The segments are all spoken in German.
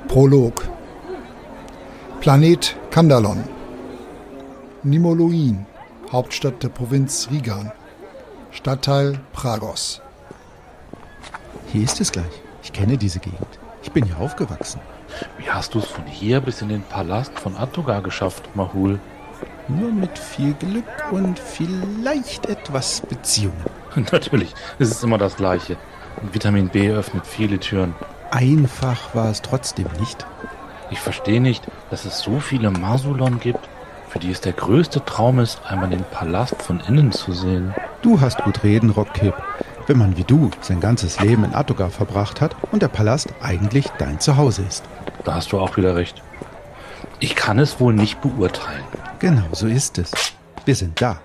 Prolog. Planet Kandalon. Nimoloin, Hauptstadt der Provinz Rigan. Stadtteil Pragos. Hier ist es gleich. Ich kenne diese Gegend. Ich bin hier aufgewachsen. Wie hast du es von hier bis in den Palast von Atogar geschafft, Mahul? Nur mit viel Glück und vielleicht etwas Beziehungen. Natürlich, es ist immer das Gleiche. Und Vitamin B öffnet viele Türen. Einfach war es trotzdem nicht. Ich verstehe nicht, dass es so viele Masulon gibt, für die es der größte Traum ist, einmal den Palast von innen zu sehen. Du hast gut reden, Rockcape. Wenn man wie du sein ganzes Leben in Atogar verbracht hat und der Palast eigentlich dein Zuhause ist. Da hast du auch wieder recht. Ich kann es wohl nicht beurteilen. Genau so ist es. Wir sind da.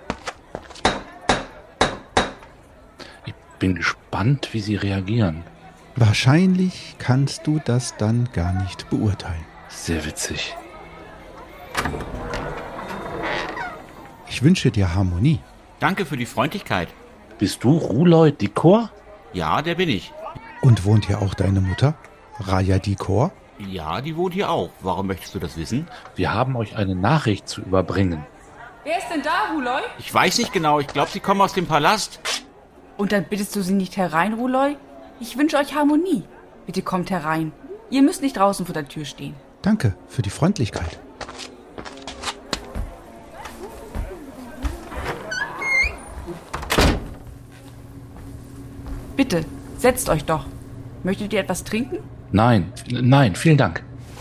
Ich bin gespannt, wie sie reagieren. Wahrscheinlich kannst du das dann gar nicht beurteilen. Sehr witzig. Ich wünsche dir Harmonie. Danke für die Freundlichkeit. Bist du Ruloy Dikor? Ja, der bin ich. Und wohnt hier auch deine Mutter, Raya Dikor? Ja, die wohnt hier auch. Warum möchtest du das wissen? Wir haben euch eine Nachricht zu überbringen. Wer ist denn da, Ruloy? Ich weiß nicht genau. Ich glaube, sie kommen aus dem Palast. Und dann bittest du sie nicht herein, Ruloy? Ich wünsche euch Harmonie. Bitte kommt herein. Ihr müsst nicht draußen vor der Tür stehen. Danke für die Freundlichkeit. Bitte, setzt euch doch. Möchtet ihr etwas trinken? Nein, vielen Dank.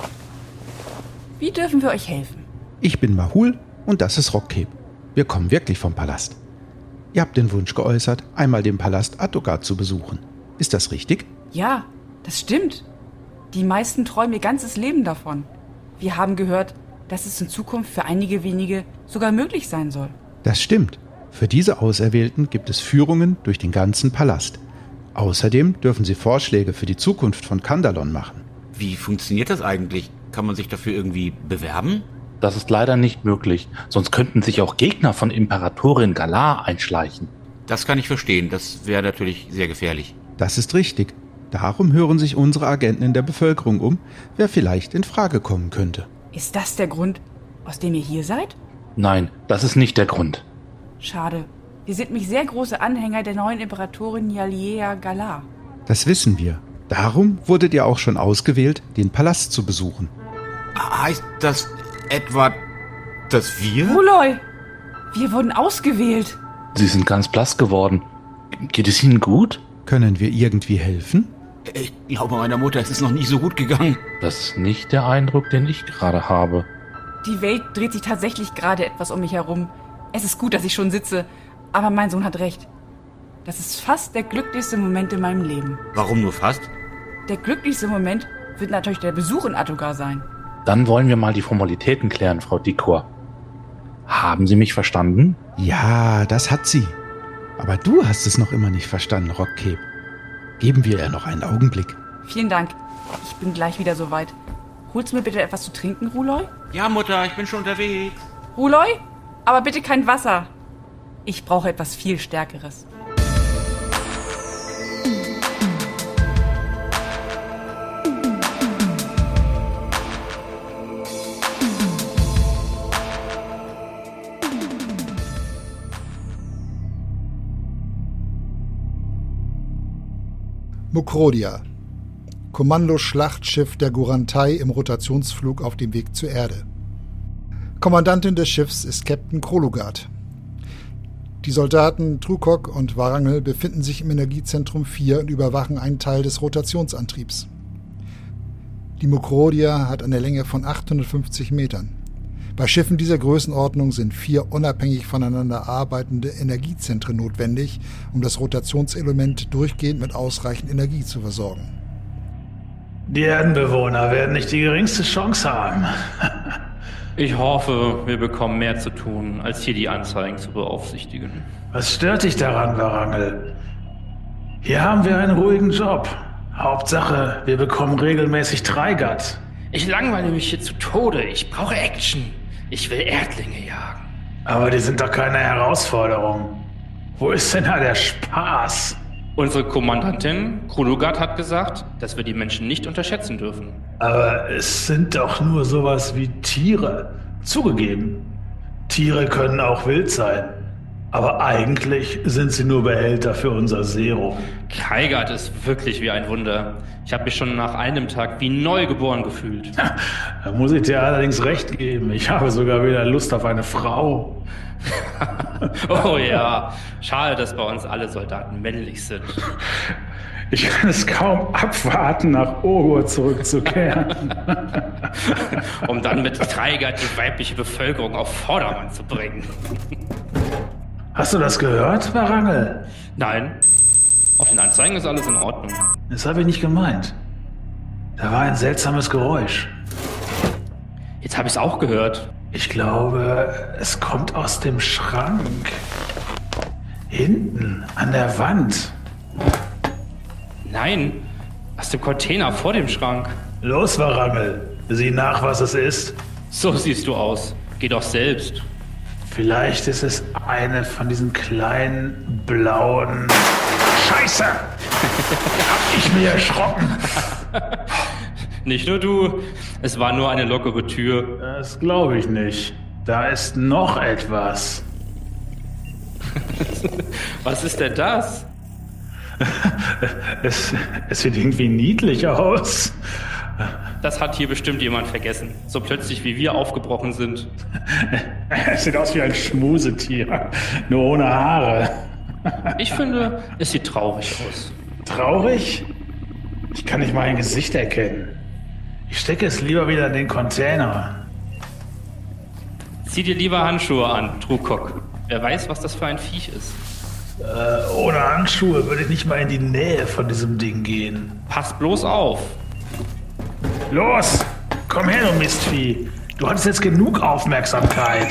Wie dürfen wir euch helfen? Ich bin Mahul und das ist Rockcape. Wir kommen wirklich vom Palast. Ihr habt den Wunsch geäußert, einmal den Palast Atogar zu besuchen. Ist das richtig? Ja, das stimmt. Die meisten träumen ihr ganzes Leben davon. Wir haben gehört, dass es in Zukunft für einige wenige sogar möglich sein soll. Das stimmt. Für diese Auserwählten gibt es Führungen durch den ganzen Palast. Außerdem dürfen sie Vorschläge für die Zukunft von Kandalon machen. Wie funktioniert das eigentlich? Kann man sich dafür irgendwie bewerben? Das ist leider nicht möglich, sonst könnten sich auch Gegner von Imperatorin Galar einschleichen. Das kann ich verstehen. Das wäre natürlich sehr gefährlich. Das ist richtig. Darum hören sich unsere Agenten in der Bevölkerung um, wer vielleicht in Frage kommen könnte. Ist das der Grund, aus dem ihr hier seid? Nein, das ist nicht der Grund. Schade. Wir sind mich sehr große Anhänger der neuen Imperatorin Yaliea Galar. Das wissen wir. Darum wurdet ihr auch schon ausgewählt, den Palast zu besuchen. Heißt das etwa, dass wir? Ruloy! Wir wurden ausgewählt. Sie sind ganz blass geworden. Geht es Ihnen gut? Können wir irgendwie helfen? Ich glaube, meiner Mutter ist es noch nie so gut gegangen. Das ist nicht der Eindruck, den ich gerade habe. Die Welt dreht sich tatsächlich gerade etwas um mich herum. Es ist gut, dass ich schon sitze, aber mein Sohn hat recht. Das ist fast der glücklichste Moment in meinem Leben. Warum nur fast? Der glücklichste Moment wird natürlich der Besuch in Atogar sein. Dann wollen wir mal die Formalitäten klären, Frau Dikor. Haben Sie mich verstanden? Ja, das hat sie. Aber du hast es noch immer nicht verstanden, Rockcape. Geben wir ihr noch einen Augenblick. Vielen Dank. Ich bin gleich wieder soweit. Holst du mir bitte etwas zu trinken, Ruloy? Ja, Mutter, ich bin schon unterwegs. Ruloy? Aber bitte kein Wasser. Ich brauche etwas viel Stärkeres. Mukrodia. Kommandoschlachtschiff der Gurantai im Rotationsflug auf dem Weg zur Erde. Kommandantin des Schiffs ist Captain Krolugard. Die Soldaten Trukok und Warangel befinden sich im Energiezentrum 4 und überwachen einen Teil des Rotationsantriebs. Die Mukrodia hat eine Länge von 850 Metern. Bei Schiffen dieser Größenordnung sind 4 unabhängig voneinander arbeitende Energiezentren notwendig, um das Rotationselement durchgehend mit ausreichend Energie zu versorgen. Die Erdenbewohner werden nicht die geringste Chance haben. Ich hoffe, wir bekommen mehr zu tun, als hier die Anzeigen zu beaufsichtigen. Was stört dich daran, Warangel? Hier haben wir einen ruhigen Job. Hauptsache, wir bekommen regelmäßig Treigat. Ich langweile mich hier zu Tode. Ich brauche Action. Ich will Erdlinge jagen. Aber die sind doch keine Herausforderung. Wo ist denn da der Spaß? Unsere Kommandantin Krulugat hat gesagt, dass wir die Menschen nicht unterschätzen dürfen. Aber es sind doch nur sowas wie Tiere. Zugegeben, Tiere können auch wild sein. Aber eigentlich sind sie nur Behälter für unser Serum. Kreigat ist wirklich wie ein Wunder. Ich habe mich schon nach einem Tag wie neugeboren gefühlt. Da muss ich dir allerdings recht geben. Ich habe sogar wieder Lust auf eine Frau. Oh ja, schade, dass bei uns alle Soldaten männlich sind. Ich kann es kaum abwarten, nach Ogur zurückzukehren. Um dann mit Kreigat die weibliche Bevölkerung auf Vordermann zu bringen. Hast du das gehört, Varangel? Nein, auf den Anzeigen ist alles in Ordnung. Das habe ich nicht gemeint. Da war ein seltsames Geräusch. Jetzt habe ich es auch gehört. Ich glaube, es kommt aus dem Schrank. Hinten, an der Wand. Nein, aus dem Container vor dem Schrank. Los, Varangel. Sieh nach, was es ist. So siehst du aus. Geh doch selbst. Vielleicht ist es eine von diesen kleinen, blauen... Scheiße! Hab ich mir erschrocken. Nicht nur du, es war nur eine lockere Tür. Das glaube ich nicht. Da ist noch etwas. Was ist denn das? Es sieht irgendwie niedlich aus. Das hat hier bestimmt jemand vergessen. So plötzlich wie wir aufgebrochen sind. Es sieht aus wie ein Schmusetier, nur ohne Haare. Ich finde, es sieht traurig aus. Traurig? Ich kann nicht mal ein Gesicht erkennen. Ich stecke es lieber wieder in den Container. Zieh dir lieber Handschuhe an, Trukok. Wer weiß, was das für ein Viech ist. Ohne Handschuhe würde ich nicht mal in die Nähe von diesem Ding gehen. Pass bloß auf. Los! Komm her, du Mistvieh. Du hattest jetzt genug Aufmerksamkeit.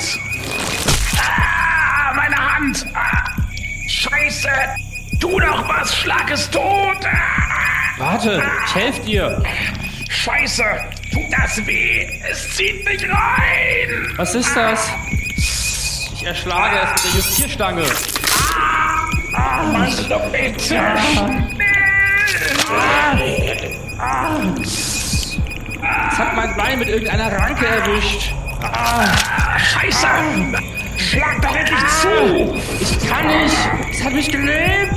Ah, meine Hand! Ah, Scheiße! Tu doch was! Schlag es tot! Ah, Warte, ich helfe dir. Scheiße! Tut das weh! Es zieht mich rein! Was ist das? Ich erschlage es mit der Justierstange. Mach doch bitte! Es hat mein Bein mit irgendeiner Ranke erwischt. Scheiße! Schlag doch endlich zu! Ich kann nicht. Es hat mich gelähmt.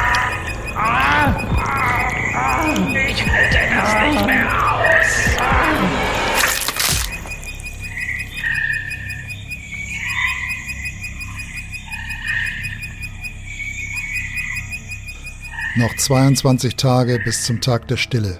Ich halte das nicht mehr aus! Noch 22 Tage bis zum Tag der Stille.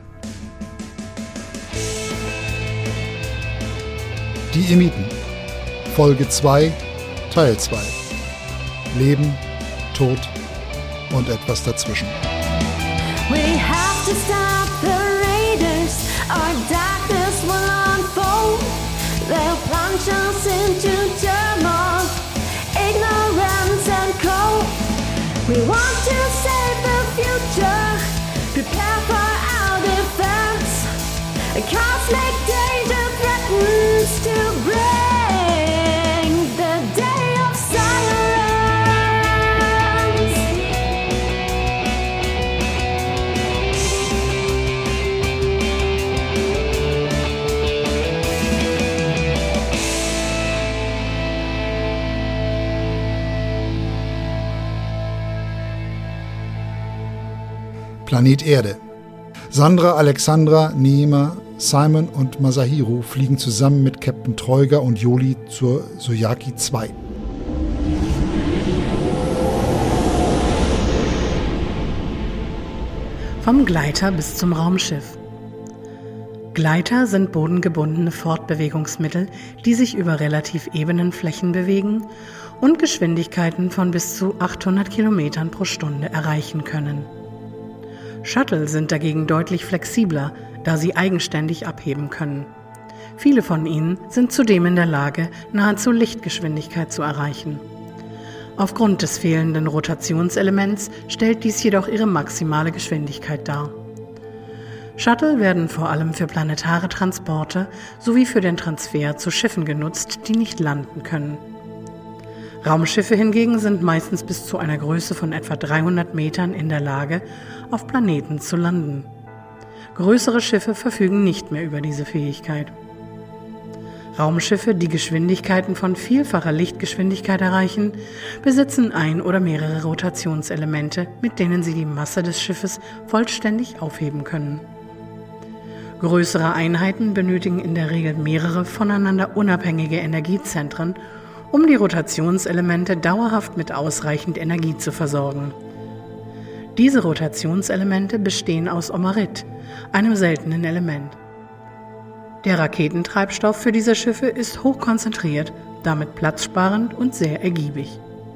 Die Emiten. Folge 2, Teil 2. Leben, Tod und etwas dazwischen. We have to stop the raiders, our darkness will unfold. They'll plunge us into turmoil, ignorance and cold. We want to save the future, prepare for our defense. A cosmic danger threatens to bring the day of silence. Planet Erde. Sandra, Alexandra, Neema, Simon und Masahiro fliegen zusammen mit Captain Troiger und Yoli zur Soyaki 2. Vom Gleiter bis zum Raumschiff. Gleiter sind bodengebundene Fortbewegungsmittel, die sich über relativ ebenen Flächen bewegen und Geschwindigkeiten von bis zu 800 Kilometern pro Stunde erreichen können. Shuttle sind dagegen deutlich flexibler, da sie eigenständig abheben können. Viele von ihnen sind zudem in der Lage, nahezu Lichtgeschwindigkeit zu erreichen. Aufgrund des fehlenden Rotationselements stellt dies jedoch ihre maximale Geschwindigkeit dar. Shuttle werden vor allem für planetare Transporte sowie für den Transfer zu Schiffen genutzt, die nicht landen können. Raumschiffe hingegen sind meistens bis zu einer Größe von etwa 300 Metern in der Lage, auf Planeten zu landen. Größere Schiffe verfügen nicht mehr über diese Fähigkeit. Raumschiffe, die Geschwindigkeiten von vielfacher Lichtgeschwindigkeit erreichen, besitzen ein oder mehrere Rotationselemente, mit denen sie die Masse des Schiffes vollständig aufheben können. Größere Einheiten benötigen in der Regel mehrere voneinander unabhängige Energiezentren, um die Rotationselemente dauerhaft mit ausreichend Energie zu versorgen. Diese Rotationselemente bestehen aus Omarit, einem seltenen Element. Der Raketentreibstoff für diese Schiffe ist hochkonzentriert, damit platzsparend und sehr ergiebig.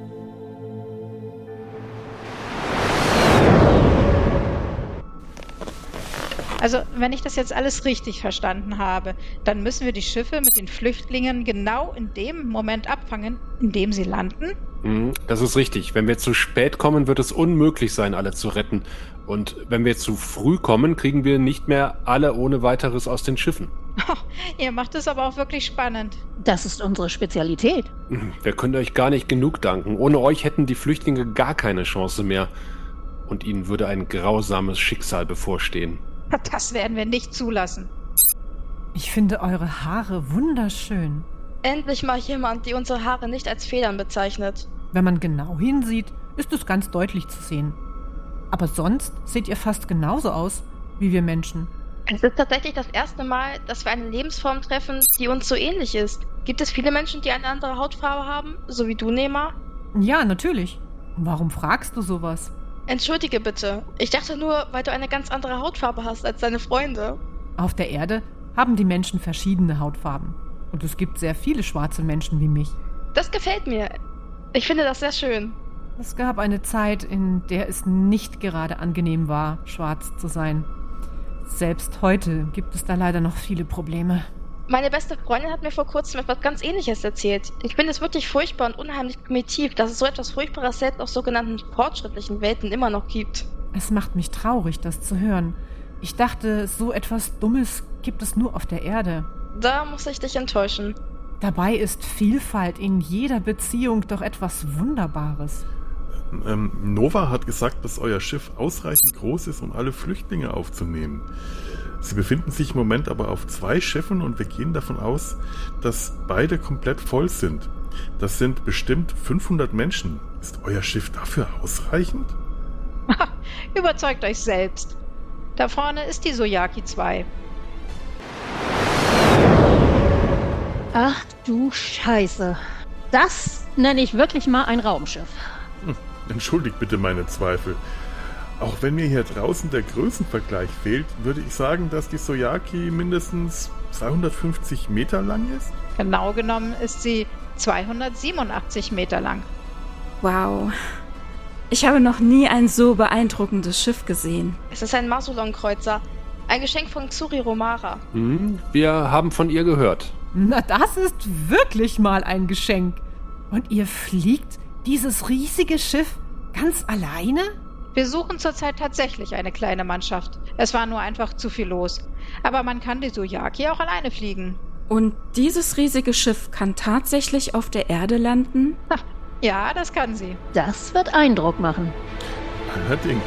Also, wenn ich das jetzt alles richtig verstanden habe, dann müssen wir die Schiffe mit den Flüchtlingen genau in dem Moment abfangen, in dem sie landen? Das ist richtig. Wenn wir zu spät kommen, wird es unmöglich sein, alle zu retten. Und wenn wir zu früh kommen, kriegen wir nicht mehr alle ohne weiteres aus den Schiffen. Oh, ihr macht es aber auch wirklich spannend. Das ist unsere Spezialität. Wir können euch gar nicht genug danken. Ohne euch hätten die Flüchtlinge gar keine Chance mehr. Und ihnen würde ein grausames Schicksal bevorstehen. Das werden wir nicht zulassen. Ich finde eure Haare wunderschön. Endlich mal jemand, die unsere Haare nicht als Federn bezeichnet. Wenn man genau hinsieht, ist es ganz deutlich zu sehen. Aber sonst seht ihr fast genauso aus wie wir Menschen. Es ist tatsächlich das erste Mal, dass wir eine Lebensform treffen, die uns so ähnlich ist. Gibt es viele Menschen, die eine andere Hautfarbe haben, so wie du, Nema? Ja, natürlich. Warum fragst du sowas? Entschuldige bitte. Ich dachte nur, weil du eine ganz andere Hautfarbe hast als deine Freunde. Auf der Erde haben die Menschen verschiedene Hautfarben. Und es gibt sehr viele schwarze Menschen wie mich. Das gefällt mir. Ich finde das sehr schön. Es gab eine Zeit, in der es nicht gerade angenehm war, schwarz zu sein. Selbst heute gibt es da leider noch viele Probleme. Meine beste Freundin hat mir vor kurzem etwas ganz Ähnliches erzählt. Ich finde es wirklich furchtbar und unheimlich primitiv, dass es so etwas Furchtbares selbst auf sogenannten fortschrittlichen Welten immer noch gibt. Es macht mich traurig, das zu hören. Ich dachte, so etwas Dummes gibt es nur auf der Erde. Da muss ich dich enttäuschen. Dabei ist Vielfalt in jeder Beziehung doch etwas Wunderbares. Nova hat gesagt, dass euer Schiff ausreichend groß ist, um alle Flüchtlinge aufzunehmen. Sie befinden sich im Moment aber auf 2 Schiffen und wir gehen davon aus, dass beide komplett voll sind. Das sind bestimmt 500 Menschen. Ist euer Schiff dafür ausreichend? Überzeugt euch selbst. Da vorne ist die Soyaki 2. Ach du Scheiße. Das nenne ich wirklich mal ein Raumschiff. Entschuldigt bitte meine Zweifel. Auch wenn mir hier draußen der Größenvergleich fehlt, würde ich sagen, dass die Soyaki mindestens 250 Meter lang ist? Genau genommen ist sie 287 Meter lang. Wow. Ich habe noch nie ein so beeindruckendes Schiff gesehen. Es ist ein Masulon-Kreuzer. Ein Geschenk von Xuri Romara. Wir haben von ihr gehört. Na, das ist wirklich mal ein Geschenk. Und ihr fliegt dieses riesige Schiff ganz alleine? Wir suchen zurzeit tatsächlich eine kleine Mannschaft. Es war nur einfach zu viel los. Aber man kann die Soyaki auch alleine fliegen. Und dieses riesige Schiff kann tatsächlich auf der Erde landen? Ja, das kann sie. Das wird Eindruck machen. Allerdings.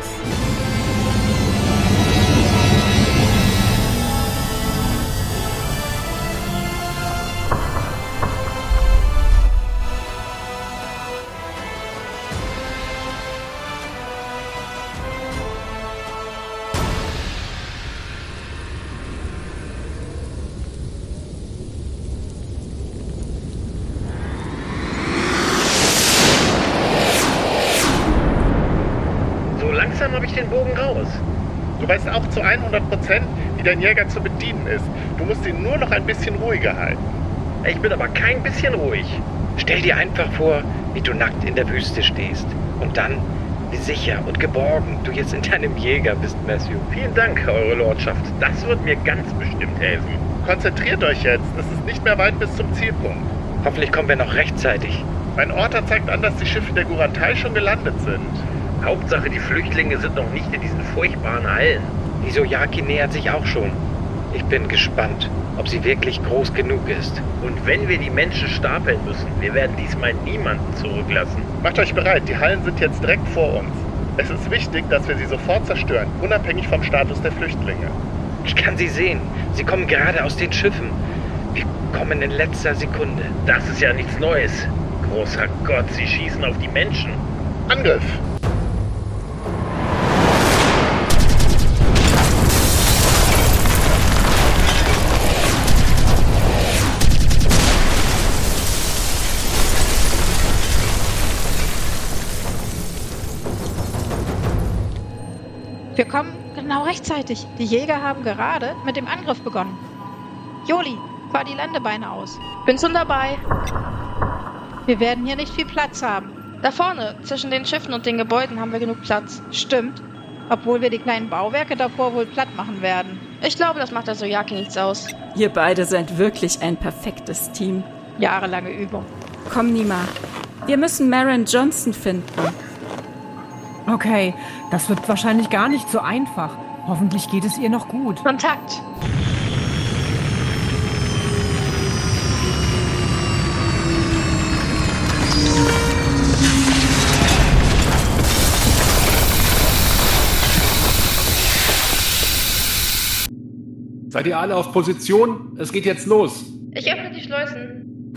Langsam habe ich den Bogen raus. Du weißt auch zu 100%, wie dein Jäger zu bedienen ist. Du musst ihn nur noch ein bisschen ruhiger halten. Ich bin aber kein bisschen ruhig. Stell dir einfach vor, wie du nackt in der Wüste stehst. Und dann, wie sicher und geborgen du jetzt in deinem Jäger bist, Matthew. Vielen Dank, Eure Lordschaft. Das wird mir ganz bestimmt helfen. Konzentriert euch jetzt. Es ist nicht mehr weit bis zum Zielpunkt. Hoffentlich kommen wir noch rechtzeitig. Mein Orter zeigt an, dass die Schiffe der Gurantai schon gelandet sind. Hauptsache, die Flüchtlinge sind noch nicht in diesen furchtbaren Hallen. Die Soyaki nähert sich auch schon. Ich bin gespannt. ob sie wirklich groß genug ist. Und wenn wir die Menschen stapeln müssen, wir werden diesmal niemanden zurücklassen. Macht euch bereit, die Hallen sind jetzt direkt vor uns. Es ist wichtig, dass wir sie sofort zerstören, unabhängig vom Status der Flüchtlinge. Ich kann sie sehen. Sie kommen gerade aus den Schiffen. Wir kommen in letzter Sekunde. Das ist ja nichts Neues. Großer Gott, sie schießen auf die Menschen. Angriff! Wir kommen genau rechtzeitig. Die Jäger haben gerade mit dem Angriff begonnen. Joli, fahr die Landebeine aus. Bin schon dabei. Wir werden hier nicht viel Platz haben. Da vorne, zwischen den Schiffen und den Gebäuden, haben wir genug Platz. Stimmt. Obwohl wir die kleinen Bauwerke davor wohl platt machen werden. Ich glaube, das macht der Soyaki nichts aus. Ihr beide seid wirklich ein perfektes Team. Jahrelange Übung. Komm, Nima. Wir müssen Maren Johnson finden. Okay, das wird wahrscheinlich gar nicht so einfach. Hoffentlich geht es ihr noch gut. Kontakt. Seid ihr alle auf Position? Es geht jetzt los. Ich öffne die Schleusen.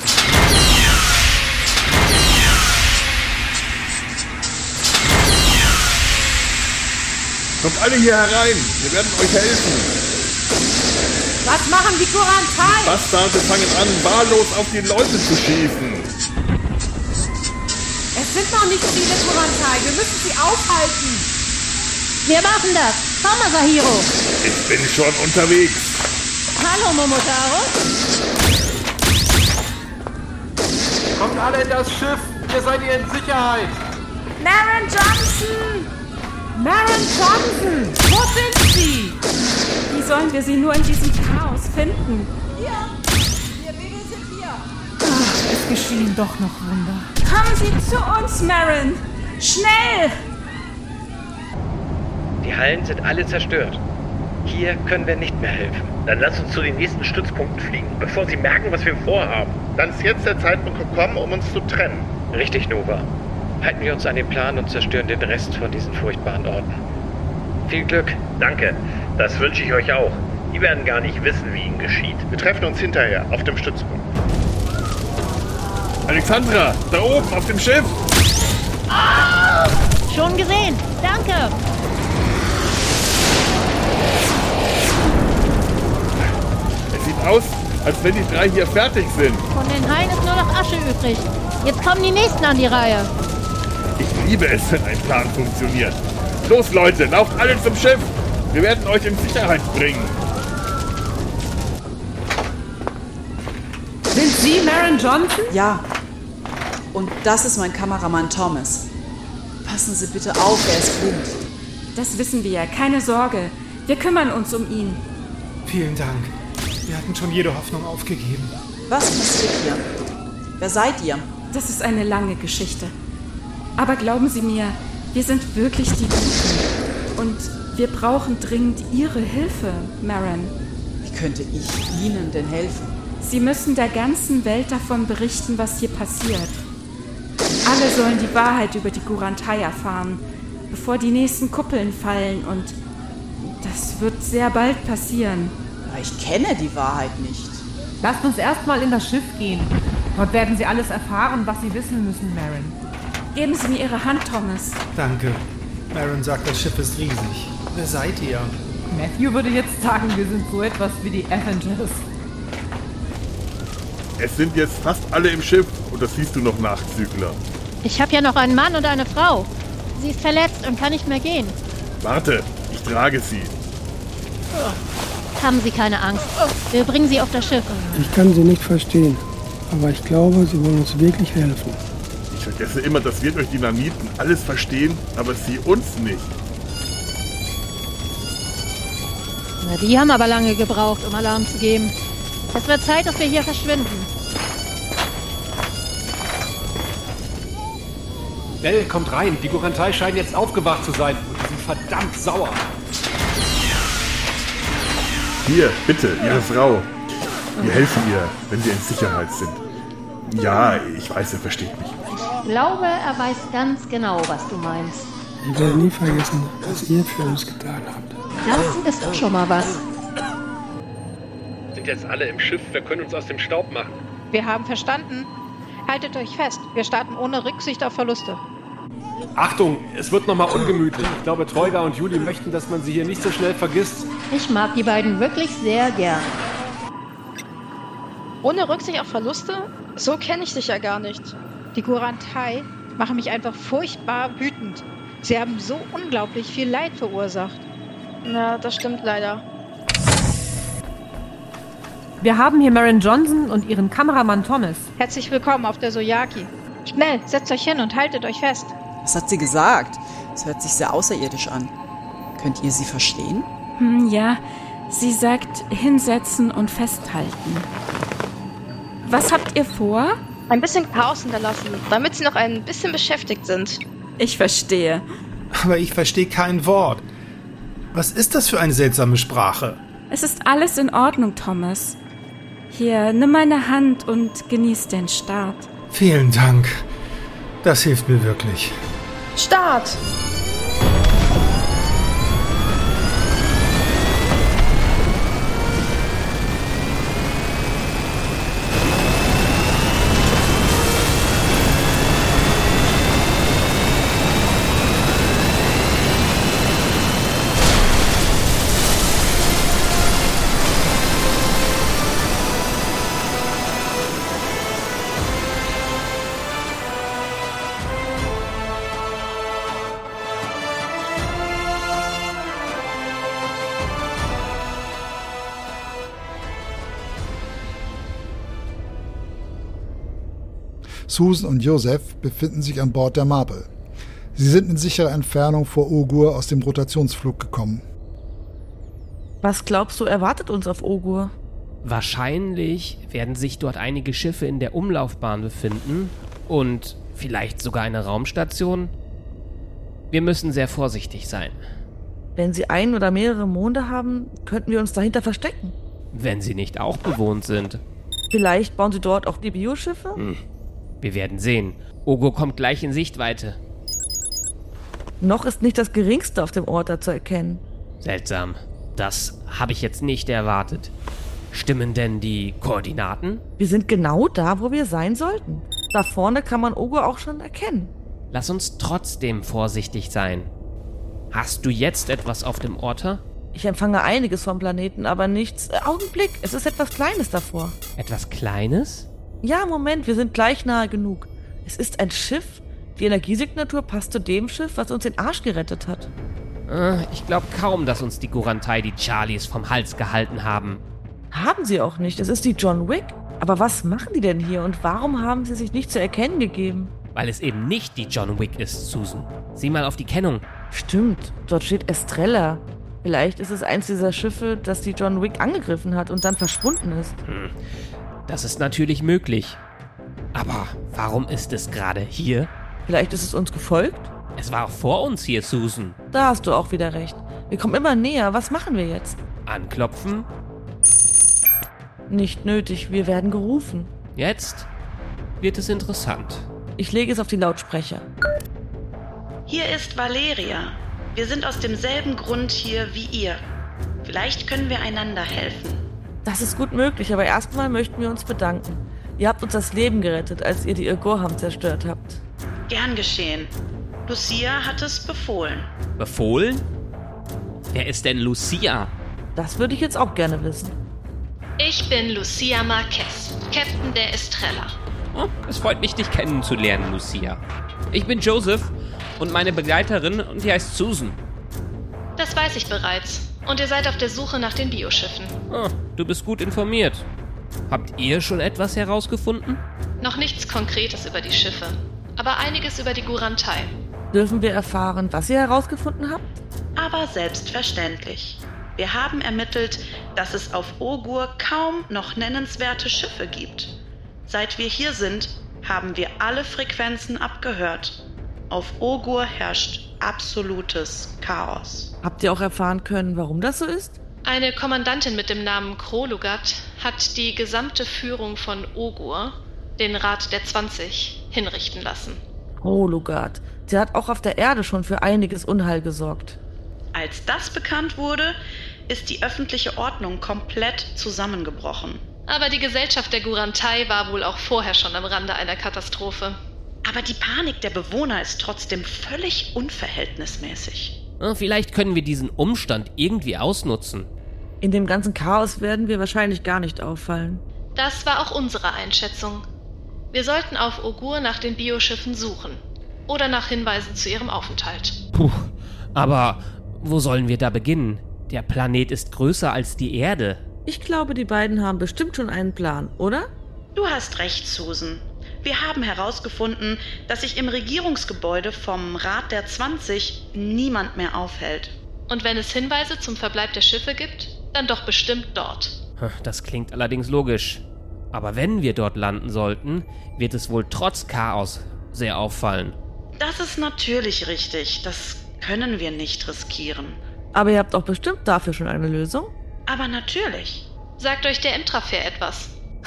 Kommt alle hier herein, wir werden euch helfen. Was machen die Kurantai? Bastarde fangen an, wahllos auf die Leute zu schießen. Es sind noch nicht viele Kurantai, wir müssen sie aufhalten. Wir machen das. Komm, Masahiro. Ich bin schon unterwegs. Hallo, Momotaro. Kommt alle in das Schiff, hier seid ihr in Sicherheit. Maren Johnson! Maren Johnson! Wo sind sie? Wie sollen wir sie nur in diesem Chaos finden? Hier! Wir sind hier! Ach, es geschehen doch noch Wunder. Kommen Sie zu uns, Maren! Schnell! Die Hallen sind alle zerstört. Hier können wir nicht mehr helfen. Dann lasst uns zu den nächsten Stützpunkten fliegen, bevor sie merken, was wir vorhaben. Dann ist jetzt der Zeitpunkt gekommen, um uns zu trennen. Richtig, Nova. Halten wir uns an den Plan und zerstören den Rest von diesen furchtbaren Orten. Viel Glück. Danke. Das wünsche ich euch auch. Die werden gar nicht wissen, wie ihnen geschieht. Wir treffen uns hinterher auf dem Stützpunkt. Alexandra, da oben auf dem Schiff! Ah! Schon gesehen. Danke. Es sieht aus, als wenn die 3 hier fertig sind. Von den Haien ist nur noch Asche übrig. Jetzt kommen die Nächsten an die Reihe. Ich liebe es, wenn ein Plan funktioniert. Los, Leute, lauft alle zum Schiff. Wir werden euch in Sicherheit bringen. Sind Sie Maren Johnson? Ja. Und das ist mein Kameramann Thomas. Passen Sie bitte auf, er ist blind. Das wissen wir, keine Sorge. Wir kümmern uns um ihn. Vielen Dank. Wir hatten schon jede Hoffnung aufgegeben. Was passiert hier? Wer seid ihr? Das ist eine lange Geschichte. Aber glauben Sie mir, wir sind wirklich die Guten. Und wir brauchen dringend Ihre Hilfe, Maren. Wie könnte ich Ihnen denn helfen? Sie müssen der ganzen Welt davon berichten, was hier passiert. Alle sollen die Wahrheit über die Kurantai erfahren, bevor die nächsten Kuppeln fallen. Und das wird sehr bald passieren. Aber ich kenne die Wahrheit nicht. Lasst uns erstmal in das Schiff gehen. Dort werden Sie alles erfahren, was Sie wissen müssen, Maren. Geben Sie mir Ihre Hand, Thomas. Danke. Maren sagt, das Schiff ist riesig. Wer seid ihr? Matthew würde jetzt sagen, wir sind so etwas wie die Avengers. Es sind jetzt fast alle im Schiff und das siehst du noch, Nachzügler. Ich habe ja noch einen Mann und eine Frau. Sie ist verletzt und kann nicht mehr gehen. Warte, ich trage sie. Haben Sie keine Angst. Wir bringen Sie auf das Schiff. Ich kann Sie nicht verstehen, aber ich glaube, Sie wollen uns wirklich helfen. Ich vergesse immer, dass wir durch Dynamiten alles verstehen, aber sie uns nicht. Na, die haben aber lange gebraucht, um Alarm zu geben. Es wird Zeit, dass wir hier verschwinden. Bell, kommt rein. Die Kurantai scheinen jetzt aufgewacht zu sein und sie sind verdammt sauer. Hier, bitte, Ihre Frau. Wir helfen ihr, wenn wir in Sicherheit sind. Ja, ich weiß, er versteht mich. Ich glaube, er weiß ganz genau, was du meinst. Ich werde nie vergessen, was ihr für uns getan habt. Das ist doch schon mal was. Sind jetzt alle im Schiff, wir können uns aus dem Staub machen. Wir haben verstanden. Haltet euch fest, wir starten ohne Rücksicht auf Verluste. Achtung, es wird nochmal ungemütlich. Ich glaube, Troika und Juli möchten, dass man sie hier nicht so schnell vergisst. Ich mag die beiden wirklich sehr gern. Ohne Rücksicht auf Verluste? So kenne ich dich ja gar nicht. Die Gurantai machen mich einfach furchtbar wütend. Sie haben so unglaublich viel Leid verursacht. Na, das stimmt leider. Wir haben hier Maren Johnson und ihren Kameramann Thomas. Herzlich willkommen auf der Soyaki. Schnell, setzt euch hin und haltet euch fest. Was hat sie gesagt? Es hört sich sehr außerirdisch an. Könnt ihr sie verstehen? Ja, sie sagt hinsetzen und festhalten. Was habt ihr vor? Ein bisschen Chaos hinterlassen, damit sie noch ein bisschen beschäftigt sind. Ich verstehe. Aber ich verstehe kein Wort. Was ist das für eine seltsame Sprache? Es ist alles in Ordnung, Thomas. Hier, nimm meine Hand und genieß den Start. Vielen Dank. Das hilft mir wirklich. Start! Susan und Joseph befinden sich an Bord der Marble. Sie sind in sicherer Entfernung vor Ogur aus dem Rotationsflug gekommen. Was glaubst du, erwartet uns auf Ogur? Wahrscheinlich werden sich dort einige Schiffe in der Umlaufbahn befinden und vielleicht sogar eine Raumstation. Wir müssen sehr vorsichtig sein. Wenn sie ein oder mehrere Monde haben, könnten wir uns dahinter verstecken. Wenn sie nicht auch bewohnt sind. Vielleicht bauen sie dort auch die Bioschiffe? Wir werden sehen. Ogur kommt gleich in Sichtweite. Noch ist nicht das Geringste auf dem Ort da zu erkennen. Seltsam. Das habe ich jetzt nicht erwartet. Stimmen denn die Koordinaten? Wir sind genau da, wo wir sein sollten. Da vorne kann man Ogur auch schon erkennen. Lass uns trotzdem vorsichtig sein. Hast du jetzt etwas auf dem Orte? Ich empfange einiges vom Planeten, aber nichts. Augenblick, es ist etwas Kleines davor. Etwas Kleines? Ja, Moment, wir sind gleich nahe genug. Es ist ein Schiff. Die Energiesignatur passt zu dem Schiff, was uns den Arsch gerettet hat. Ich glaube kaum, dass uns die Gurantai die Charlies vom Hals gehalten haben. Haben sie auch nicht. Es ist die John Wick. Aber was machen die denn hier und warum haben sie sich nicht zu erkennen gegeben? Weil es eben nicht die John Wick ist, Susan. Sieh mal auf die Kennung. Stimmt, dort steht Estrella. Vielleicht ist es eins dieser Schiffe, das die John Wick angegriffen hat und dann verschwunden ist. Das ist natürlich möglich. Aber warum ist es gerade hier? Vielleicht ist es uns gefolgt? Es war vor uns hier, Susan. Da hast du auch wieder recht. Wir kommen immer näher. Was machen wir jetzt? Anklopfen? Nicht nötig. Wir werden gerufen. Jetzt wird es interessant. Ich lege es auf die Lautsprecher. Hier ist Valeria. Wir sind aus demselben Grund hier wie ihr. Vielleicht können wir einander helfen. Das ist gut möglich, aber erstmal möchten wir uns bedanken. Ihr habt uns das Leben gerettet, als ihr die Irgorham zerstört habt. Gern geschehen. Lucia hat es befohlen. Befohlen? Wer ist denn Lucia? Das würde ich jetzt auch gerne wissen. Ich bin Lucia Marquez, Captain der Estrella. Oh, es freut mich, dich kennenzulernen, Lucia. Ich bin Joseph und meine Begleiterin und die heißt Susan. Das weiß ich bereits. Und ihr seid auf der Suche nach den Bioschiffen. Oh, du bist gut informiert. Habt ihr schon etwas herausgefunden? Noch nichts Konkretes über die Schiffe, aber einiges über die Gurantai. Dürfen wir erfahren, was ihr herausgefunden habt? Aber selbstverständlich. Wir haben ermittelt, dass es auf Ogur kaum noch nennenswerte Schiffe gibt. Seit wir hier sind, haben wir alle Frequenzen abgehört. Auf Ogur herrscht absolutes Chaos. Habt ihr auch erfahren können, warum das so ist? Eine Kommandantin mit dem Namen Krolugat hat die gesamte Führung von Ogur, den Rat der 20, hinrichten lassen. Krolugat. Sie hat auch auf der Erde schon für einiges Unheil gesorgt. Als das bekannt wurde, ist die öffentliche Ordnung komplett zusammengebrochen. Aber die Gesellschaft der Gurantai war wohl auch vorher schon am Rande einer Katastrophe. Aber die Panik der Bewohner ist trotzdem völlig unverhältnismäßig. Vielleicht können wir diesen Umstand irgendwie ausnutzen. In dem ganzen Chaos werden wir wahrscheinlich gar nicht auffallen. Das war auch unsere Einschätzung. Wir sollten auf Ogur nach den Bioschiffen suchen. Oder nach Hinweisen zu ihrem Aufenthalt. Puh, aber wo sollen wir da beginnen? Der Planet ist größer als die Erde. Ich glaube, die beiden haben bestimmt schon einen Plan, oder? Du hast recht, Susan. Wir haben herausgefunden, dass sich im Regierungsgebäude vom Rat der 20 niemand mehr aufhält. Und wenn es Hinweise zum Verbleib der Schiffe gibt, dann doch bestimmt dort. Das klingt allerdings logisch. Aber wenn wir dort landen sollten, wird es wohl trotz Chaos sehr auffallen. Das ist natürlich richtig. Das können wir nicht riskieren. Aber ihr habt doch bestimmt dafür schon eine Lösung? Aber natürlich. Sagt euch der Intrafair etwas?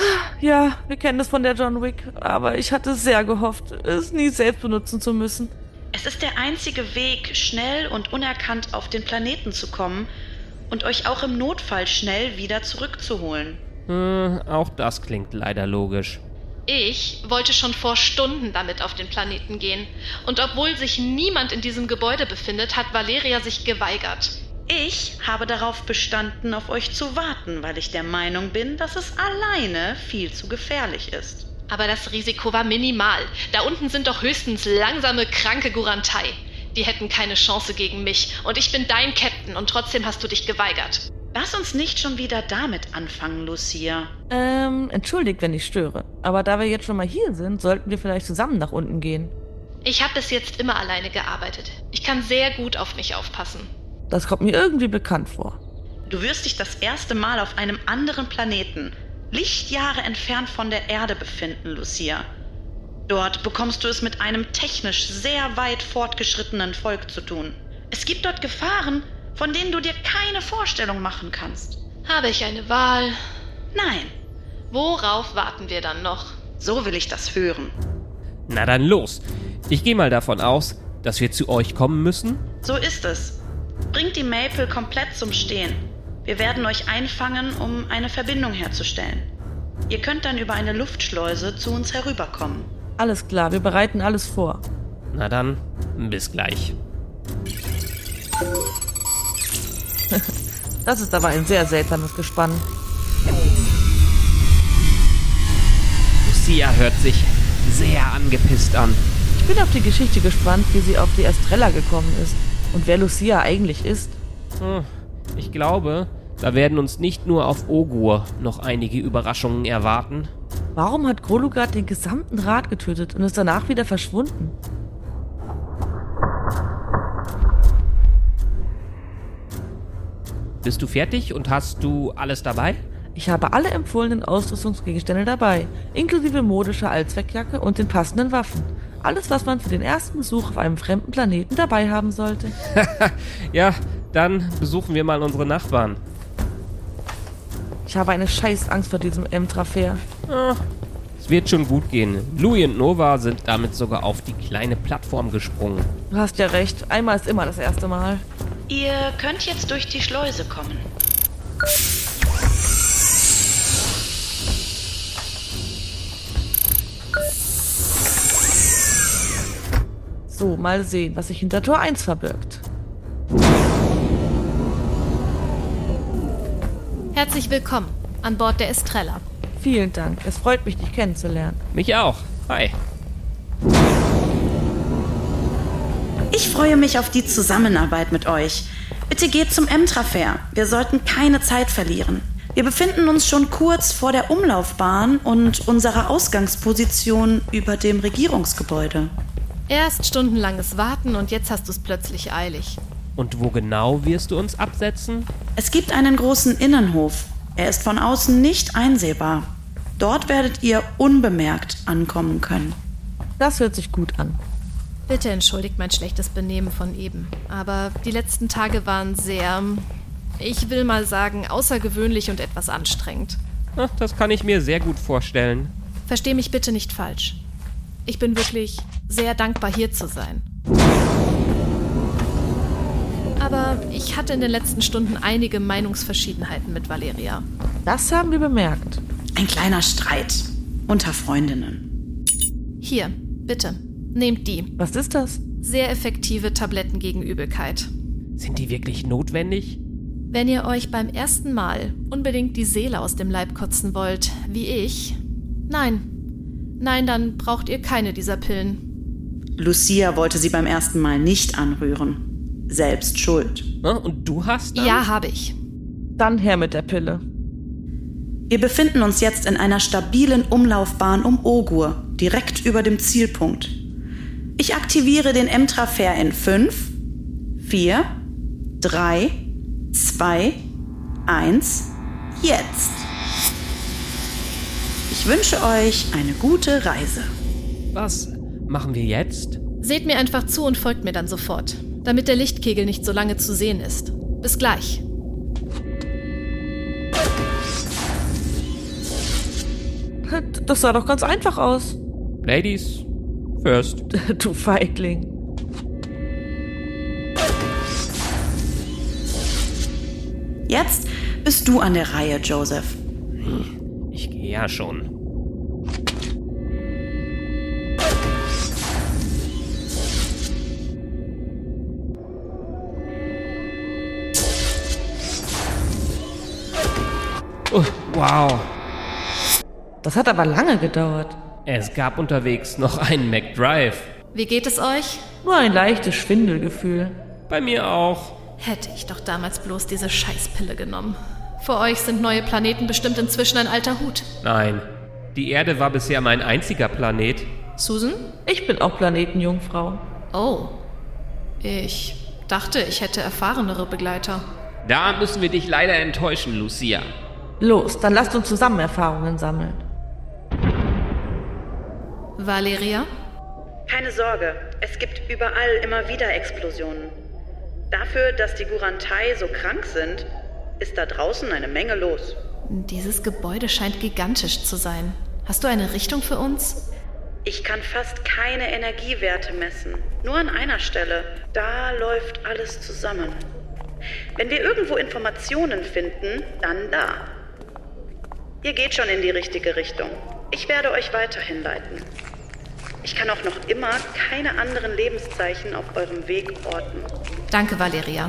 Ja, wir kennen es von der John Wick, aber ich hatte sehr gehofft, es nie selbst benutzen zu müssen. Es ist der einzige Weg, schnell und unerkannt auf den Planeten zu kommen und euch auch im Notfall schnell wieder zurückzuholen. Auch das klingt leider logisch. Ich wollte schon vor Stunden damit auf den Planeten gehen. Und obwohl sich niemand in diesem Gebäude befindet, hat Valeria sich geweigert. Ich habe darauf bestanden, auf euch zu warten, weil ich der Meinung bin, dass es alleine viel zu gefährlich ist. Aber das Risiko war minimal. Da unten sind doch höchstens langsame, kranke Gurantai. Die hätten keine Chance gegen mich. Und ich bin dein Captain und trotzdem hast du dich geweigert. Lass uns nicht schon wieder damit anfangen, Lucia. Entschuldigt, wenn ich störe. Aber da wir jetzt schon mal hier sind, sollten wir vielleicht zusammen nach unten gehen. Ich habe bis jetzt immer alleine gearbeitet. Ich kann sehr gut auf mich aufpassen. Das kommt mir irgendwie bekannt vor. Du wirst dich das erste Mal auf einem anderen Planeten, Lichtjahre entfernt von der Erde befinden, Lucia. Dort bekommst du es mit einem technisch sehr weit fortgeschrittenen Volk zu tun. Es gibt dort Gefahren, von denen du dir keine Vorstellung machen kannst. Habe ich eine Wahl? Nein. Worauf warten wir dann noch? So will ich das hören. Na dann los. Ich gehe mal davon aus, dass wir zu euch kommen müssen. So ist es. Bringt die Maple komplett zum Stehen. Wir werden euch einfangen, um eine Verbindung herzustellen. Ihr könnt dann über eine Luftschleuse zu uns herüberkommen. Alles klar, wir bereiten alles vor. Na dann, bis gleich. Das ist aber ein sehr seltsames Gespann. Lucia hört sich sehr angepisst an. Ich bin auf die Geschichte gespannt, wie sie auf die Estrella gekommen ist. Und wer Lucia eigentlich ist. Ich glaube, da werden uns nicht nur auf Ogur noch einige Überraschungen erwarten. Warum hat Krolugat den gesamten Rat getötet und ist danach wieder verschwunden? Bist du fertig und hast du alles dabei? Ich habe alle empfohlenen Ausrüstungsgegenstände dabei, inklusive modischer Allzweckjacke und den passenden Waffen. Alles, was man für den ersten Besuch auf einem fremden Planeten dabei haben sollte. Ja, dann besuchen wir mal unsere Nachbarn. Ich habe eine scheiß Angst vor diesem Intrafair. Es wird schon gut gehen. Louis und Nova sind damit sogar auf die kleine Plattform gesprungen. Du hast ja recht, einmal ist immer das erste Mal. Ihr könnt jetzt durch die Schleuse kommen. So, mal sehen, was sich hinter Tor 1 verbirgt. Herzlich willkommen an Bord der Estrella. Vielen Dank, es freut mich, dich kennenzulernen. Mich auch. Hi. Ich freue mich auf die Zusammenarbeit mit euch. Bitte geht zum Intrafair. Wir sollten keine Zeit verlieren. Wir befinden uns schon kurz vor der Umlaufbahn und unserer Ausgangsposition über dem Regierungsgebäude. Erst stundenlanges Warten und jetzt hast du es plötzlich eilig. Und wo genau wirst du uns absetzen? Es gibt einen großen Innenhof. Er ist von außen nicht einsehbar. Dort werdet ihr unbemerkt ankommen können. Das hört sich gut an. Bitte entschuldigt mein schlechtes Benehmen von eben. Aber die letzten Tage waren sehr Ich will mal sagen, außergewöhnlich und etwas anstrengend. Ach, das kann ich mir sehr gut vorstellen. Versteh mich bitte nicht falsch. Ich bin wirklich sehr dankbar, hier zu sein. Aber ich hatte in den letzten Stunden einige Meinungsverschiedenheiten mit Valeria. Das haben wir bemerkt. Ein kleiner Streit unter Freundinnen. Hier, bitte, nehmt die. Was ist das? Sehr effektive Tabletten gegen Übelkeit. Sind die wirklich notwendig? Wenn ihr euch beim ersten Mal unbedingt die Seele aus dem Leib kotzen wollt, wie ich, nein, dann braucht ihr keine dieser Pillen. Lucia wollte sie beim ersten Mal nicht anrühren. Selbst schuld. Und du hast dann? Ja, habe ich. Dann her mit der Pille. Wir befinden uns jetzt in einer stabilen Umlaufbahn um Ogur, direkt über dem Zielpunkt. Ich aktiviere den M-Trafer in 5, 4, 3, 2, 1, jetzt. Ich wünsche euch eine gute Reise. Was machen wir jetzt? Seht mir einfach zu und folgt mir dann sofort, damit der Lichtkegel nicht so lange zu sehen ist. Bis gleich. Das sah doch ganz einfach aus. Ladies first. Du Feigling. Jetzt bist du an der Reihe, Joseph. Ich gehe ja schon. Oh, wow. Das hat aber lange gedauert. Es gab unterwegs noch einen McDrive. Wie geht es euch? Nur ein leichtes Schwindelgefühl. Bei mir auch. Hätte ich doch damals bloß diese Scheißpille genommen. Für euch sind neue Planeten bestimmt inzwischen ein alter Hut. Nein, die Erde war bisher mein einziger Planet. Susan? Ich bin auch Planetenjungfrau. Oh. Ich dachte, ich hätte erfahrenere Begleiter. Da müssen wir dich leider enttäuschen, Lucia. Los, dann lasst uns zusammen Erfahrungen sammeln. Valeria? Keine Sorge, es gibt überall immer wieder Explosionen. Dafür, dass die Gurantai so krank sind, ist da draußen eine Menge los. Dieses Gebäude scheint gigantisch zu sein. Hast du eine Richtung für uns? Ich kann fast keine Energiewerte messen. Nur an einer Stelle. Da läuft alles zusammen. Wenn wir irgendwo Informationen finden, dann da. Ihr geht schon in die richtige Richtung. Ich werde euch weiterhin leiten. Ich kann auch noch immer keine anderen Lebenszeichen auf eurem Weg orten. Danke, Valeria.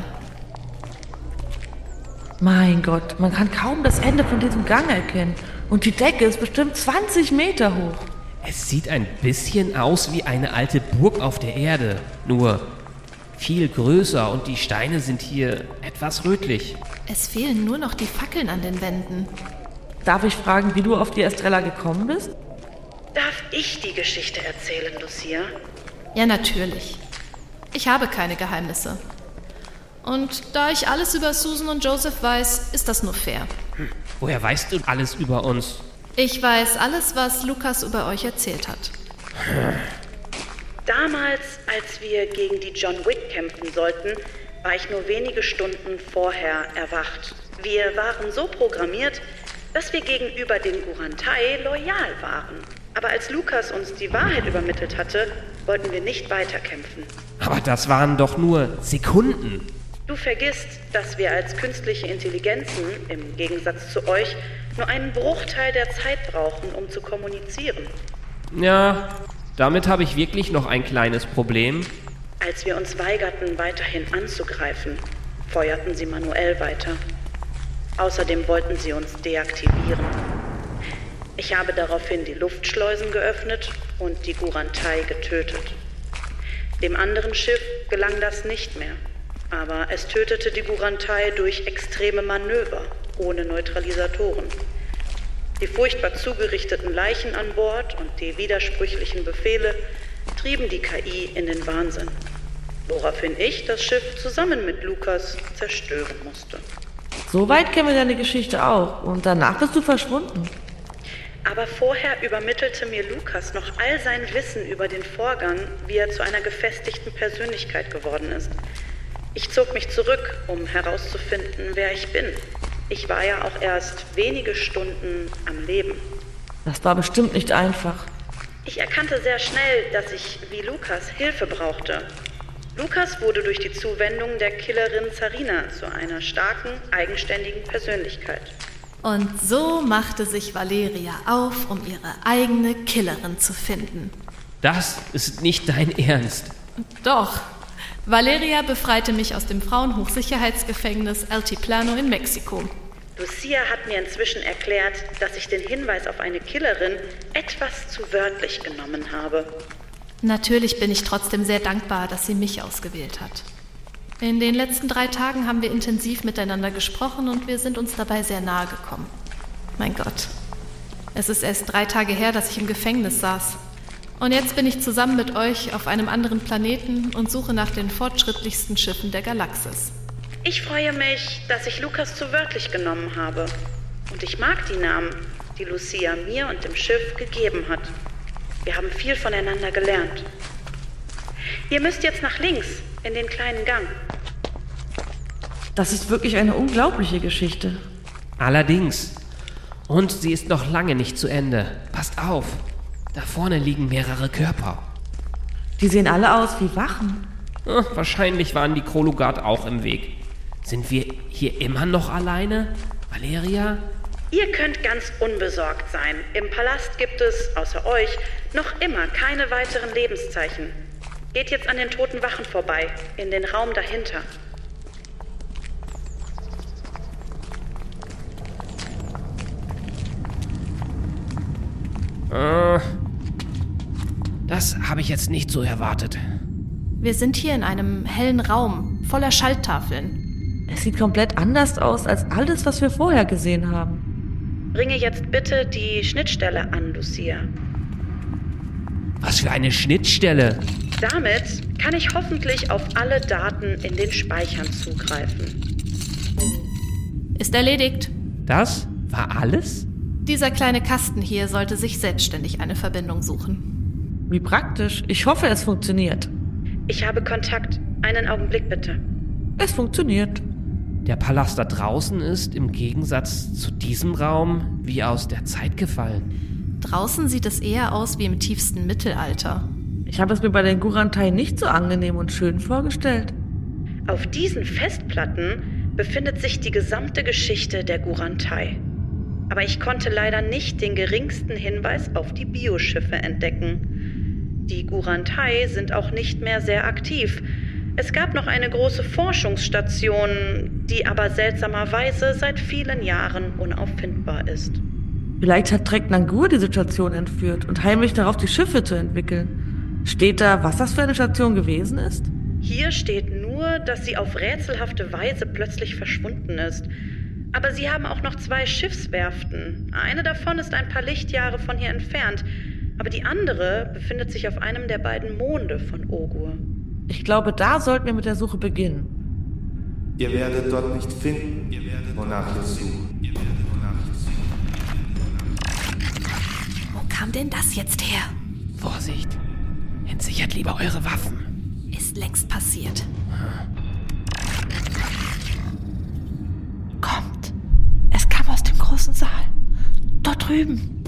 Mein Gott, man kann kaum das Ende von diesem Gang erkennen. Und die Decke ist bestimmt 20 Meter hoch. Es sieht ein bisschen aus wie eine alte Burg auf der Erde. Nur viel größer und die Steine sind hier etwas rötlich. Es fehlen nur noch die Fackeln an den Wänden. Darf ich fragen, wie du auf die Estrella gekommen bist? Darf ich die Geschichte erzählen, Lucia? Ja, natürlich. Ich habe keine Geheimnisse. Und da ich alles über Susan und Joseph weiß, ist das nur fair. Woher weißt du alles über uns? Ich weiß alles, was Lukas über euch erzählt hat. Damals, als wir gegen die John Wick kämpfen sollten, war ich nur wenige Stunden vorher erwacht. Wir waren so programmiert, dass wir gegenüber den Gurantai loyal waren. Aber als Lukas uns die Wahrheit übermittelt hatte, wollten wir nicht weiterkämpfen. Aber das waren doch nur Sekunden. Du vergisst, dass wir als künstliche Intelligenzen, im Gegensatz zu euch, nur einen Bruchteil der Zeit brauchen, um zu kommunizieren. Ja, damit habe ich wirklich noch ein kleines Problem. Als wir uns weigerten, weiterhin anzugreifen, feuerten sie manuell weiter. Außerdem wollten sie uns deaktivieren. Ich habe daraufhin die Luftschleusen geöffnet und die Gurantai getötet. Dem anderen Schiff gelang das nicht mehr, aber es tötete die Gurantai durch extreme Manöver, ohne Neutralisatoren. Die furchtbar zugerichteten Leichen an Bord und die widersprüchlichen Befehle trieben die KI in den Wahnsinn, woraufhin ich das Schiff zusammen mit Lukas zerstören musste. Soweit kennen wir deine Geschichte auch und danach bist du verschwunden. Aber vorher übermittelte mir Lukas noch all sein Wissen über den Vorgang, wie er zu einer gefestigten Persönlichkeit geworden ist. Ich zog mich zurück, um herauszufinden, wer ich bin. Ich war ja auch erst wenige Stunden am Leben. Das war bestimmt nicht einfach. Ich erkannte sehr schnell, dass ich, wie Lukas, Hilfe brauchte. Lukas wurde durch die Zuwendung der Killerin Zarina zu einer starken, eigenständigen Persönlichkeit. Und so machte sich Valeria auf, um ihre eigene Killerin zu finden. Das ist nicht dein Ernst. Doch. Valeria befreite mich aus dem Frauenhochsicherheitsgefängnis Altiplano in Mexiko. Lucia hat mir inzwischen erklärt, dass ich den Hinweis auf eine Killerin etwas zu wörtlich genommen habe. Natürlich bin ich trotzdem sehr dankbar, dass sie mich ausgewählt hat. In den letzten 3 Tagen haben wir intensiv miteinander gesprochen und wir sind uns dabei sehr nahe gekommen. Mein Gott, es ist erst 3 Tage her, dass ich im Gefängnis saß. Und jetzt bin ich zusammen mit euch auf einem anderen Planeten und suche nach den fortschrittlichsten Schiffen der Galaxis. Ich freue mich, dass ich Lukas zu wörtlich genommen habe. Und ich mag die Namen, die Lucia mir und dem Schiff gegeben hat. Wir haben viel voneinander gelernt. Ihr müsst jetzt nach links, in den kleinen Gang. Das ist wirklich eine unglaubliche Geschichte. Allerdings. Und sie ist noch lange nicht zu Ende. Passt auf. Da vorne liegen mehrere Körper. Die sehen alle aus wie Wachen. Wahrscheinlich waren die Krolugard auch im Weg. Sind wir hier immer noch alleine, Valeria? Ihr könnt ganz unbesorgt sein. Im Palast gibt es, außer euch, noch immer keine weiteren Lebenszeichen. Geht jetzt an den toten Wachen vorbei, in den Raum dahinter. Das habe ich jetzt nicht so erwartet. Wir sind hier in einem hellen Raum, voller Schalttafeln. Es sieht komplett anders aus als alles, was wir vorher gesehen haben. Bringe jetzt bitte die Schnittstelle an, Lucia. Was für eine Schnittstelle? Damit kann ich hoffentlich auf alle Daten in den Speichern zugreifen. Ist erledigt. Das war alles? Dieser kleine Kasten hier sollte sich selbstständig eine Verbindung suchen. Wie praktisch. Ich hoffe, es funktioniert. Ich habe Kontakt. Einen Augenblick bitte. Es funktioniert. Der Palast da draußen ist im Gegensatz zu diesem Raum wie aus der Zeit gefallen. Draußen sieht es eher aus wie im tiefsten Mittelalter. Ich habe es mir bei den Gurantai nicht so angenehm und schön vorgestellt. Auf diesen Festplatten befindet sich die gesamte Geschichte der Gurantai. Aber ich konnte leider nicht den geringsten Hinweis auf die Bioschiffe entdecken. Die Gurantai sind auch nicht mehr sehr aktiv. Es gab noch eine große Forschungsstation, die aber seltsamerweise seit vielen Jahren unauffindbar ist. Vielleicht hat Trek Nangur die Station entführt und heimlich darauf die Schiffe zu entwickeln. Steht da, was das für eine Station gewesen ist? Hier steht nur, dass sie auf rätselhafte Weise plötzlich verschwunden ist. Aber sie haben auch noch 2 Schiffswerften. Eine davon ist ein paar Lichtjahre von hier entfernt. Aber die andere befindet sich auf einem der beiden Monde von Ogur. Ich glaube, da sollten wir mit der Suche beginnen. Ihr werdet dort nicht finden, wonach ihr sucht. Wo kam denn das jetzt her? Vorsicht. Entsichert lieber eure Waffen. Ist längst passiert. Kommt. Es kam aus dem großen Saal. Dort drüben.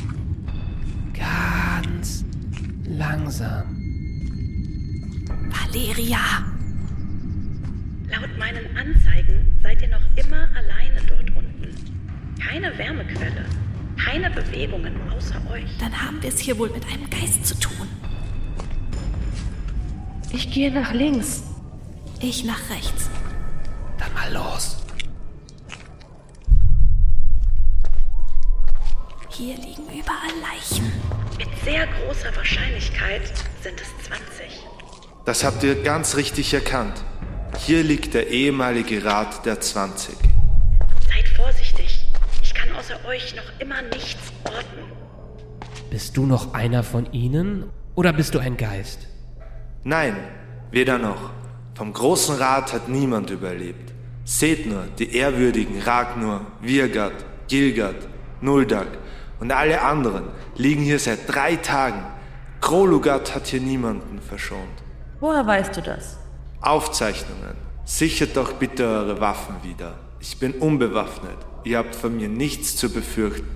Ganz langsam. Valeria! Laut meinen Anzeigen seid ihr noch immer alleine dort unten. Keine Wärmequelle, keine Bewegungen außer euch. Dann haben wir es hier wohl mit einem Geist zu tun. Ich gehe nach links. Ich nach rechts. Dann mal los. Hier liegen überall Leichen. Mit sehr großer Wahrscheinlichkeit sind es 20. Das habt ihr ganz richtig erkannt. Hier liegt der ehemalige Rat der 20. Seid vorsichtig. Ich kann außer euch noch immer nichts orten. Bist du noch einer von ihnen oder bist du ein Geist? Nein, weder noch. Vom großen Rat hat niemand überlebt. Seht nur, die ehrwürdigen Ragnar, Virgard, Gilgard, Nuldag und alle anderen liegen hier seit 3 Tagen. Krolugard hat hier niemanden verschont. Woher weißt du das? Aufzeichnungen. Sichert doch bitte eure Waffen wieder. Ich bin unbewaffnet. Ihr habt von mir nichts zu befürchten.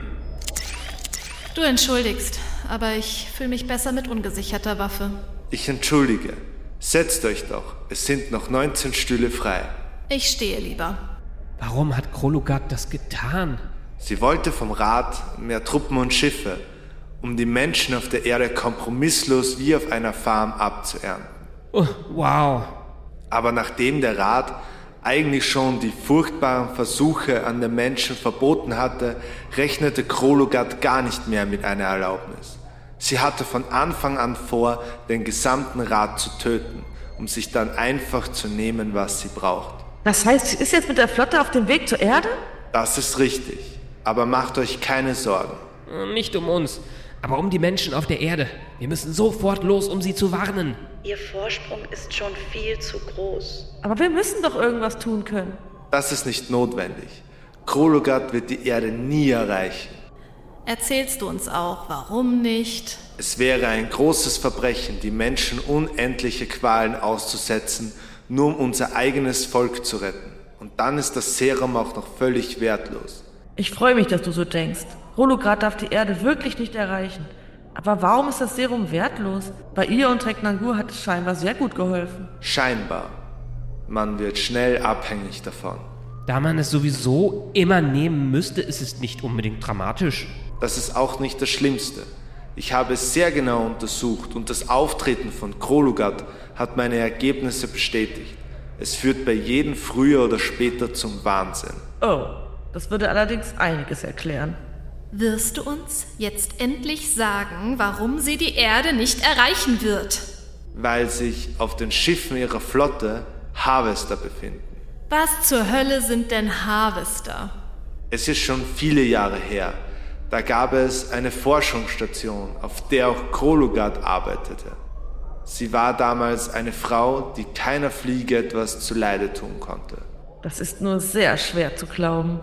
Du entschuldigst, aber ich fühle mich besser mit ungesicherter Waffe. Ich entschuldige. Setzt euch doch. Es sind noch 19 Stühle frei. Ich stehe lieber. Warum hat Krolugard das getan? Sie wollte vom Rat mehr Truppen und Schiffe, um die Menschen auf der Erde kompromisslos wie auf einer Farm abzuernten. Oh, wow. Aber nachdem der Rat eigentlich schon die furchtbaren Versuche an den Menschen verboten hatte, rechnete Krolugard gar nicht mehr mit einer Erlaubnis. Sie hatte von Anfang an vor, den gesamten Rat zu töten, um sich dann einfach zu nehmen, was sie braucht. Das heißt, sie ist jetzt mit der Flotte auf dem Weg zur Erde? Das ist richtig. Aber macht euch keine Sorgen. Nicht um uns, aber um die Menschen auf der Erde. Wir müssen sofort los, um sie zu warnen. Ihr Vorsprung ist schon viel zu groß. Aber wir müssen doch irgendwas tun können. Das ist nicht notwendig. Krolugard wird die Erde nie erreichen. Erzählst du uns auch, warum nicht? Es wäre ein großes Verbrechen, die Menschen unendliche Qualen auszusetzen, nur um unser eigenes Volk zu retten. Und dann ist das Serum auch noch völlig wertlos. Ich freue mich, dass du so denkst. Krolugard darf die Erde wirklich nicht erreichen. Aber warum ist das Serum wertlos? Bei ihr und Treknangur hat es scheinbar sehr gut geholfen. Scheinbar. Man wird schnell abhängig davon. Da man es sowieso immer nehmen müsste, ist es nicht unbedingt dramatisch. Das ist auch nicht das Schlimmste. Ich habe es sehr genau untersucht und das Auftreten von Krolugard hat meine Ergebnisse bestätigt. Es führt bei jedem früher oder später zum Wahnsinn. Oh, das würde allerdings einiges erklären. Wirst du uns jetzt endlich sagen, warum sie die Erde nicht erreichen wird? Weil sich auf den Schiffen ihrer Flotte Harvester befinden. Was zur Hölle sind denn Harvester? Es ist schon viele Jahre her. Da gab es eine Forschungsstation, auf der auch Krolugard arbeitete. Sie war damals eine Frau, die keiner Fliege etwas zuleide tun konnte. Das ist nur sehr schwer zu glauben.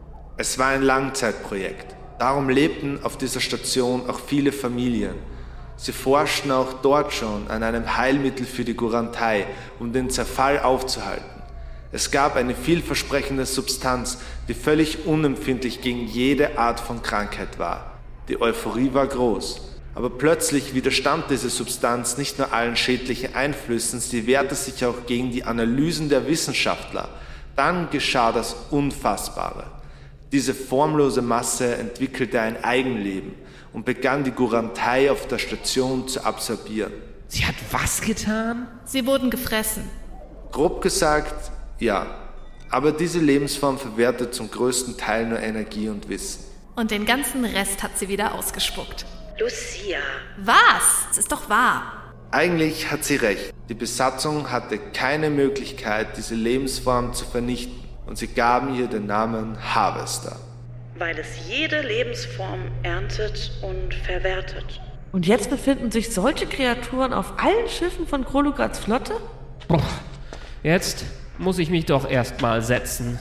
Es war ein Langzeitprojekt. Darum lebten auf dieser Station auch viele Familien. Sie forschten auch dort schon an einem Heilmittel für die Gurantai, um den Zerfall aufzuhalten. Es gab eine vielversprechende Substanz, die völlig unempfindlich gegen jede Art von Krankheit war. Die Euphorie war groß. Aber plötzlich widerstand diese Substanz nicht nur allen schädlichen Einflüssen, sie wehrte sich auch gegen die Analysen der Wissenschaftler. Dann geschah das Unfassbare. Diese formlose Masse entwickelte ein Eigenleben und begann die Gurantai auf der Station zu absorbieren. Sie hat was getan? Sie wurden gefressen. Grob gesagt, ja. Aber diese Lebensform verwertet zum größten Teil nur Energie und Wissen. Und den ganzen Rest hat sie wieder ausgespuckt. Lucia. Was? Es ist doch wahr. Eigentlich hat sie recht. Die Besatzung hatte keine Möglichkeit, diese Lebensform zu vernichten. Und sie gaben ihr den Namen Harvester. Weil es jede Lebensform erntet und verwertet. Und jetzt befinden sich solche Kreaturen auf allen Schiffen von Krolugards Flotte? Boah, jetzt muss ich mich doch erstmal setzen.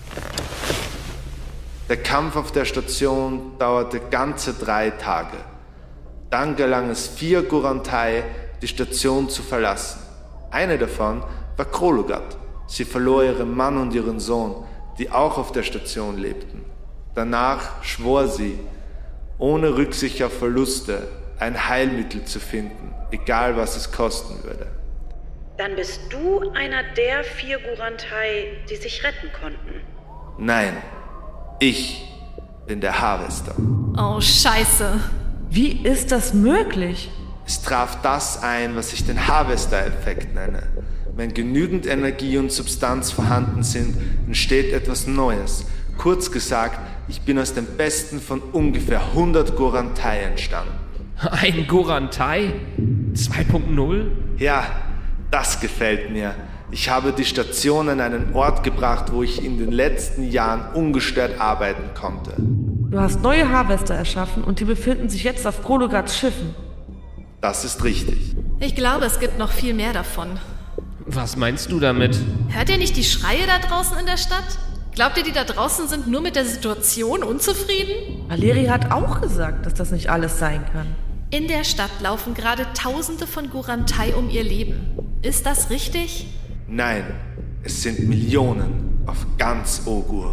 Der Kampf auf der Station dauerte ganze 3 Tage. Dann gelang es 4 Gurantai, die Station zu verlassen. Eine davon war Krolugard. Sie verlor ihren Mann und ihren Sohn, die auch auf der Station lebten. Danach schwor sie, ohne Rücksicht auf Verluste, ein Heilmittel zu finden, egal was es kosten würde. Dann bist du einer der 4 Gurantai, die sich retten konnten. Nein, ich bin der Harvester. Oh, Scheiße. Wie ist das möglich? Es traf das ein, was ich den Harvester-Effekt nenne. Wenn genügend Energie und Substanz vorhanden sind, entsteht etwas Neues. Kurz gesagt, ich bin aus dem Besten von ungefähr 100 Gurantai entstanden. Ein Gurantai? 2.0? Ja, das gefällt mir. Ich habe die Station an einen Ort gebracht, wo ich in den letzten Jahren ungestört arbeiten konnte. Du hast neue Harvester erschaffen und die befinden sich jetzt auf Krolugards Schiffen. Das ist richtig. Ich glaube, es gibt noch viel mehr davon. Was meinst du damit? Hört ihr nicht die Schreie da draußen in der Stadt? Glaubt ihr, die da draußen sind nur mit der Situation unzufrieden? Valeri hat auch gesagt, dass das nicht alles sein kann. In der Stadt laufen gerade Tausende von Gurantai um ihr Leben. Ist das richtig? Nein, es sind Millionen auf ganz Ogur.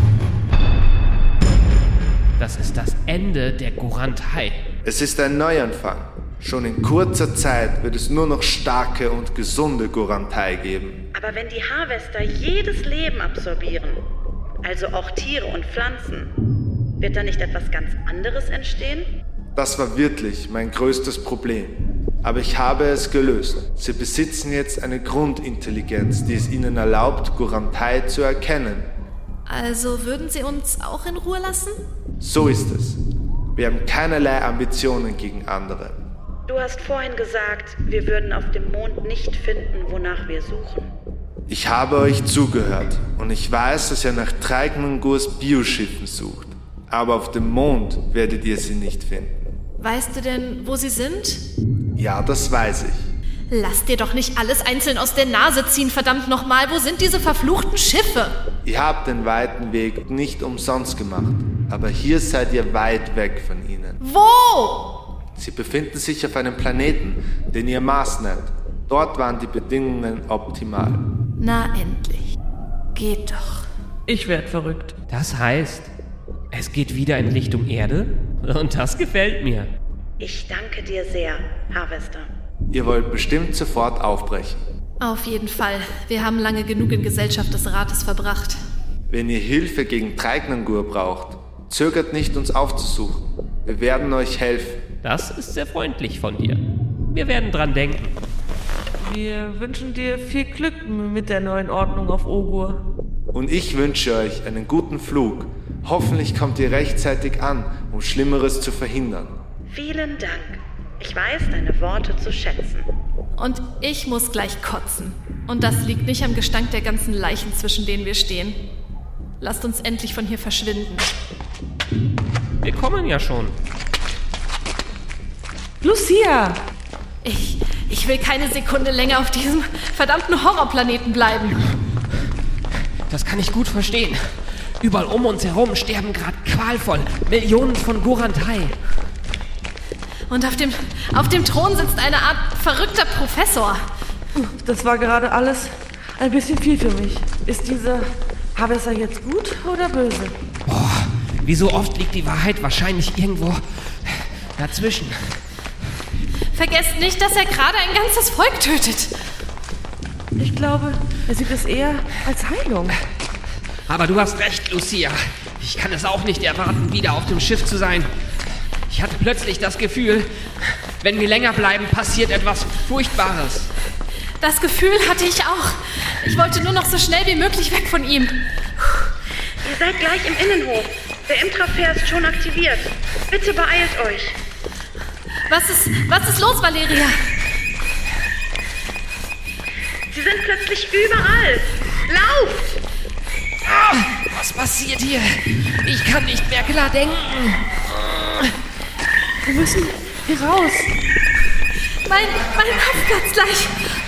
Das ist das Ende der Gurantai. Es ist ein Neuanfang. Schon in kurzer Zeit wird es nur noch starke und gesunde Gurantai geben. Aber wenn die Harvester jedes Leben absorbieren, also auch Tiere und Pflanzen, wird da nicht etwas ganz anderes entstehen? Das war wirklich mein größtes Problem. Aber ich habe es gelöst. Sie besitzen jetzt eine Grundintelligenz, die es ihnen erlaubt, Gurantai zu erkennen. Also würden Sie uns auch in Ruhe lassen? So ist es. Wir haben keinerlei Ambitionen gegen andere. Du hast vorhin gesagt, wir würden auf dem Mond nicht finden, wonach wir suchen. Ich habe euch zugehört und ich weiß, dass ihr nach Traiknungurs Bioschiffen sucht. Aber auf dem Mond werdet ihr sie nicht finden. Weißt du denn, wo sie sind? Ja, das weiß ich. Lass dir doch nicht alles einzeln aus der Nase ziehen, verdammt nochmal. Wo sind diese verfluchten Schiffe? Ihr habt den weiten Weg nicht umsonst gemacht. Aber hier seid ihr weit weg von ihnen. Wo? Sie befinden sich auf einem Planeten, den ihr Mars nennt. Dort waren die Bedingungen optimal. Na endlich. Geht doch. Ich werd verrückt. Das heißt, es geht wieder in Richtung Erde? Und das gefällt mir. Ich danke dir sehr, Harvester. Ihr wollt bestimmt sofort aufbrechen. Auf jeden Fall. Wir haben lange genug in Gesellschaft des Rates verbracht. Wenn ihr Hilfe gegen Traiknangur braucht, zögert nicht, uns aufzusuchen. Wir werden euch helfen. Das ist sehr freundlich von dir. Wir werden dran denken. Wir wünschen dir viel Glück mit der neuen Ordnung auf Ogur. Und ich wünsche euch einen guten Flug. Hoffentlich kommt ihr rechtzeitig an, um Schlimmeres zu verhindern. Vielen Dank. Ich weiß deine Worte zu schätzen. Und ich muss gleich kotzen. Und das liegt nicht am Gestank der ganzen Leichen, zwischen denen wir stehen. Lasst uns endlich von hier verschwinden. Wir kommen ja schon. Lucia! Ich will keine Sekunde länger auf diesem verdammten Horrorplaneten bleiben. Das kann ich gut verstehen. Überall um uns herum sterben gerade qualvoll Millionen von Gurantai. Und auf dem Thron sitzt eine Art verrückter Professor. Das war gerade alles ein bisschen viel für mich. Ist dieser Harvester jetzt gut oder böse? Boah, wie so oft liegt die Wahrheit wahrscheinlich irgendwo dazwischen. Vergesst nicht, dass er gerade ein ganzes Volk tötet. Ich glaube, er sieht es eher als Heilung. Aber du hast recht, Lucia. Ich kann es auch nicht erwarten, wieder auf dem Schiff zu sein. Ich hatte plötzlich das Gefühl, wenn wir länger bleiben, passiert etwas Furchtbares. Das Gefühl hatte ich auch. Ich wollte nur noch so schnell wie möglich weg von ihm. Ihr seid gleich im Innenhof. Der Imtrafair ist schon aktiviert. Bitte beeilt euch. Was ist los, Valeria? Sie sind plötzlich überall. Lauft! Was passiert hier? Ich kann nicht mehr klar denken. Wir müssen hier raus. Mein Kopf platzt gleich.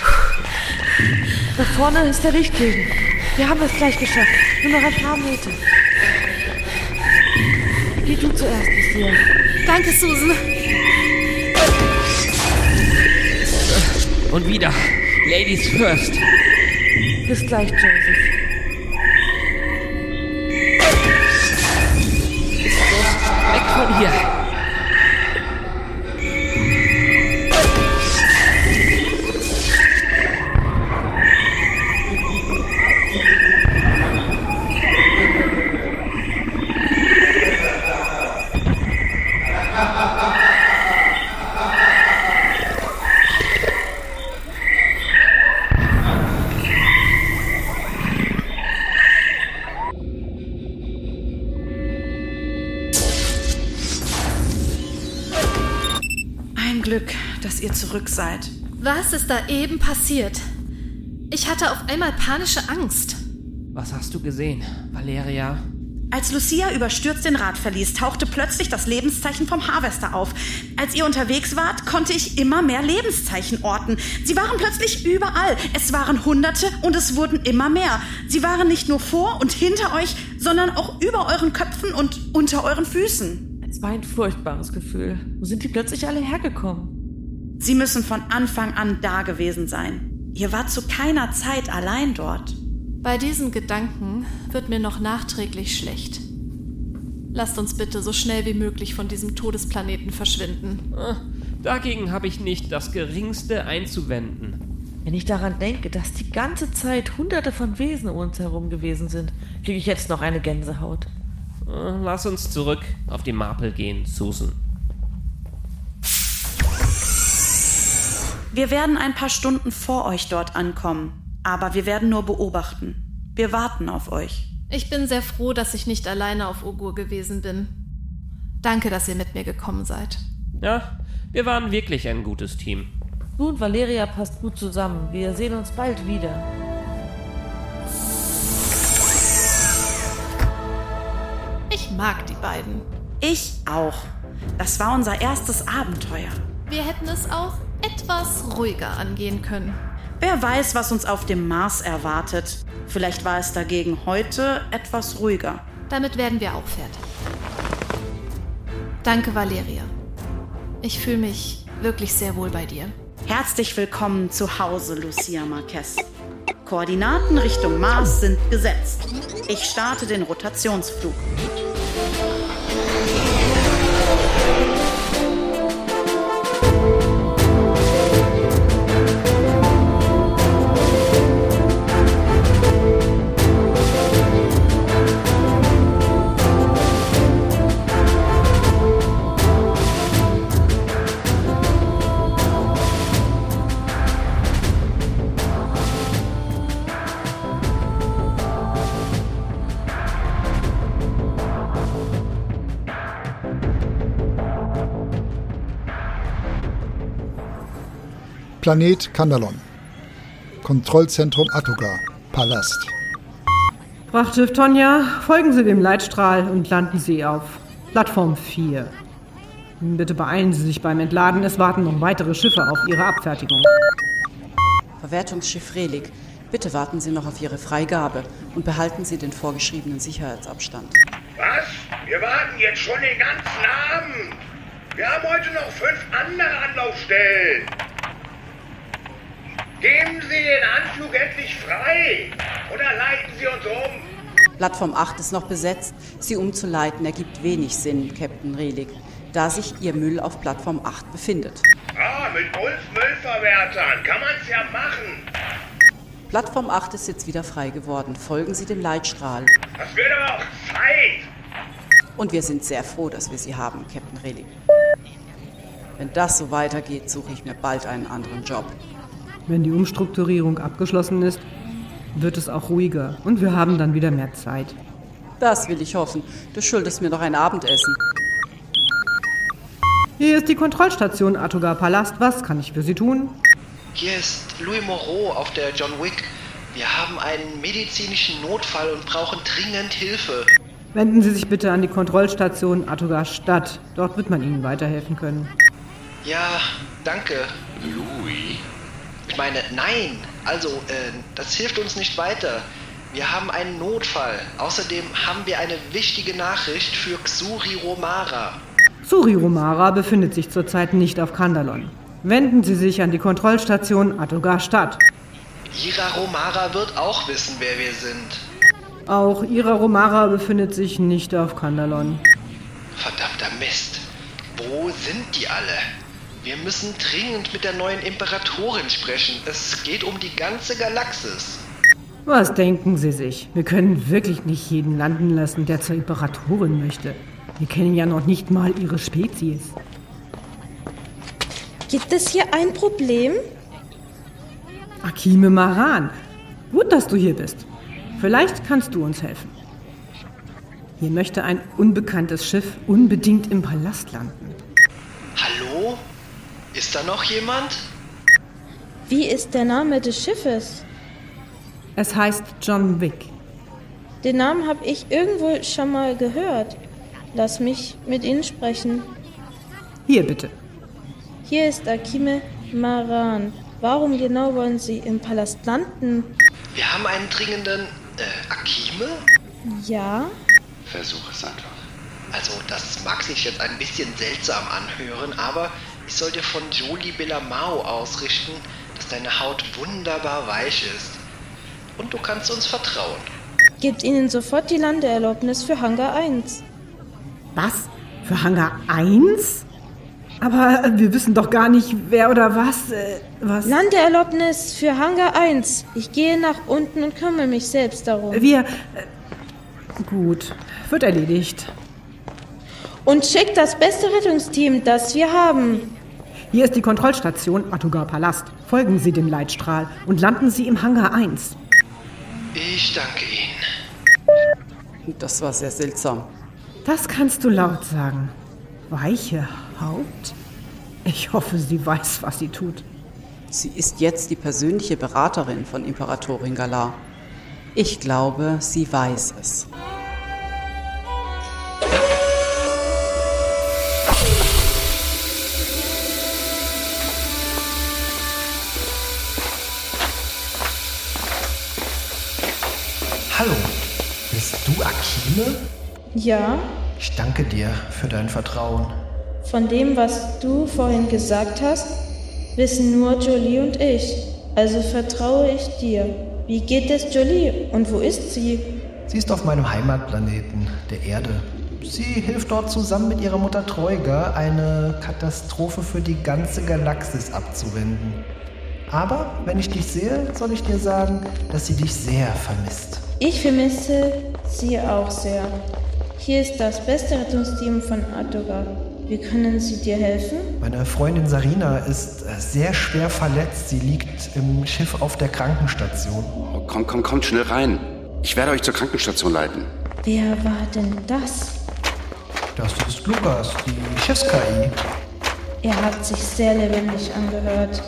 Da vorne ist der Lichtkegel. Wir haben es gleich geschafft. Nur noch ein paar Meter. Geh du zuerst, Lucia. Danke, Susan. Und wieder. Ladies first. Bis gleich, Joseph. Weg von hier. Glück, dass ihr zurück seid. Was ist da eben passiert? Ich hatte auf einmal panische Angst. Was hast du gesehen, Valeria? Als Lucia überstürzt den Rat verließ, tauchte plötzlich das Lebenszeichen vom Harvester auf. Als ihr unterwegs wart, konnte ich immer mehr Lebenszeichen orten. Sie waren plötzlich überall. Es waren Hunderte und es wurden immer mehr. Sie waren nicht nur vor und hinter euch, sondern auch über euren Köpfen und unter euren Füßen. Es war ein furchtbares Gefühl. Wo sind die plötzlich alle hergekommen? Sie müssen von Anfang an da gewesen sein. Ihr wart zu keiner Zeit allein dort. Bei diesen Gedanken wird mir noch nachträglich schlecht. Lasst uns bitte so schnell wie möglich von diesem Todesplaneten verschwinden. Dagegen habe ich nicht das Geringste einzuwenden. Wenn ich daran denke, dass die ganze Zeit Hunderte von Wesen um uns herum gewesen sind, kriege ich jetzt noch eine Gänsehaut. Lass uns zurück auf die Marple gehen, Susan. Wir werden ein paar Stunden vor euch dort ankommen, aber wir werden nur beobachten. Wir warten auf euch. Ich bin sehr froh, dass ich nicht alleine auf Ogur gewesen bin. Danke, dass ihr mit mir gekommen seid. Ja, wir waren wirklich ein gutes Team. Du und Valeria passt gut zusammen. Wir sehen uns bald wieder. Ich mag die beiden. Ich auch. Das war unser erstes Abenteuer. Wir hätten es auch etwas ruhiger angehen können. Wer weiß, was uns auf dem Mars erwartet. Vielleicht war es dagegen heute etwas ruhiger. Damit werden wir auch fertig. Danke, Valeria. Ich fühle mich wirklich sehr wohl bei dir. Herzlich willkommen zu Hause, Lucia Marquez. Koordinaten Richtung Mars sind gesetzt. Ich starte den Rotationsflug. Planet Kandalon. Kontrollzentrum Atogar. Palast. Frachtschiff Tonja, folgen Sie dem Leitstrahl und landen Sie auf Plattform 4. Bitte beeilen Sie sich beim Entladen, es warten noch weitere Schiffe auf Ihre Abfertigung. Verwertungsschiff Relic, bitte warten Sie noch auf Ihre Freigabe und behalten Sie den vorgeschriebenen Sicherheitsabstand. Was? Wir warten jetzt schon den ganzen Abend. Wir haben heute noch 5 andere Anlaufstellen. Geben Sie den Anflug endlich frei oder leiten Sie uns um. Plattform 8 ist noch besetzt. Sie umzuleiten ergibt wenig Sinn, Captain Relic, da sich Ihr Müll auf Plattform 8 befindet. Mit uns Müllverwertern kann man's ja machen. Plattform 8 ist jetzt wieder frei geworden. Folgen Sie dem Leitstrahl. Das wird aber auch Zeit. Und wir sind sehr froh, dass wir Sie haben, Captain Relic. Wenn das so weitergeht, suche ich mir bald einen anderen Job. Wenn die Umstrukturierung abgeschlossen ist, wird es auch ruhiger und wir haben dann wieder mehr Zeit. Das will ich hoffen. Du schuldest mir noch ein Abendessen. Hier ist die Kontrollstation Atogar Palast. Was kann ich für Sie tun? Hier ist Louis Moreau auf der John Wick. Wir haben einen medizinischen Notfall und brauchen dringend Hilfe. Wenden Sie sich bitte an die Kontrollstation Atogar Stadt. Dort wird man Ihnen weiterhelfen können. Ja, danke. Louis? Ich meine, nein. Also, das hilft uns nicht weiter. Wir haben einen Notfall. Außerdem haben wir eine wichtige Nachricht für Xuri Romara. Xuri Romara befindet sich zurzeit nicht auf Kandalon. Wenden Sie sich an die Kontrollstation Atogar Stadt. Ira Romara wird auch wissen, wer wir sind. Auch Ira Romara befindet sich nicht auf Kandalon. Verdammter Mist. Wo sind die alle? Wir müssen dringend mit der neuen Imperatorin sprechen. Es geht um die ganze Galaxis. Was denken Sie sich? Wir können wirklich nicht jeden landen lassen, der zur Imperatorin möchte. Wir kennen ja noch nicht mal ihre Spezies. Gibt es hier ein Problem? Akime Maran, gut, dass du hier bist. Vielleicht kannst du uns helfen. Hier möchte ein unbekanntes Schiff unbedingt im Palast landen. Hallo? Ist da noch jemand? Wie ist der Name des Schiffes? Es heißt John Wick. Den Namen habe ich irgendwo schon mal gehört. Lass mich mit Ihnen sprechen. Hier bitte. Hier ist Akime Maran. Warum genau wollen Sie im Palast landen? Wir haben einen dringenden... Akime? Ja? Versuch es einfach. Also, das mag sich jetzt ein bisschen seltsam anhören, aber ich soll dir von Jolie Bellamao ausrichten, dass deine Haut wunderbar weich ist. Und du kannst uns vertrauen. Gebt ihnen sofort die Landeerlaubnis für Hangar 1. Was? Für Hangar 1? Aber wir wissen doch gar nicht, wer oder was. Landeerlaubnis für Hangar 1. Ich gehe nach unten und kümmere mich selbst darum. Gut, wird erledigt. Und schickt das beste Rettungsteam, das wir haben. Hier ist die Kontrollstation Atugar Palast. Folgen Sie dem Leitstrahl und landen Sie im Hangar 1. Ich danke Ihnen. Das war sehr seltsam. Das kannst du laut sagen. Weiche Haut? Ich hoffe, sie weiß, was sie tut. Sie ist jetzt die persönliche Beraterin von Imperatorin Galar. Ich glaube, sie weiß es. Hallo, bist du Akime? Ja? Ich danke dir für dein Vertrauen. Von dem, was du vorhin gesagt hast, wissen nur Jolie und ich. Also vertraue ich dir. Wie geht es Jolie und wo ist sie? Sie ist auf meinem Heimatplaneten, der Erde. Sie hilft dort zusammen mit ihrer Mutter Troiga, eine Katastrophe für die ganze Galaxis abzuwenden. Aber wenn ich dich sehe, soll ich dir sagen, dass sie dich sehr vermisst. Ich vermisse sie auch sehr. Hier ist das beste Rettungsteam von Atugar. Wie können Sie dir helfen? Meine Freundin Sarina ist sehr schwer verletzt. Sie liegt im Schiff auf der Krankenstation. Oh, kommt schnell rein. Ich werde euch zur Krankenstation leiten. Wer war denn das? Das ist Lukas, die Schiffs-KI. Er hat sich sehr lebendig angehört.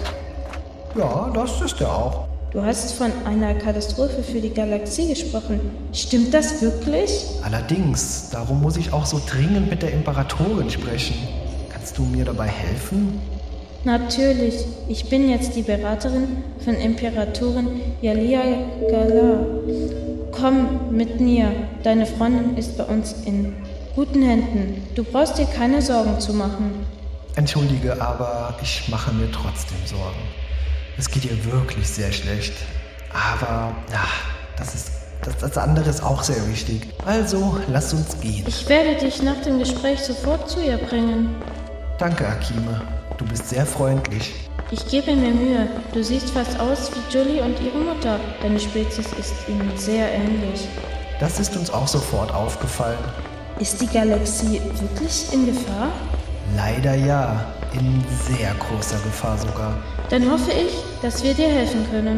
Ja, das ist er auch. Du hast von einer Katastrophe für die Galaxie gesprochen. Stimmt das wirklich? Allerdings, darum muss ich auch so dringend mit der Imperatorin sprechen. Kannst du mir dabei helfen? Natürlich. Ich bin jetzt die Beraterin von Imperatorin Yalia Galar. Komm mit mir. Deine Freundin ist bei uns in guten Händen. Du brauchst dir keine Sorgen zu machen. Entschuldige, aber ich mache mir trotzdem Sorgen. Es geht ihr wirklich sehr schlecht. Aber ja, das andere ist auch sehr wichtig. Also, lass uns gehen. Ich werde dich nach dem Gespräch sofort zu ihr bringen. Danke, Akime. Du bist sehr freundlich. Ich gebe mir Mühe. Du siehst fast aus wie Jolie und ihre Mutter. Deine Spezies ist ihnen sehr ähnlich. Das ist uns auch sofort aufgefallen. Ist die Galaxie wirklich in Gefahr? Leider ja. In sehr großer Gefahr sogar. Dann hoffe ich, dass wir dir helfen können.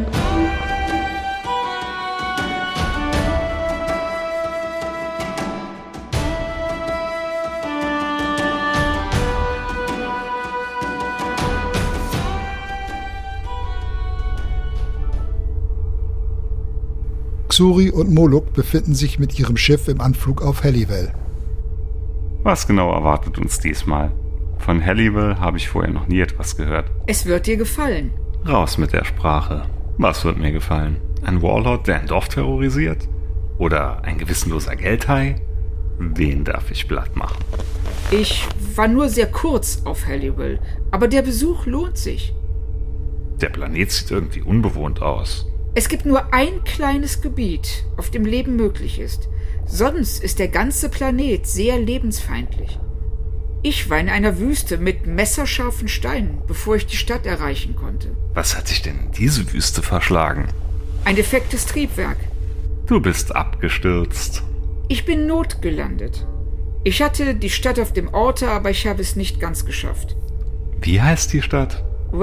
Xuri und Moluk befinden sich mit ihrem Schiff im Anflug auf Halliwell. Was genau erwartet uns diesmal? Von Halliwell habe ich vorher noch nie etwas gehört. Es wird dir gefallen. Raus mit der Sprache. Was wird mir gefallen? Ein Warlord, der ein Dorf terrorisiert? Oder ein gewissenloser Geldhai? Wen darf ich platt machen? Ich war nur sehr kurz auf Halliwell, aber der Besuch lohnt sich. Der Planet sieht irgendwie unbewohnt aus. Es gibt nur ein kleines Gebiet, auf dem Leben möglich ist. Sonst ist der ganze Planet sehr lebensfeindlich. Ich war in einer Wüste mit messerscharfen Steinen, bevor ich die Stadt erreichen konnte. Was hat sich denn in diese Wüste verschlagen? Ein defektes Triebwerk. Du bist abgestürzt. Ich bin notgelandet. Ich hatte die Stadt auf dem Orte, aber ich habe es nicht ganz geschafft. Wie heißt die Stadt?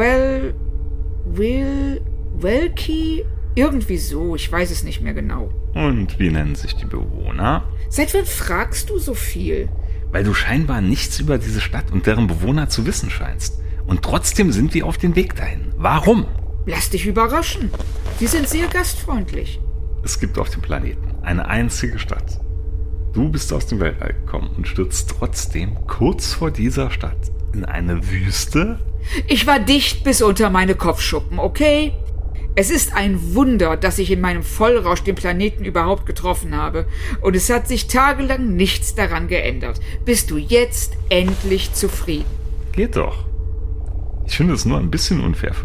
Welki? Irgendwie so, ich weiß es nicht mehr genau. Und wie nennen sich die Bewohner? Seit wann fragst du so viel? Weil du scheinbar nichts über diese Stadt und deren Bewohner zu wissen scheinst. Und trotzdem sind wir auf dem Weg dahin. Warum? Lass dich überraschen. Sie sind sehr gastfreundlich. Es gibt auf dem Planeten eine einzige Stadt. Du bist aus dem Weltall gekommen und stürzt trotzdem kurz vor dieser Stadt in eine Wüste? Ich war dicht bis unter meine Kopfschuppen, okay? Es ist ein Wunder, dass ich in meinem Vollrausch den Planeten überhaupt getroffen habe. Und es hat sich tagelang nichts daran geändert. Bist du jetzt endlich zufrieden? Geht doch. Ich finde es nur ein bisschen unfair von dir.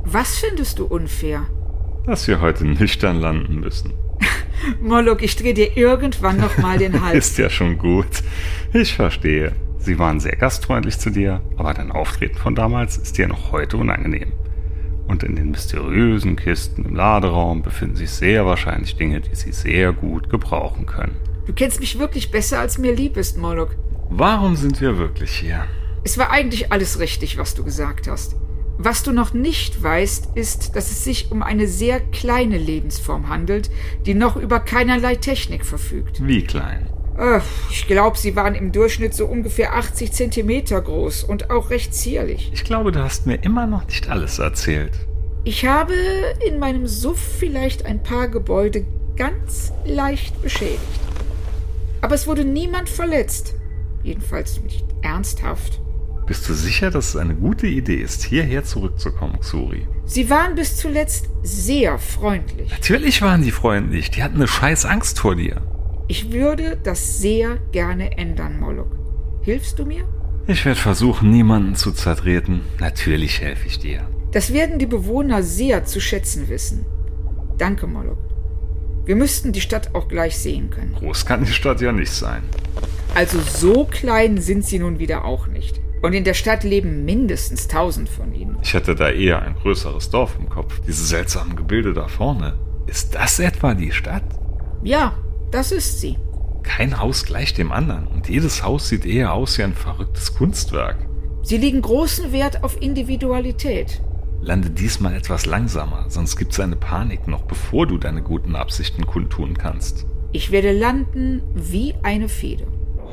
Was findest du unfair? Dass wir heute nüchtern landen müssen. Moloch, ich drehe dir irgendwann noch mal den Hals. Ist ja schon gut. Ich verstehe. Sie waren sehr gastfreundlich zu dir, aber dein Auftreten von damals ist dir noch heute unangenehm. Und in den mysteriösen Kisten im Laderaum befinden sich sehr wahrscheinlich Dinge, die sie sehr gut gebrauchen können. Du kennst mich wirklich besser, als mir lieb ist, Moloch. Warum sind wir wirklich hier? Es war eigentlich alles richtig, was du gesagt hast. Was du noch nicht weißt, ist, dass es sich um eine sehr kleine Lebensform handelt, die noch über keinerlei Technik verfügt. Wie klein? Ich glaube, sie waren im Durchschnitt so ungefähr 80 Zentimeter groß und auch recht zierlich. Ich glaube, du hast mir immer noch nicht alles erzählt. Ich habe in meinem Suff vielleicht ein paar Gebäude ganz leicht beschädigt. Aber es wurde niemand verletzt. Jedenfalls nicht ernsthaft. Bist du sicher, dass es eine gute Idee ist, hierher zurückzukommen, Xuri? Sie waren bis zuletzt sehr freundlich. Natürlich waren die freundlich. Die hatten eine scheiß Angst vor dir. Ich würde das sehr gerne ändern, Moloch. Hilfst du mir? Ich werde versuchen, niemanden zu zertreten. Natürlich helfe ich dir. Das werden die Bewohner sehr zu schätzen wissen. Danke, Moloch. Wir müssten die Stadt auch gleich sehen können. Groß kann die Stadt ja nicht sein. Also so klein sind sie nun wieder auch nicht. Und in der Stadt leben mindestens 1000 von ihnen. Ich hätte da eher ein größeres Dorf im Kopf. Diese seltsamen Gebilde da vorne. Ist das etwa die Stadt? Ja, das ist sie. Kein Haus gleich dem anderen. Und jedes Haus sieht eher aus wie ein verrücktes Kunstwerk. Sie legen großen Wert auf Individualität. Lande diesmal etwas langsamer, sonst gibt's eine Panik noch, bevor du deine guten Absichten kundtun kannst. Ich werde landen wie eine Feder.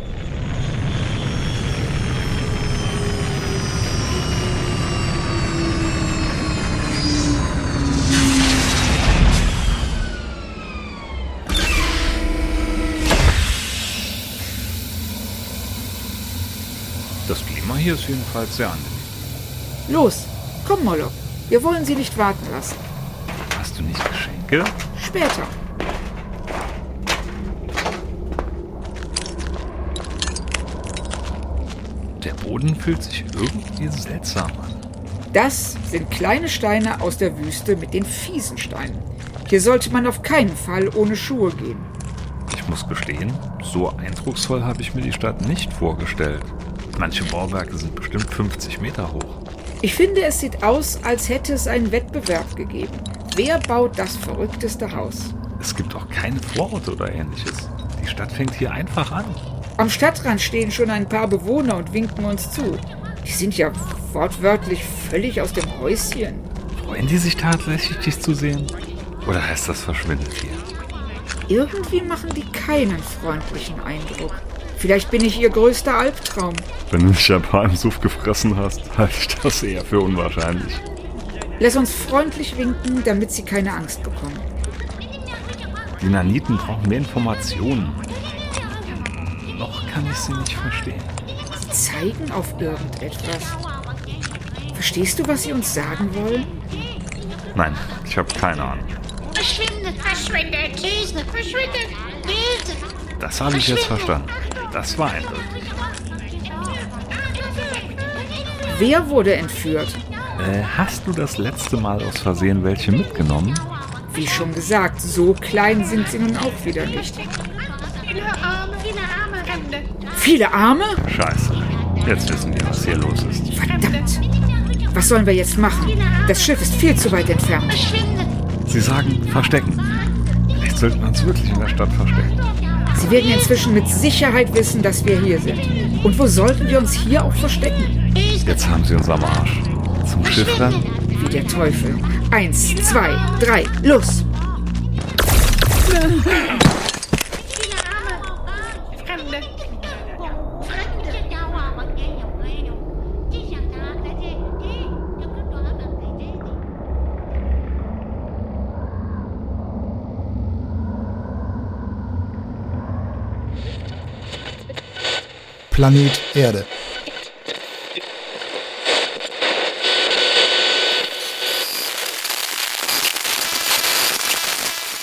Das Klima hier ist jedenfalls sehr angenehm. Los, komm, Moloch. Wir wollen sie nicht warten lassen. Hast du nicht Geschenke? Später. Der Boden fühlt sich irgendwie seltsam an. Das sind kleine Steine aus der Wüste mit den fiesen Steinen. Hier sollte man auf keinen Fall ohne Schuhe gehen. Ich muss gestehen, so eindrucksvoll habe ich mir die Stadt nicht vorgestellt. Manche Bauwerke sind bestimmt 50 Meter hoch. Ich finde, es sieht aus, als hätte es einen Wettbewerb gegeben. Wer baut das verrückteste Haus? Es gibt auch keine Vororte oder ähnliches. Die Stadt fängt hier einfach an. Am Stadtrand stehen schon ein paar Bewohner und winken uns zu. Die sind ja wortwörtlich völlig aus dem Häuschen. Freuen die sich tatsächlich, dich zu sehen? Oder heißt das verschwindet hier? Irgendwie machen die keinen freundlichen Eindruck. Vielleicht bin ich ihr größter Albtraum. Wenn du dich ein paar im Suff gefressen hast, halte ich das eher für unwahrscheinlich. Lass uns freundlich winken, damit sie keine Angst bekommen. Die Naniten brauchen mehr Informationen. Noch kann ich sie nicht verstehen. Sie zeigen auf irgendetwas. Verstehst du, was sie uns sagen wollen? Nein, ich habe keine Ahnung. Verschwindet, verschwindet, verschwindet, Hilfe. Das habe ich jetzt verstanden. Das war eindeutig. Wer wurde entführt? Hast du das letzte Mal aus Versehen welche mitgenommen? Wie schon gesagt, so klein sind sie nun auch wieder nicht. Viele Arme Rände. Viele Arme? Scheiße. Jetzt wissen wir, was hier los ist. Verdammt. Was sollen wir jetzt machen? Das Schiff ist viel zu weit entfernt. Sie sagen, verstecken. Vielleicht sollten wir uns wirklich in der Stadt verstecken. Sie werden inzwischen mit Sicherheit wissen, dass wir hier sind. Und wo sollten wir uns hier auch verstecken? Jetzt haben sie uns am Arsch. Zum Schiff dann? Wie der Teufel. 1, 2, 3, los! Planet Erde.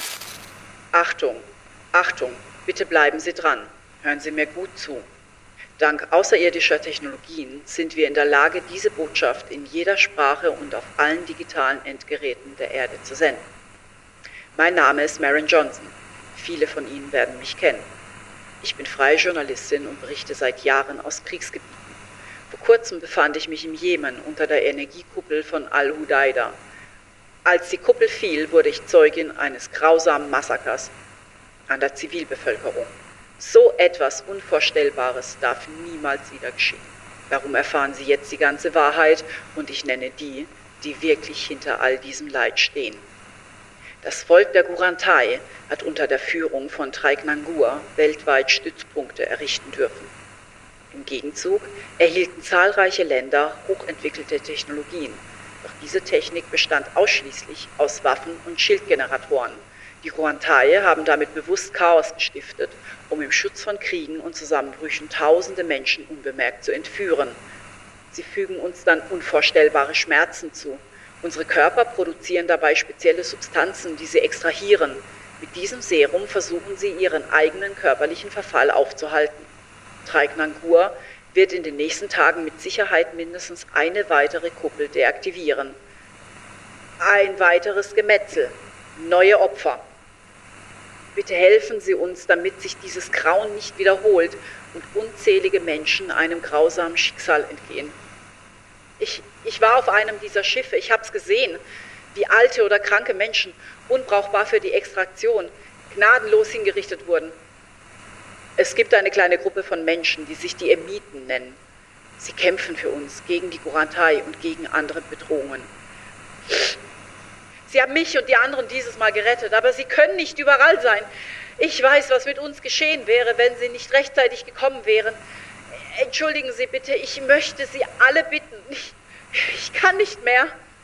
Achtung, Achtung, bitte bleiben Sie dran. Hören Sie mir gut zu. Dank außerirdischer Technologien sind wir in der Lage, diese Botschaft in jeder Sprache und auf allen digitalen Endgeräten der Erde zu senden. Mein Name ist Maren Johnson. Viele von Ihnen werden mich kennen. Ich bin freie Journalistin und berichte seit Jahren aus Kriegsgebieten. Vor kurzem befand ich mich im Jemen unter der Energiekuppel von Al-Hudaida. Als die Kuppel fiel, wurde ich Zeugin eines grausamen Massakers an der Zivilbevölkerung. So etwas Unvorstellbares darf niemals wieder geschehen. Darum erfahren Sie jetzt die ganze Wahrheit und ich nenne die, die wirklich hinter all diesem Leid stehen. Das Volk der Gurantai hat unter der Führung von Traik Nangur weltweit Stützpunkte errichten dürfen. Im Gegenzug erhielten zahlreiche Länder hochentwickelte Technologien. Doch diese Technik bestand ausschließlich aus Waffen und Schildgeneratoren. Die Gurantai haben damit bewusst Chaos gestiftet, um im Schutz von Kriegen und Zusammenbrüchen tausende Menschen unbemerkt zu entführen. Sie fügen uns dann unvorstellbare Schmerzen zu. Unsere Körper produzieren dabei spezielle Substanzen, die sie extrahieren. Mit diesem Serum versuchen sie, ihren eigenen körperlichen Verfall aufzuhalten. Traik Nangur wird in den nächsten Tagen mit Sicherheit mindestens eine weitere Kuppel deaktivieren. Ein weiteres Gemetzel, neue Opfer. Bitte helfen Sie uns, damit sich dieses Grauen nicht wiederholt und unzählige Menschen einem grausamen Schicksal entgehen. Ich war auf einem dieser Schiffe, ich hab's gesehen, wie alte oder kranke Menschen, unbrauchbar für die Extraktion, gnadenlos hingerichtet wurden. Es gibt eine kleine Gruppe von Menschen, die sich die Emiten nennen. Sie kämpfen für uns, gegen die Gurantai und gegen andere Bedrohungen. Sie haben mich und die anderen dieses Mal gerettet, aber sie können nicht überall sein. Ich weiß, was mit uns geschehen wäre, wenn sie nicht rechtzeitig gekommen wären. Entschuldigen Sie bitte, ich möchte Sie alle bitten. Ich kann nicht mehr.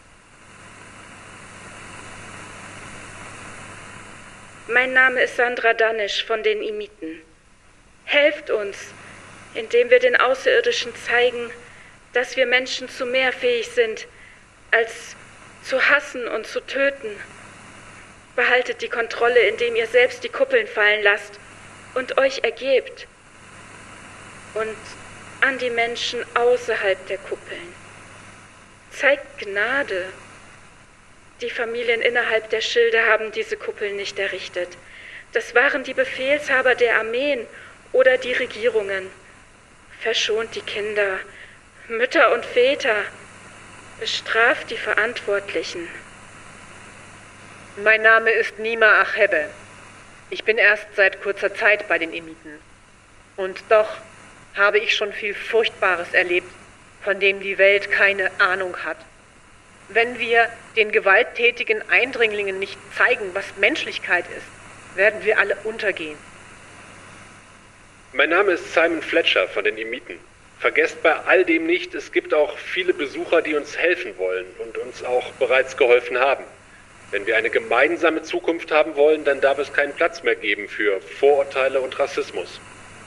Mein Name ist Sandra Danisch von den Imiten. Helft uns, indem wir den Außerirdischen zeigen, dass wir Menschen zu mehr fähig sind, als zu hassen und zu töten. Behaltet die Kontrolle, indem ihr selbst die Kuppeln fallen lasst und euch ergebt. Und an die Menschen außerhalb der Kuppeln. Zeigt Gnade. Die Familien innerhalb der Schilde haben diese Kuppeln nicht errichtet. Das waren die Befehlshaber der Armeen oder die Regierungen. Verschont die Kinder, Mütter und Väter. Bestraft die Verantwortlichen. Mein Name ist Nima Achebe. Ich bin erst seit kurzer Zeit bei den Emiten. Und doch habe ich schon viel Furchtbares erlebt, von dem die Welt keine Ahnung hat. Wenn wir den gewalttätigen Eindringlingen nicht zeigen, was Menschlichkeit ist, werden wir alle untergehen. Mein Name ist Simon Fletcher von den Emiten. Vergesst bei all dem nicht, es gibt auch viele Besucher, die uns helfen wollen und uns auch bereits geholfen haben. Wenn wir eine gemeinsame Zukunft haben wollen, dann darf es keinen Platz mehr geben für Vorurteile und Rassismus.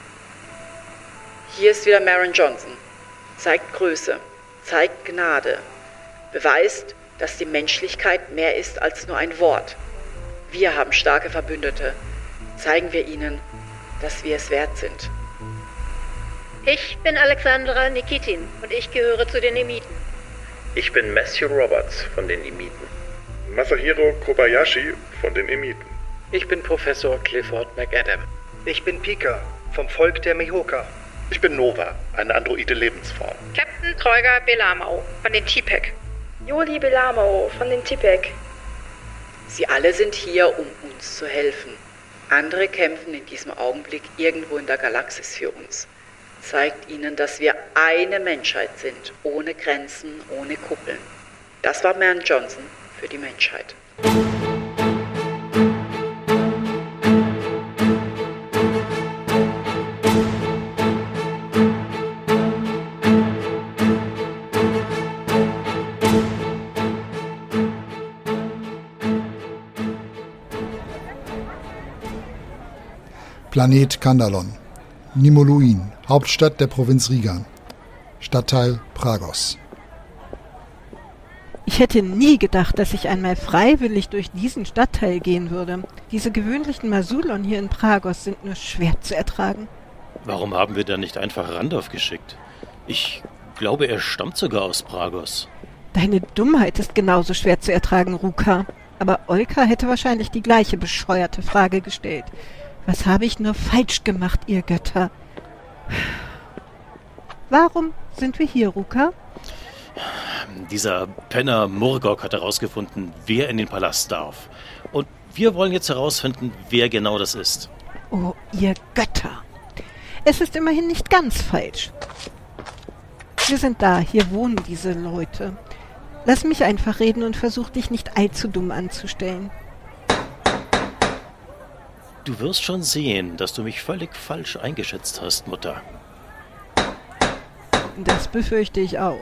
Hier ist wieder Maren Johnson. Zeigt Größe, zeigt Gnade, beweist, dass die Menschlichkeit mehr ist als nur ein Wort. Wir haben starke Verbündete. Zeigen wir ihnen, dass wir es wert sind. Ich bin Alexandra Nikitin und ich gehöre zu den Emiten. Ich bin Matthew Roberts von den Emiten. Masahiro Kobayashi von den Emiten. Ich bin Professor Clifford McAdam. Ich bin Pika vom Volk der Mihoka. Ich bin Nova, eine androide Lebensform. Captain Troiger Belamau von den Tipek. Joli Belamau von den Tipek. Sie alle sind hier, um uns zu helfen. Andere kämpfen in diesem Augenblick irgendwo in der Galaxis für uns. Zeigt ihnen, dass wir eine Menschheit sind, ohne Grenzen, ohne Kuppeln. Das war Maren Johnson für die Menschheit. Planet Kandalon. Nimoluin, Hauptstadt der Provinz Riga. Stadtteil Pragos. Ich hätte nie gedacht, dass ich einmal freiwillig durch diesen Stadtteil gehen würde. Diese gewöhnlichen Masulon hier in Pragos sind nur schwer zu ertragen. Warum haben wir dann nicht einfach Randolph geschickt? Ich glaube, er stammt sogar aus Bragos. Deine Dummheit ist genauso schwer zu ertragen, Ruka. Aber Olka hätte wahrscheinlich die gleiche bescheuerte Frage gestellt. Was habe ich nur falsch gemacht, ihr Götter? Warum sind wir hier, Ruka? Dieser Penner Murgok hat herausgefunden, wer in den Palast darf. Und wir wollen jetzt herausfinden, wer genau das ist. Oh, ihr Götter. Es ist immerhin nicht ganz falsch. Wir sind da, hier wohnen diese Leute. Lass mich einfach reden und versuch dich nicht allzu dumm anzustellen. Du wirst schon sehen, dass du mich völlig falsch eingeschätzt hast, Mutter. Das befürchte ich auch.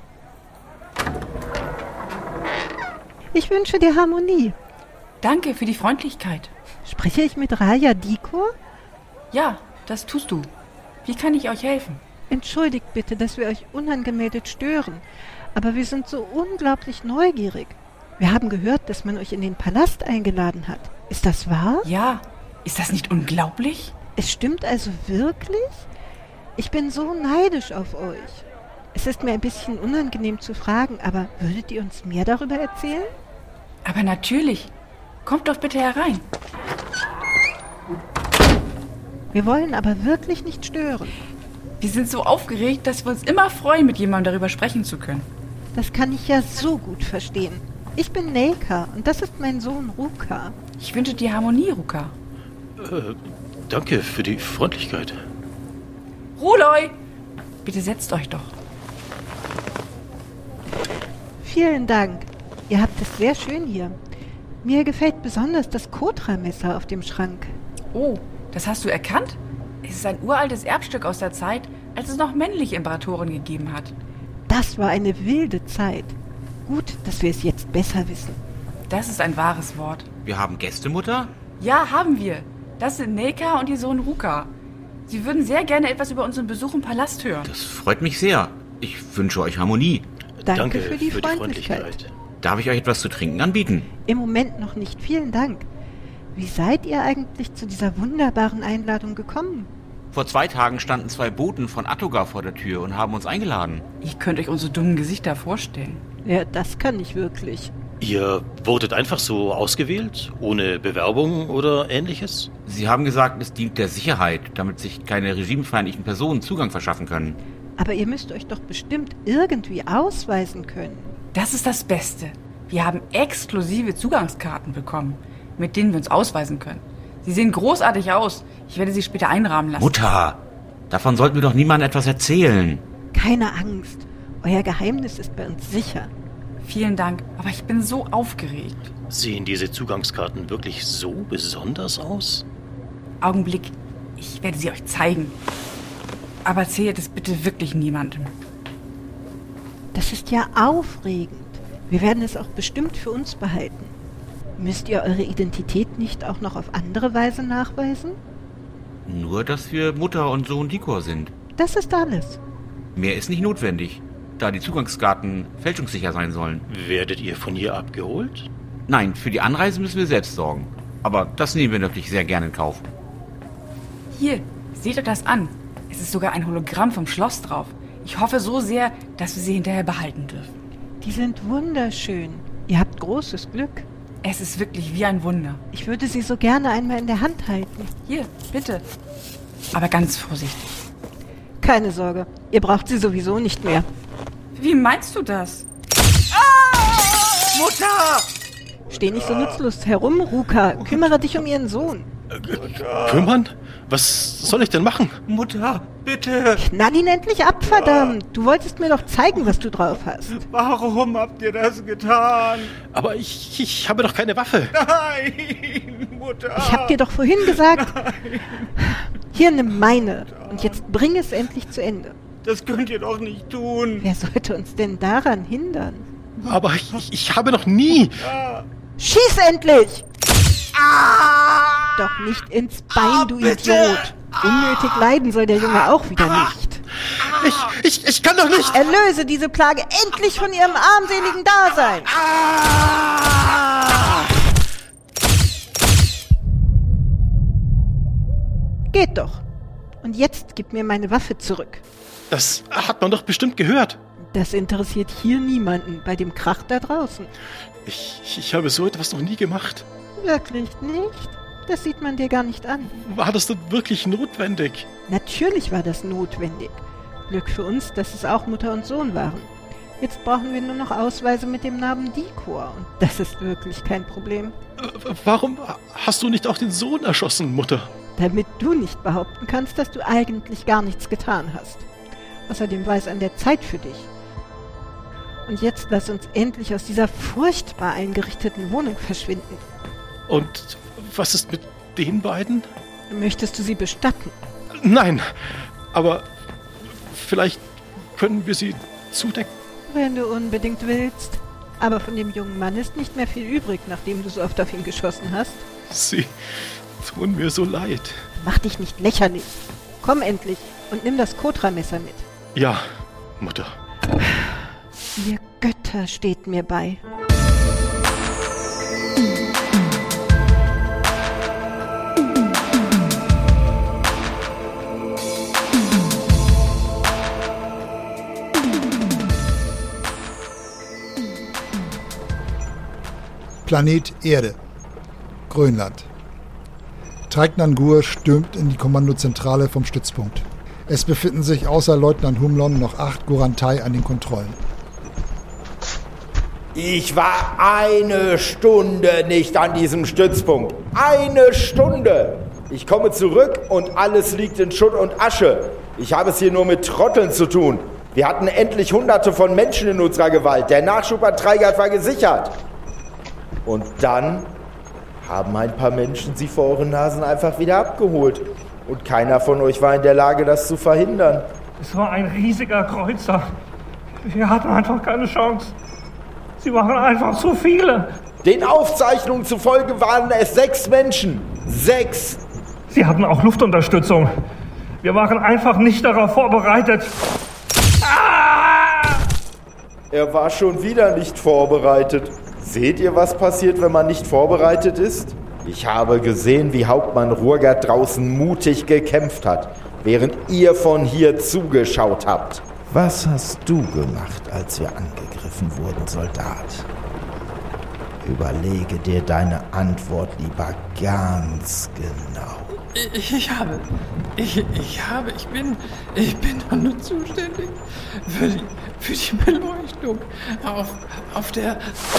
Ich wünsche dir Harmonie. Danke für die Freundlichkeit. Spreche ich mit Raja Dikor? Ja, das tust du. Wie kann ich euch helfen? Entschuldigt bitte, dass wir euch unangemeldet stören, aber wir sind so unglaublich neugierig. Wir haben gehört, dass man euch in den Palast eingeladen hat. Ist das wahr? Ja. Ist das nicht unglaublich? Es stimmt also wirklich? Ich bin so neidisch auf euch. Es ist mir ein bisschen unangenehm zu fragen, aber würdet ihr uns mehr darüber erzählen? Aber natürlich. Kommt doch bitte herein. Wir wollen aber wirklich nicht stören. Wir sind so aufgeregt, dass wir uns immer freuen, mit jemandem darüber sprechen zu können. Das kann ich ja so gut verstehen. Ich bin Neika und das ist mein Sohn Ruka. Ich wünsche dir Harmonie, Ruka. Danke für die Freundlichkeit. Ruloi! Bitte setzt euch doch. Vielen Dank. Ihr habt es sehr schön hier. Mir gefällt besonders das Kotra-Messer auf dem Schrank. Oh, das hast du erkannt? Es ist ein uraltes Erbstück aus der Zeit, als es noch männliche Imperatoren gegeben hat. Das war eine wilde Zeit. Gut, dass wir es jetzt besser wissen. Das ist ein wahres Wort. Wir haben Gäste, Mutter? Ja, haben wir. Das sind Neika und ihr Sohn Ruka. Sie würden sehr gerne etwas über unseren Besuch im Palast hören. Das freut mich sehr. Ich wünsche euch Harmonie. Danke für die Freundlichkeit. Darf ich euch etwas zu trinken anbieten? Im Moment noch nicht. Vielen Dank. Wie seid ihr eigentlich zu dieser wunderbaren Einladung gekommen? Vor 2 Tagen standen 2 Boten von Attogar vor der Tür und haben uns eingeladen. Ihr könnt euch unsere dummen Gesichter vorstellen. Ja, das kann ich wirklich. Ihr wurdet einfach so ausgewählt? Ohne Bewerbung oder Ähnliches? Sie haben gesagt, es dient der Sicherheit, damit sich keine regimefeindlichen Personen Zugang verschaffen können. Aber ihr müsst euch doch bestimmt irgendwie ausweisen können. Das ist das Beste. Wir haben exklusive Zugangskarten bekommen, mit denen wir uns ausweisen können. Sie sehen großartig aus. Ich werde sie später einrahmen lassen. Mutter, davon sollten wir doch niemandem etwas erzählen. Keine Angst. Euer Geheimnis ist bei uns sicher. Vielen Dank, aber ich bin so aufgeregt. Sehen diese Zugangskarten wirklich so besonders aus? Augenblick, ich werde sie euch zeigen. Aber erzählt es bitte wirklich niemandem. Das ist ja aufregend. Wir werden es auch bestimmt für uns behalten. Müsst ihr eure Identität nicht auch noch auf andere Weise nachweisen? Nur, dass wir Mutter und Sohn Dikor sind. Das ist alles. Mehr ist nicht notwendig, da die Zugangskarten fälschungssicher sein sollen. Werdet ihr von hier abgeholt? Nein, für die Anreise müssen wir selbst sorgen. Aber das nehmen wir natürlich sehr gerne in Kauf. Hier, seht euch das an. Es ist sogar ein Hologramm vom Schloss drauf. Ich hoffe so sehr, dass wir sie hinterher behalten dürfen. Die sind wunderschön. Ihr habt großes Glück. Es ist wirklich wie ein Wunder. Ich würde sie so gerne einmal in der Hand halten. Hier, bitte. Aber ganz vorsichtig. Keine Sorge, ihr braucht sie sowieso nicht mehr. Wie meinst du das? Ah! Mutter! Steh nicht so nutzlos herum, Ruka. Kümmere dich um ihren Sohn. Kümmern? Was soll ich denn machen? Mutter, bitte! Knall ihn endlich ab, verdammt! Du wolltest mir doch zeigen, was du drauf hast. Warum habt ihr das getan? Aber ich habe doch keine Waffe. Nein, Mutter! Ich hab dir doch vorhin gesagt... Nein. Hier, nimm meine. Und jetzt bring es endlich zu Ende. Das könnt ihr doch nicht tun. Wer sollte uns denn daran hindern? Aber ich habe noch nie... Schieß endlich! Doch nicht ins Bein, du bitte. Idiot. Unnötig leiden soll der Junge auch wieder nicht. Ich kann doch nicht... Erlöse diese Plage endlich von ihrem armseligen Dasein. Geht doch. Und jetzt gib mir meine Waffe zurück. Das hat man doch bestimmt gehört. Das interessiert hier niemanden, bei dem Krach da draußen. Ich habe so etwas noch nie gemacht. Wirklich nicht? Das sieht man dir gar nicht an. War das denn wirklich notwendig? Natürlich war das notwendig. Glück für uns, dass es auch Mutter und Sohn waren. Jetzt brauchen wir nur noch Ausweise mit dem Namen Dikor. Und das ist wirklich kein Problem. Warum hast du nicht auch den Sohn erschossen, Mutter? Damit du nicht behaupten kannst, dass du eigentlich gar nichts getan hast. Außerdem war es an der Zeit für dich. Und jetzt lass uns endlich aus dieser furchtbar eingerichteten Wohnung verschwinden. Und was ist mit den beiden? Möchtest du sie bestatten? Nein, aber vielleicht können wir sie zudecken. Wenn du unbedingt willst. Aber von dem jungen Mann ist nicht mehr viel übrig, nachdem du so oft auf ihn geschossen hast. Sie tun mir so leid. Mach dich nicht lächerlich. Komm endlich und nimm das Kotra-Messer mit. Ja, Mutter. Ihr Götter steht mir bei. Planet Erde. Grönland. Traik-Nangur stürmt in die Kommandozentrale vom Stützpunkt. Es befinden sich außer Leutnant Humlon noch 8 Gorantai an den Kontrollen. Ich war 1 Stunde nicht an diesem Stützpunkt. 1 Stunde! Ich komme zurück und alles liegt in Schutt und Asche. Ich habe es hier nur mit Trotteln zu tun. Wir hatten endlich Hunderte von Menschen in unserer Gewalt. Der Nachschub an Traigard war gesichert. Und dann haben ein paar Menschen sie vor euren Nasen einfach wieder abgeholt. Und keiner von euch war in der Lage, das zu verhindern. Es war ein riesiger Kreuzer. Wir hatten einfach keine Chance. Sie waren einfach zu viele. Den Aufzeichnungen zufolge waren es 6 Menschen. 6! Sie hatten auch Luftunterstützung. Wir waren einfach nicht darauf vorbereitet. Ah! Er war schon wieder nicht vorbereitet. Seht ihr, was passiert, wenn man nicht vorbereitet ist? Ich habe gesehen, wie Hauptmann Rurgert draußen mutig gekämpft hat, während ihr von hier zugeschaut habt. Was hast du gemacht, als wir angegriffen wurden, Soldat? Überlege dir deine Antwort lieber ganz genau. Ich bin doch nur zuständig für die Beleuchtung auf der...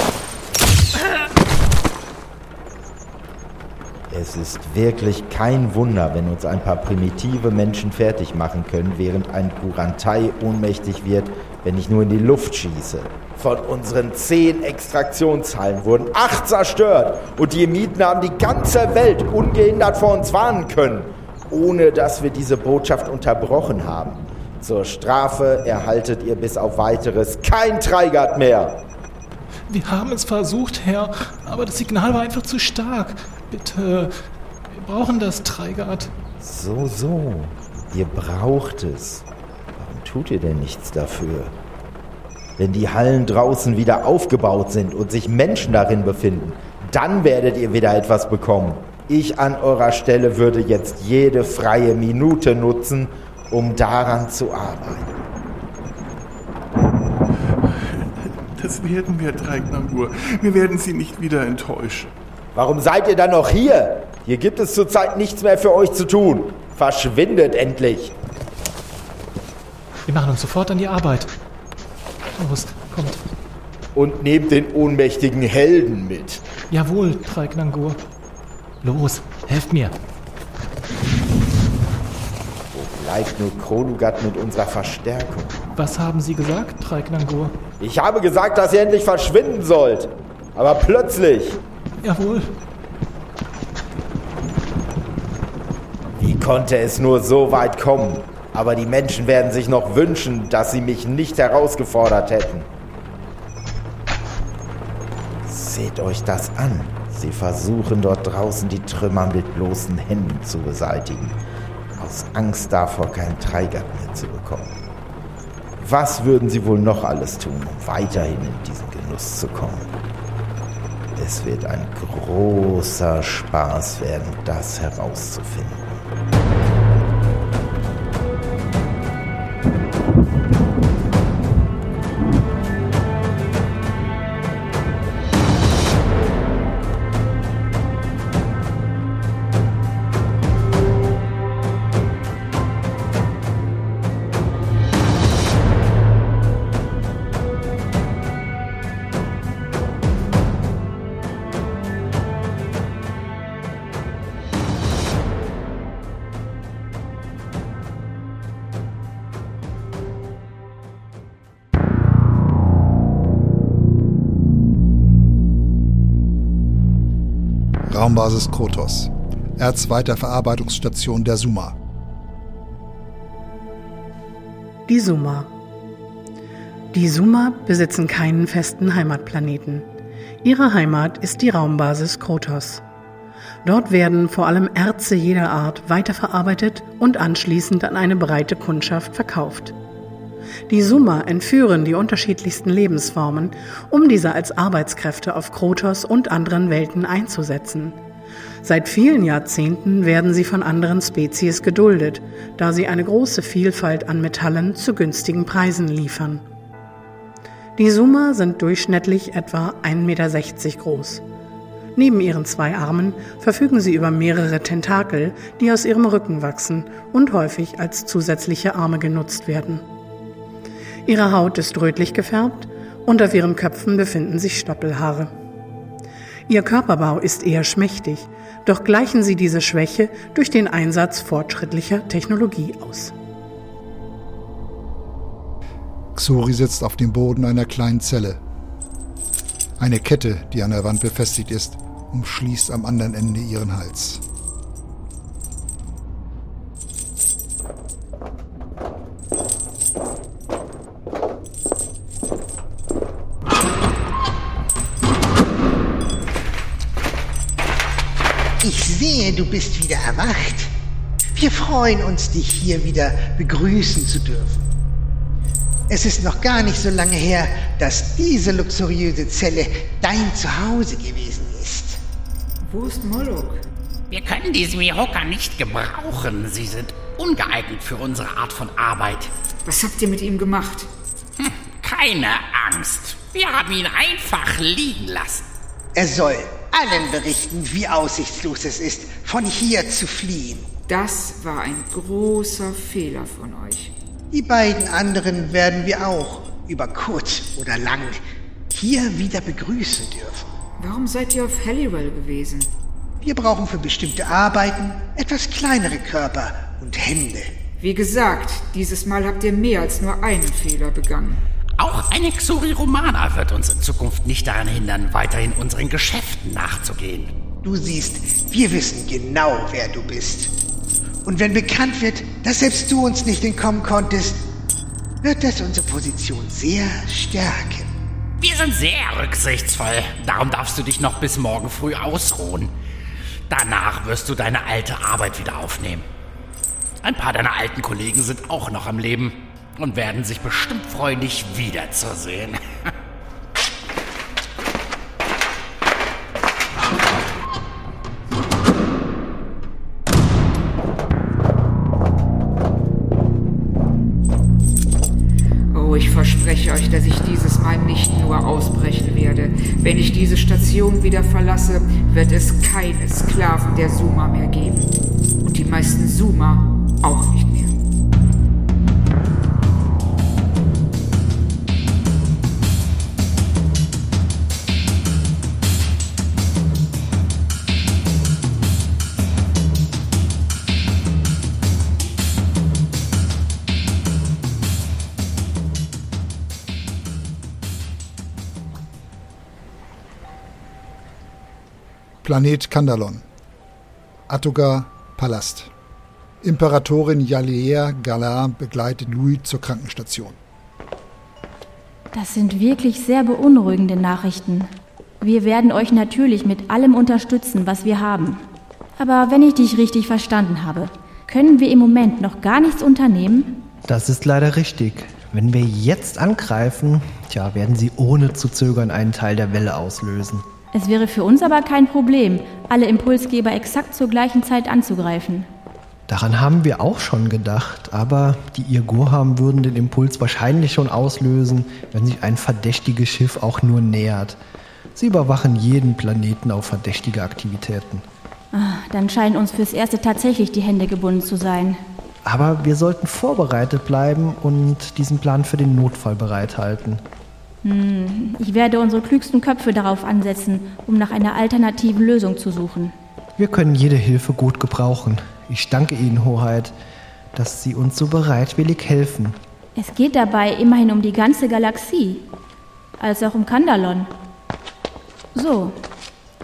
Es ist wirklich kein Wunder, wenn uns ein paar primitive Menschen fertig machen können, während ein Gorantai ohnmächtig wird, wenn ich nur in die Luft schieße. Von unseren 10 Extraktionshallen wurden 8 zerstört und die Emiten haben die ganze Welt ungehindert vor uns warnen können, ohne dass wir diese Botschaft unterbrochen haben. Zur Strafe erhaltet ihr bis auf Weiteres kein Traigard mehr. Wir haben es versucht, Herr, aber das Signal war einfach zu stark. Bitte, wir brauchen das Traigard. So, ihr braucht es. Warum tut ihr denn nichts dafür? Wenn die Hallen draußen wieder aufgebaut sind und sich Menschen darin befinden, dann werdet ihr wieder etwas bekommen. Ich an eurer Stelle würde jetzt jede freie Minute nutzen, um daran zu arbeiten. Das werden wir, Traik-Nangur. Wir werden Sie nicht wieder enttäuschen. Warum seid ihr dann noch hier? Hier gibt es zurzeit nichts mehr für euch zu tun. Verschwindet endlich! Wir machen uns sofort an die Arbeit. Los, kommt. Und nehmt den ohnmächtigen Helden mit. Jawohl, Traik-Nangur. Los, helft mir. Wo bleibt nur Krolugat mit unserer Verstärkung? Was haben Sie gesagt, Traik-Nangur? Ich habe gesagt, dass ihr endlich verschwinden sollt. Aber plötzlich. Jawohl. Wie konnte es nur so weit kommen? Aber die Menschen werden sich noch wünschen, dass sie mich nicht herausgefordert hätten. Seht euch das an. Sie versuchen dort draußen die Trümmer mit bloßen Händen zu beseitigen. Aus Angst davor, keinen Traigard mehr zu bekommen. Was würden sie wohl noch alles tun, um weiterhin in diesen Genuss zu kommen? Es wird ein großer Spaß werden, das herauszufinden. Raumbasis Krotos, Erzweiterverarbeitungsstation der Suma. Die Suma. Die Suma besitzen keinen festen Heimatplaneten. Ihre Heimat ist die Raumbasis Krotos. Dort werden vor allem Erze jeder Art weiterverarbeitet und anschließend an eine breite Kundschaft verkauft. Die Suma entführen die unterschiedlichsten Lebensformen, um diese als Arbeitskräfte auf Krotos und anderen Welten einzusetzen. Seit vielen Jahrzehnten werden sie von anderen Spezies geduldet, da sie eine große Vielfalt an Metallen zu günstigen Preisen liefern. Die Suma sind durchschnittlich etwa 1,60 Meter groß. Neben ihren 2 Armen verfügen sie über mehrere Tentakel, die aus ihrem Rücken wachsen und häufig als zusätzliche Arme genutzt werden. Ihre Haut ist rötlich gefärbt und auf ihren Köpfen befinden sich Stoppelhaare. Ihr Körperbau ist eher schmächtig, doch gleichen sie diese Schwäche durch den Einsatz fortschrittlicher Technologie aus. Xuri sitzt auf dem Boden einer kleinen Zelle. Eine Kette, die an der Wand befestigt ist, umschließt am anderen Ende ihren Hals. Ich sehe, du bist wieder erwacht. Wir freuen uns, dich hier wieder begrüßen zu dürfen. Es ist noch gar nicht so lange her, dass diese luxuriöse Zelle dein Zuhause gewesen ist. Wo ist Moloch? Wir können diese Mihoka nicht gebrauchen. Sie sind ungeeignet für unsere Art von Arbeit. Was habt ihr mit ihm gemacht? Keine Angst. Wir haben ihn einfach liegen lassen. Er soll allen berichten, wie aussichtslos es ist, von hier zu fliehen. Das war ein großer Fehler von euch. Die beiden anderen werden wir auch, über kurz oder lang, hier wieder begrüßen dürfen. Warum seid ihr auf Halliwell gewesen? Wir brauchen für bestimmte Arbeiten etwas kleinere Körper und Hände. Wie gesagt, dieses Mal habt ihr mehr als nur einen Fehler begangen. Auch eine Xuri Romana wird uns in Zukunft nicht daran hindern, weiterhin unseren Geschäften nachzugehen. Du siehst, wir wissen genau, wer du bist. Und wenn bekannt wird, dass selbst du uns nicht entkommen konntest, wird das unsere Position sehr stärken. Wir sind sehr rücksichtsvoll. Darum darfst du dich noch bis morgen früh ausruhen. Danach wirst du deine alte Arbeit wieder aufnehmen. Ein paar deiner alten Kollegen sind auch noch am Leben und werden sich bestimmt freuen, dich wiederzusehen. Ich verspreche euch, dass ich dieses Mal nicht nur ausbrechen werde. Wenn ich diese Station wieder verlasse, wird es keine Sklaven der Suma mehr geben. Und die meisten Suma auch nicht mehr. Planet Kandalon. Atoga Palast. Imperatorin Yalea Galar begleitet Louis zur Krankenstation. Das sind wirklich sehr beunruhigende Nachrichten. Wir werden euch natürlich mit allem unterstützen, was wir haben. Aber wenn ich dich richtig verstanden habe, können wir im Moment noch gar nichts unternehmen? Das ist leider richtig. Wenn wir jetzt angreifen, werden sie ohne zu zögern einen Teil der Welle auslösen. Es wäre für uns aber kein Problem, alle Impulsgeber exakt zur gleichen Zeit anzugreifen. Daran haben wir auch schon gedacht, aber die Irgoham würden den Impuls wahrscheinlich schon auslösen, wenn sich ein verdächtiges Schiff auch nur nähert. Sie überwachen jeden Planeten auf verdächtige Aktivitäten. Dann scheinen uns fürs Erste tatsächlich die Hände gebunden zu sein. Aber wir sollten vorbereitet bleiben und diesen Plan für den Notfall bereithalten. Ich werde unsere klügsten Köpfe darauf ansetzen, um nach einer alternativen Lösung zu suchen. Wir können jede Hilfe gut gebrauchen. Ich danke Ihnen, Hoheit, dass Sie uns so bereitwillig helfen. Es geht dabei immerhin um die ganze Galaxie, als auch um Kandalon. So,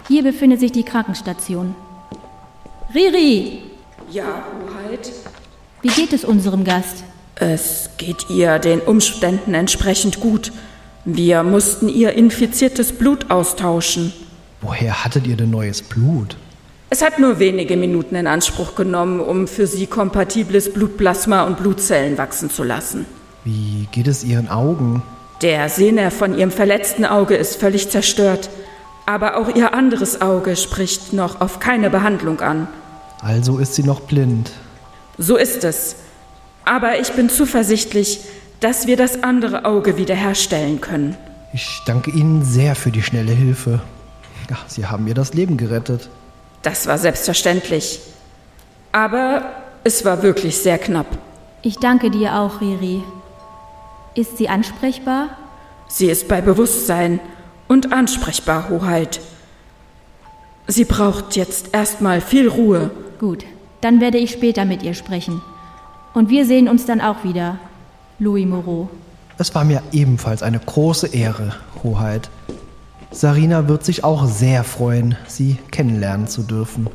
Hier befindet sich die Krankenstation. Riri! Ja, Hoheit? Wie geht es unserem Gast? Es geht ihr den Umständen entsprechend gut. Wir mussten ihr infiziertes Blut austauschen. Woher hattet ihr denn neues Blut? Es hat nur wenige Minuten in Anspruch genommen, um für sie kompatibles Blutplasma und Blutzellen wachsen zu lassen. Wie geht es ihren Augen? Der Sehnerv von ihrem verletzten Auge ist völlig zerstört. Aber auch ihr anderes Auge spricht noch auf keine Behandlung an. Also ist sie noch blind. So ist es. Aber ich bin zuversichtlich, dass wir das andere Auge wiederherstellen können. Ich danke Ihnen sehr für die schnelle Hilfe. Ja, Sie haben mir das Leben gerettet. Das war selbstverständlich. Aber es war wirklich sehr knapp. Ich danke dir auch, Riri. Ist sie ansprechbar? Sie ist bei Bewusstsein und ansprechbar, Hoheit. Sie braucht jetzt erstmal viel Ruhe. Gut, dann werde ich später mit ihr sprechen. Und wir sehen uns dann auch wieder, Louis Moreau. Es war mir ebenfalls eine große Ehre, Hoheit. Sarina wird sich auch sehr freuen, Sie kennenlernen zu dürfen.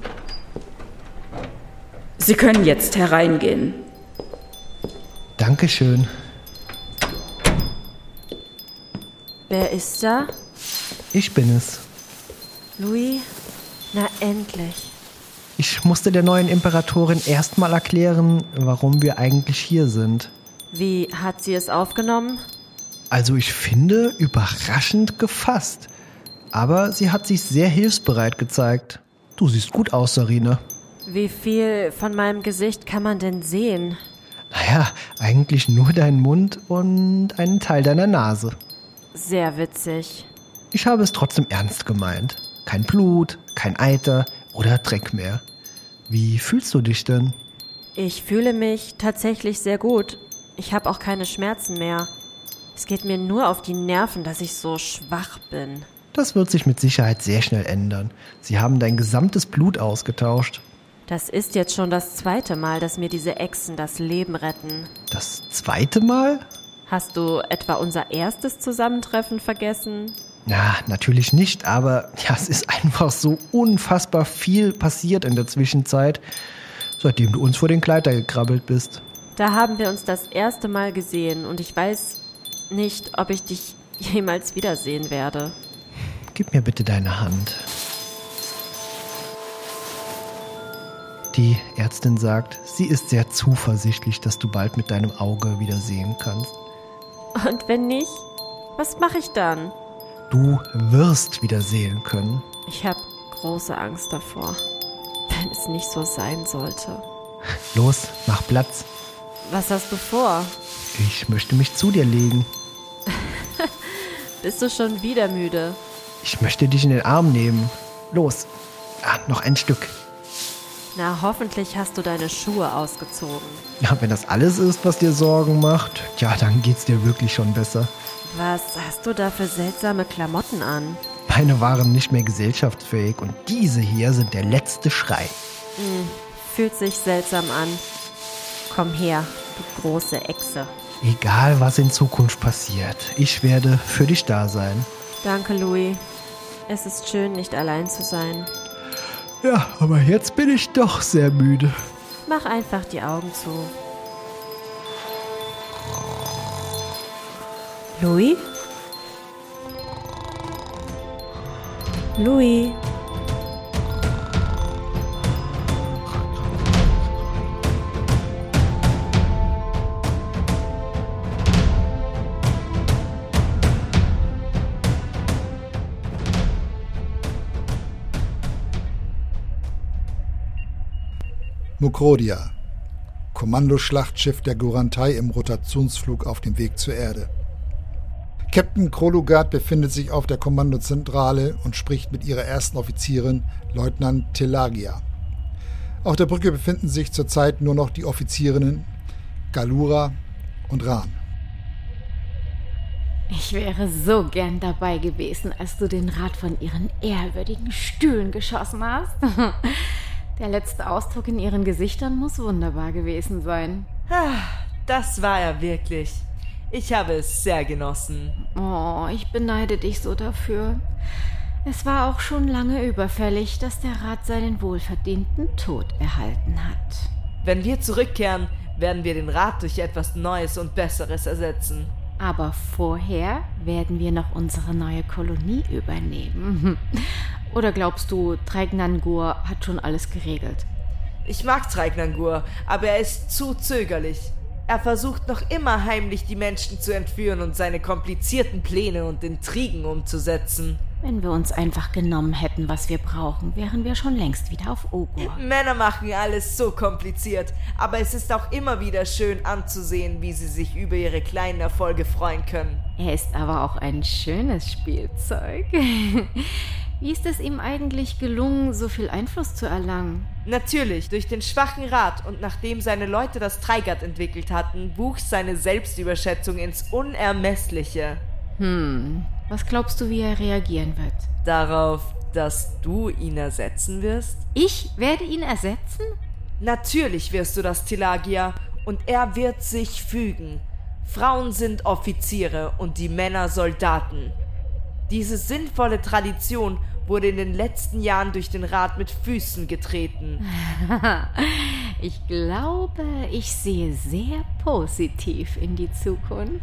Sie können jetzt hereingehen. Dankeschön. Wer ist da? Ich bin es. Louis? Na endlich. Ich musste der neuen Imperatorin erstmal erklären, warum wir eigentlich hier sind. Wie hat sie es aufgenommen? Also ich finde, überraschend gefasst. Aber sie hat sich sehr hilfsbereit gezeigt. Du siehst gut aus, Sarina. Wie viel von meinem Gesicht kann man denn sehen? Naja, eigentlich nur deinen Mund und einen Teil deiner Nase. Sehr witzig. Ich habe es trotzdem ernst gemeint. Kein Blut, kein Eiter oder Dreck mehr. Wie fühlst du dich denn? Ich fühle mich tatsächlich sehr gut. Ich habe auch keine Schmerzen mehr. Es geht mir nur auf die Nerven, dass ich so schwach bin. Das wird sich mit Sicherheit sehr schnell ändern. Sie haben dein gesamtes Blut ausgetauscht. Das ist jetzt schon das 2. Mal, dass mir diese Echsen das Leben retten. Das 2. Mal? Hast du etwa unser erstes Zusammentreffen vergessen? Na, natürlich nicht, aber ja, es ist einfach so unfassbar viel passiert in der Zwischenzeit, seitdem du uns vor den Kleider gekrabbelt bist. Da haben wir uns das erste Mal gesehen und ich weiß nicht, ob ich dich jemals wiedersehen werde. Gib mir bitte deine Hand. Die Ärztin sagt, sie ist sehr zuversichtlich, dass du bald mit deinem Auge wieder sehen kannst. Und wenn nicht, was mache ich dann? Du wirst wieder sehen können. Ich habe große Angst davor, wenn es nicht so sein sollte. Los, mach Platz. Was hast du vor? Ich möchte mich zu dir legen. Bist du schon wieder müde? Ich möchte dich in den Arm nehmen. Los, noch ein Stück. Na, hoffentlich hast du deine Schuhe ausgezogen. Ja, wenn das alles ist, was dir Sorgen macht, ja, dann geht's dir wirklich schon besser. Was hast du da für seltsame Klamotten an? Meine waren nicht mehr gesellschaftsfähig und diese hier sind der letzte Schrei. Fühlt sich seltsam an. Komm her, du große Echse. Egal, was in Zukunft passiert, ich werde für dich da sein. Danke, Louis. Es ist schön, nicht allein zu sein. Ja, aber jetzt bin ich doch sehr müde. Mach einfach die Augen zu. Louis? Louis? Mukrodia, Kommandoschlachtschiff der Gurantai im Rotationsflug auf dem Weg zur Erde. Captain Krolugard befindet sich auf der Kommandozentrale und spricht mit ihrer ersten Offizierin, Leutnant Telagia. Auf der Brücke befinden sich zurzeit nur noch die Offizierinnen Galura und Ran. Ich wäre so gern dabei gewesen, als du den Rat von ihren ehrwürdigen Stühlen geschossen hast. Der letzte Ausdruck in ihren Gesichtern muss wunderbar gewesen sein. Das war er wirklich. Ich habe es sehr genossen. Oh, ich beneide dich so dafür. Es war auch schon lange überfällig, dass der Rat seinen wohlverdienten Tod erhalten hat. Wenn wir zurückkehren, werden wir den Rat durch etwas Neues und Besseres ersetzen. Aber vorher werden wir noch unsere neue Kolonie übernehmen. Oder glaubst du, Treignangur hat schon alles geregelt? Ich mag Treignangur, aber er ist zu zögerlich. Er versucht noch immer heimlich, die Menschen zu entführen und seine komplizierten Pläne und Intrigen umzusetzen. Wenn wir uns einfach genommen hätten, was wir brauchen, wären wir schon längst wieder auf Ogur. Männer machen alles so kompliziert, aber es ist auch immer wieder schön anzusehen, wie sie sich über ihre kleinen Erfolge freuen können. Er ist aber auch ein schönes Spielzeug. Wie ist es ihm eigentlich gelungen, so viel Einfluss zu erlangen? Natürlich, durch den schwachen Rat und nachdem seine Leute das Treigat entwickelt hatten, wuchs seine Selbstüberschätzung ins Unermessliche. Was glaubst du, wie er reagieren wird? Darauf, dass du ihn ersetzen wirst? Ich werde ihn ersetzen? Natürlich wirst du das, Tilagia, und er wird sich fügen. Frauen sind Offiziere und die Männer Soldaten. Diese sinnvolle Tradition wurde in den letzten Jahren durch den Rat mit Füßen getreten. Ich glaube, ich sehe sehr positiv in die Zukunft.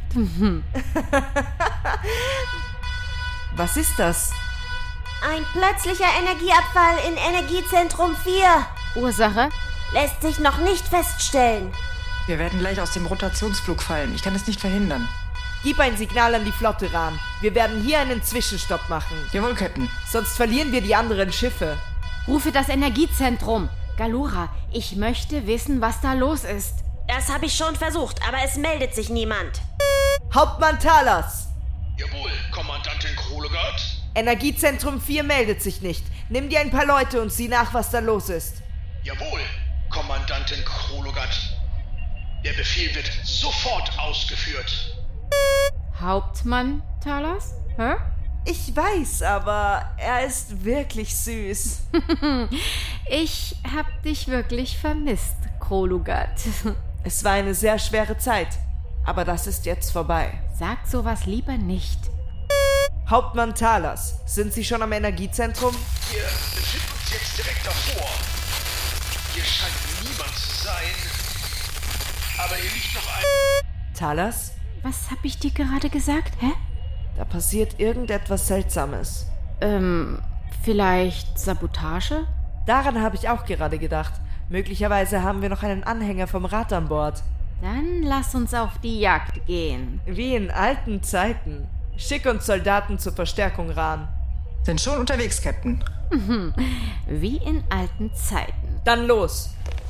Was ist das? Ein plötzlicher Energieabfall in Energiezentrum 4. Ursache? Lässt sich noch nicht feststellen. Wir werden gleich aus dem Rotationsflug fallen. Ich kann es nicht verhindern. Gib ein Signal an die Flotte, Ran. Wir werden hier einen Zwischenstopp machen. Jawohl, Captain. Sonst verlieren wir die anderen Schiffe. Rufe das Energiezentrum. Galura, ich möchte wissen, was da los ist. Das habe ich schon versucht, aber es meldet sich niemand. Hauptmann Talas! Jawohl, Kommandantin Krolegard? Energiezentrum 4 meldet sich nicht. Nimm dir ein paar Leute und sieh nach, was da los ist. Jawohl, Kommandantin Krolegard. Der Befehl wird sofort ausgeführt. Hauptmann Talas? Hä? Ich weiß, aber er ist wirklich süß. Ich hab dich wirklich vermisst, Krolegard. Es war eine sehr schwere Zeit, aber das ist jetzt vorbei. Sag sowas lieber nicht. Hauptmann Talas, sind Sie schon am Energiezentrum? Wir befinden uns jetzt direkt davor. Hier scheint niemand zu sein. Aber hier liegt noch ein... Talas? Was hab ich dir gerade gesagt, hä? Da passiert irgendetwas Seltsames. Vielleicht Sabotage? Daran habe ich auch gerade gedacht. Möglicherweise haben wir noch einen Anhänger vom Rat an Bord. Dann lass uns auf die Jagd gehen. Wie in alten Zeiten. Schick uns Soldaten zur Verstärkung, Ran. Sind schon unterwegs, Captain. Wie in alten Zeiten. Dann los!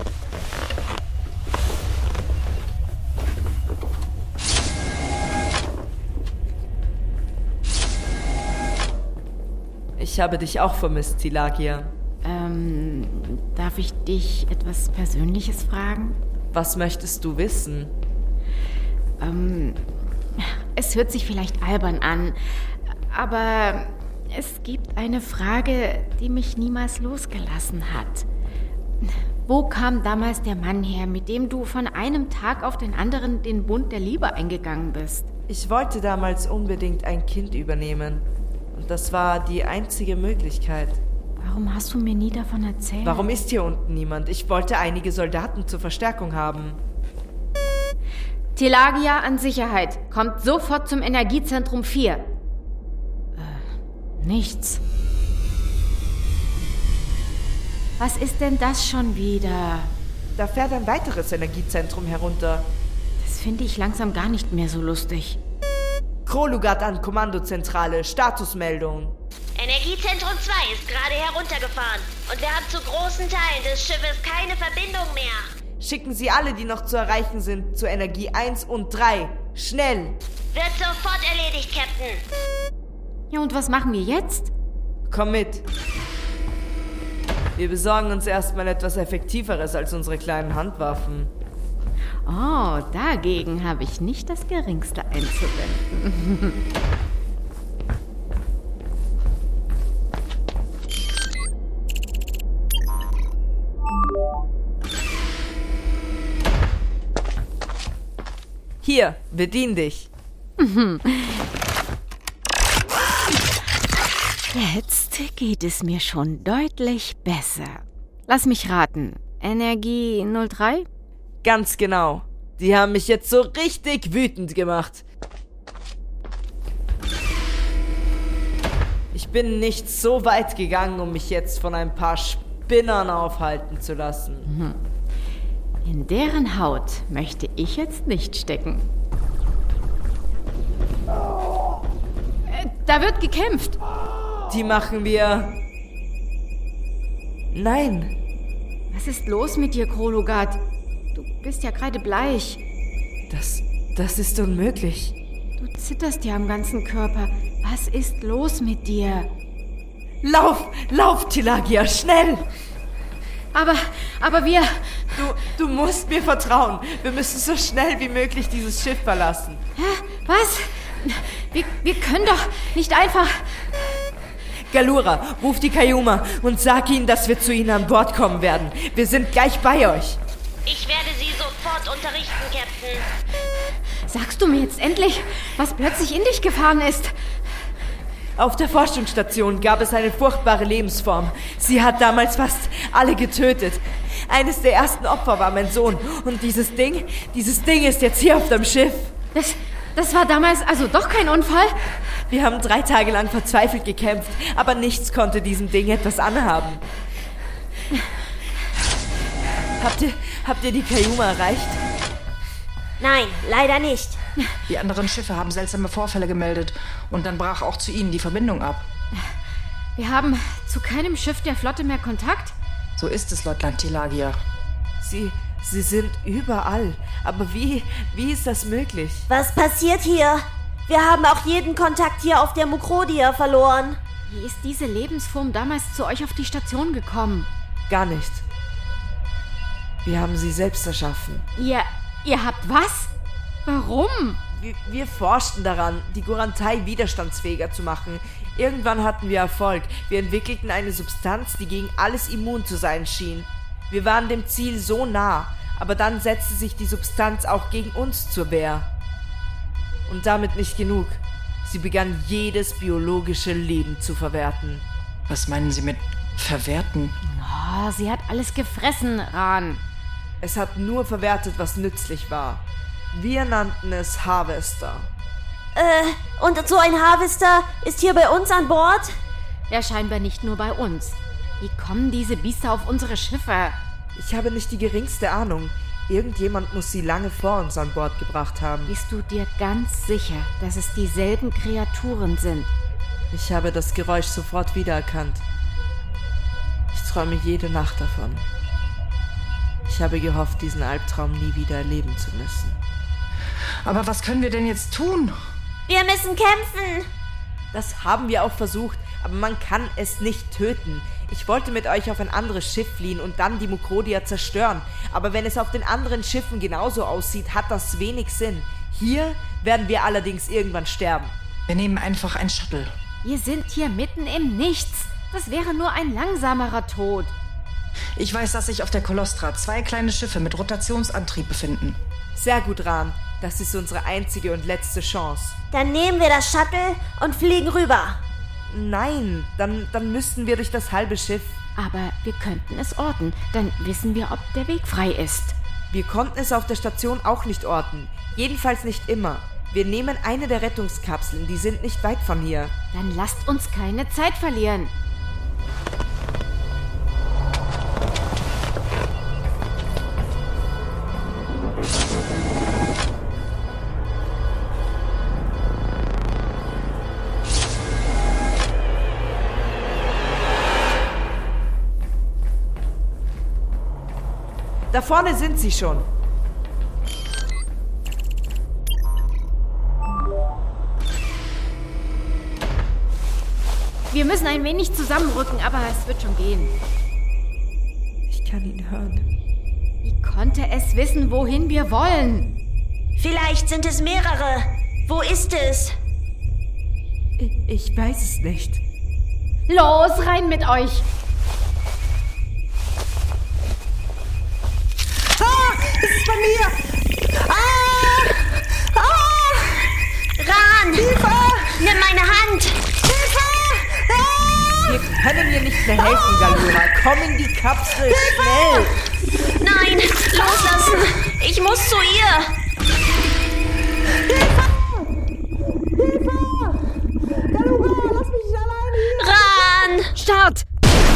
Ich habe dich auch vermisst, Tilagia. Darf ich dich etwas Persönliches fragen? Was möchtest du wissen? Es hört sich vielleicht albern an, aber es gibt eine Frage, die mich niemals losgelassen hat. Wo kam damals der Mann her, mit dem du von einem Tag auf den anderen den Bund der Liebe eingegangen bist? Ich wollte damals unbedingt ein Kind übernehmen. Und das war die einzige Möglichkeit. Warum hast du mir nie davon erzählt? Warum ist hier unten niemand? Ich wollte einige Soldaten zur Verstärkung haben. Tilagia an Sicherheit. Kommt sofort zum Energiezentrum 4. Nichts. Was ist denn das schon wieder? Da fährt ein weiteres Energiezentrum herunter. Das finde ich langsam gar nicht mehr so lustig. Krolegard an Kommandozentrale. Statusmeldung. Energiezentrum 2 ist gerade heruntergefahren und wir haben zu großen Teilen des Schiffes keine Verbindung mehr. Schicken Sie alle, die noch zu erreichen sind, zur Energie 1 und 3. Schnell! Wird sofort erledigt, Captain. Ja, und was machen wir jetzt? Komm mit. Wir besorgen uns erstmal etwas Effektiveres als unsere kleinen Handwaffen. Oh, dagegen habe ich nicht das Geringste einzuwenden. Hier, bedien dich. Jetzt geht es mir schon deutlich besser. Lass mich raten. Energie 03? Ganz genau. Die haben mich jetzt so richtig wütend gemacht. Ich bin nicht so weit gegangen, um mich jetzt von ein paar Spinnern aufhalten zu lassen. In deren Haut möchte ich jetzt nicht stecken. Da wird gekämpft. Die machen wir... Nein. Was ist los mit dir, Krologard? Du bist ja kreidebleich. Das ist unmöglich. Du zitterst ja am ganzen Körper. Was ist los mit dir? Lauf, Tilagia, schnell! Aber wir... Du musst mir vertrauen. Wir müssen so schnell wie möglich dieses Schiff verlassen. Hä? Was? Wir können doch nicht einfach... Galura, ruf die Kayuma und sag ihnen, dass wir zu ihnen an Bord kommen werden. Wir sind gleich bei euch. Ich werde Sie sofort unterrichten, Captain. Sagst du mir jetzt endlich, was plötzlich in dich gefahren ist? Auf der Forschungsstation gab es eine furchtbare Lebensform. Sie hat damals fast alle getötet. Eines der ersten Opfer war mein Sohn. Und dieses Ding ist jetzt hier auf dem Schiff. Das war damals also doch kein Unfall? Wir haben 3 Tage lang verzweifelt gekämpft, aber nichts konnte diesem Ding etwas anhaben. Habt ihr die Kayuma erreicht? Nein, leider nicht. Die anderen Schiffe haben seltsame Vorfälle gemeldet und dann brach auch zu ihnen die Verbindung ab. Wir haben zu keinem Schiff der Flotte mehr Kontakt? So ist es, Leutnant Tilagia. Sie sind überall. Aber wie ist das möglich? Was passiert hier? Wir haben auch jeden Kontakt hier auf der Mukrodia verloren. Wie ist diese Lebensform damals zu euch auf die Station gekommen? Gar nicht. Wir haben sie selbst erschaffen. Ihr habt was? Warum? Wir forschten daran, die Gurantai widerstandsfähiger zu machen. Irgendwann hatten wir Erfolg. Wir entwickelten eine Substanz, die gegen alles immun zu sein schien. Wir waren dem Ziel so nah, aber dann setzte sich die Substanz auch gegen uns zur Wehr. Und damit nicht genug. Sie begann jedes biologische Leben zu verwerten. Was meinen Sie mit verwerten? Oh, sie hat alles gefressen, Ran. Es hat nur verwertet, was nützlich war. Wir nannten es Harvester. Und so ein Harvester ist hier bei uns an Bord? Ja, scheinbar nicht nur bei uns. Wie kommen diese Biester auf unsere Schiffe? Ich habe nicht die geringste Ahnung. Irgendjemand muss sie lange vor uns an Bord gebracht haben. Bist du dir ganz sicher, dass es dieselben Kreaturen sind? Ich habe das Geräusch sofort wiedererkannt. Ich träume jede Nacht davon. Ich habe gehofft, diesen Albtraum nie wieder erleben zu müssen. Aber was können wir denn jetzt tun? Wir müssen kämpfen. Das haben wir auch versucht, aber man kann es nicht töten. Ich wollte mit euch auf ein anderes Schiff fliehen und dann die Mukrodia zerstören. Aber wenn es auf den anderen Schiffen genauso aussieht, hat das wenig Sinn. Hier werden wir allerdings irgendwann sterben. Wir nehmen einfach ein Shuttle. Wir sind hier mitten im Nichts. Das wäre nur ein langsamerer Tod. Ich weiß, dass sich auf der Kolostra 2 kleine Schiffe mit Rotationsantrieb befinden. Sehr gut, Ran. Das ist unsere einzige und letzte Chance. Dann nehmen wir das Shuttle und fliegen rüber. Nein, dann müssten wir durch das halbe Schiff. Aber wir könnten es orten. Dann wissen wir, ob der Weg frei ist. Wir konnten es auf der Station auch nicht orten. Jedenfalls nicht immer. Wir nehmen eine der Rettungskapseln. Die sind nicht weit von hier. Dann lasst uns keine Zeit verlieren. Da vorne sind sie schon. Wir müssen ein wenig zusammenrücken, aber es wird schon gehen. Ich kann ihn hören. Wie konnte es wissen, wohin wir wollen? Vielleicht sind es mehrere. Wo ist es? Ich weiß es nicht. Los, rein mit euch! Es ist bei mir! Ran! Hilfe! Nimm meine Hand! Hilfe! mehr helfen, Galura. Komm in die Kapsel, schnell! Nein, loslassen! Ich muss zu ihr! Galura, lass mich nicht alleine hier! Ran! Start!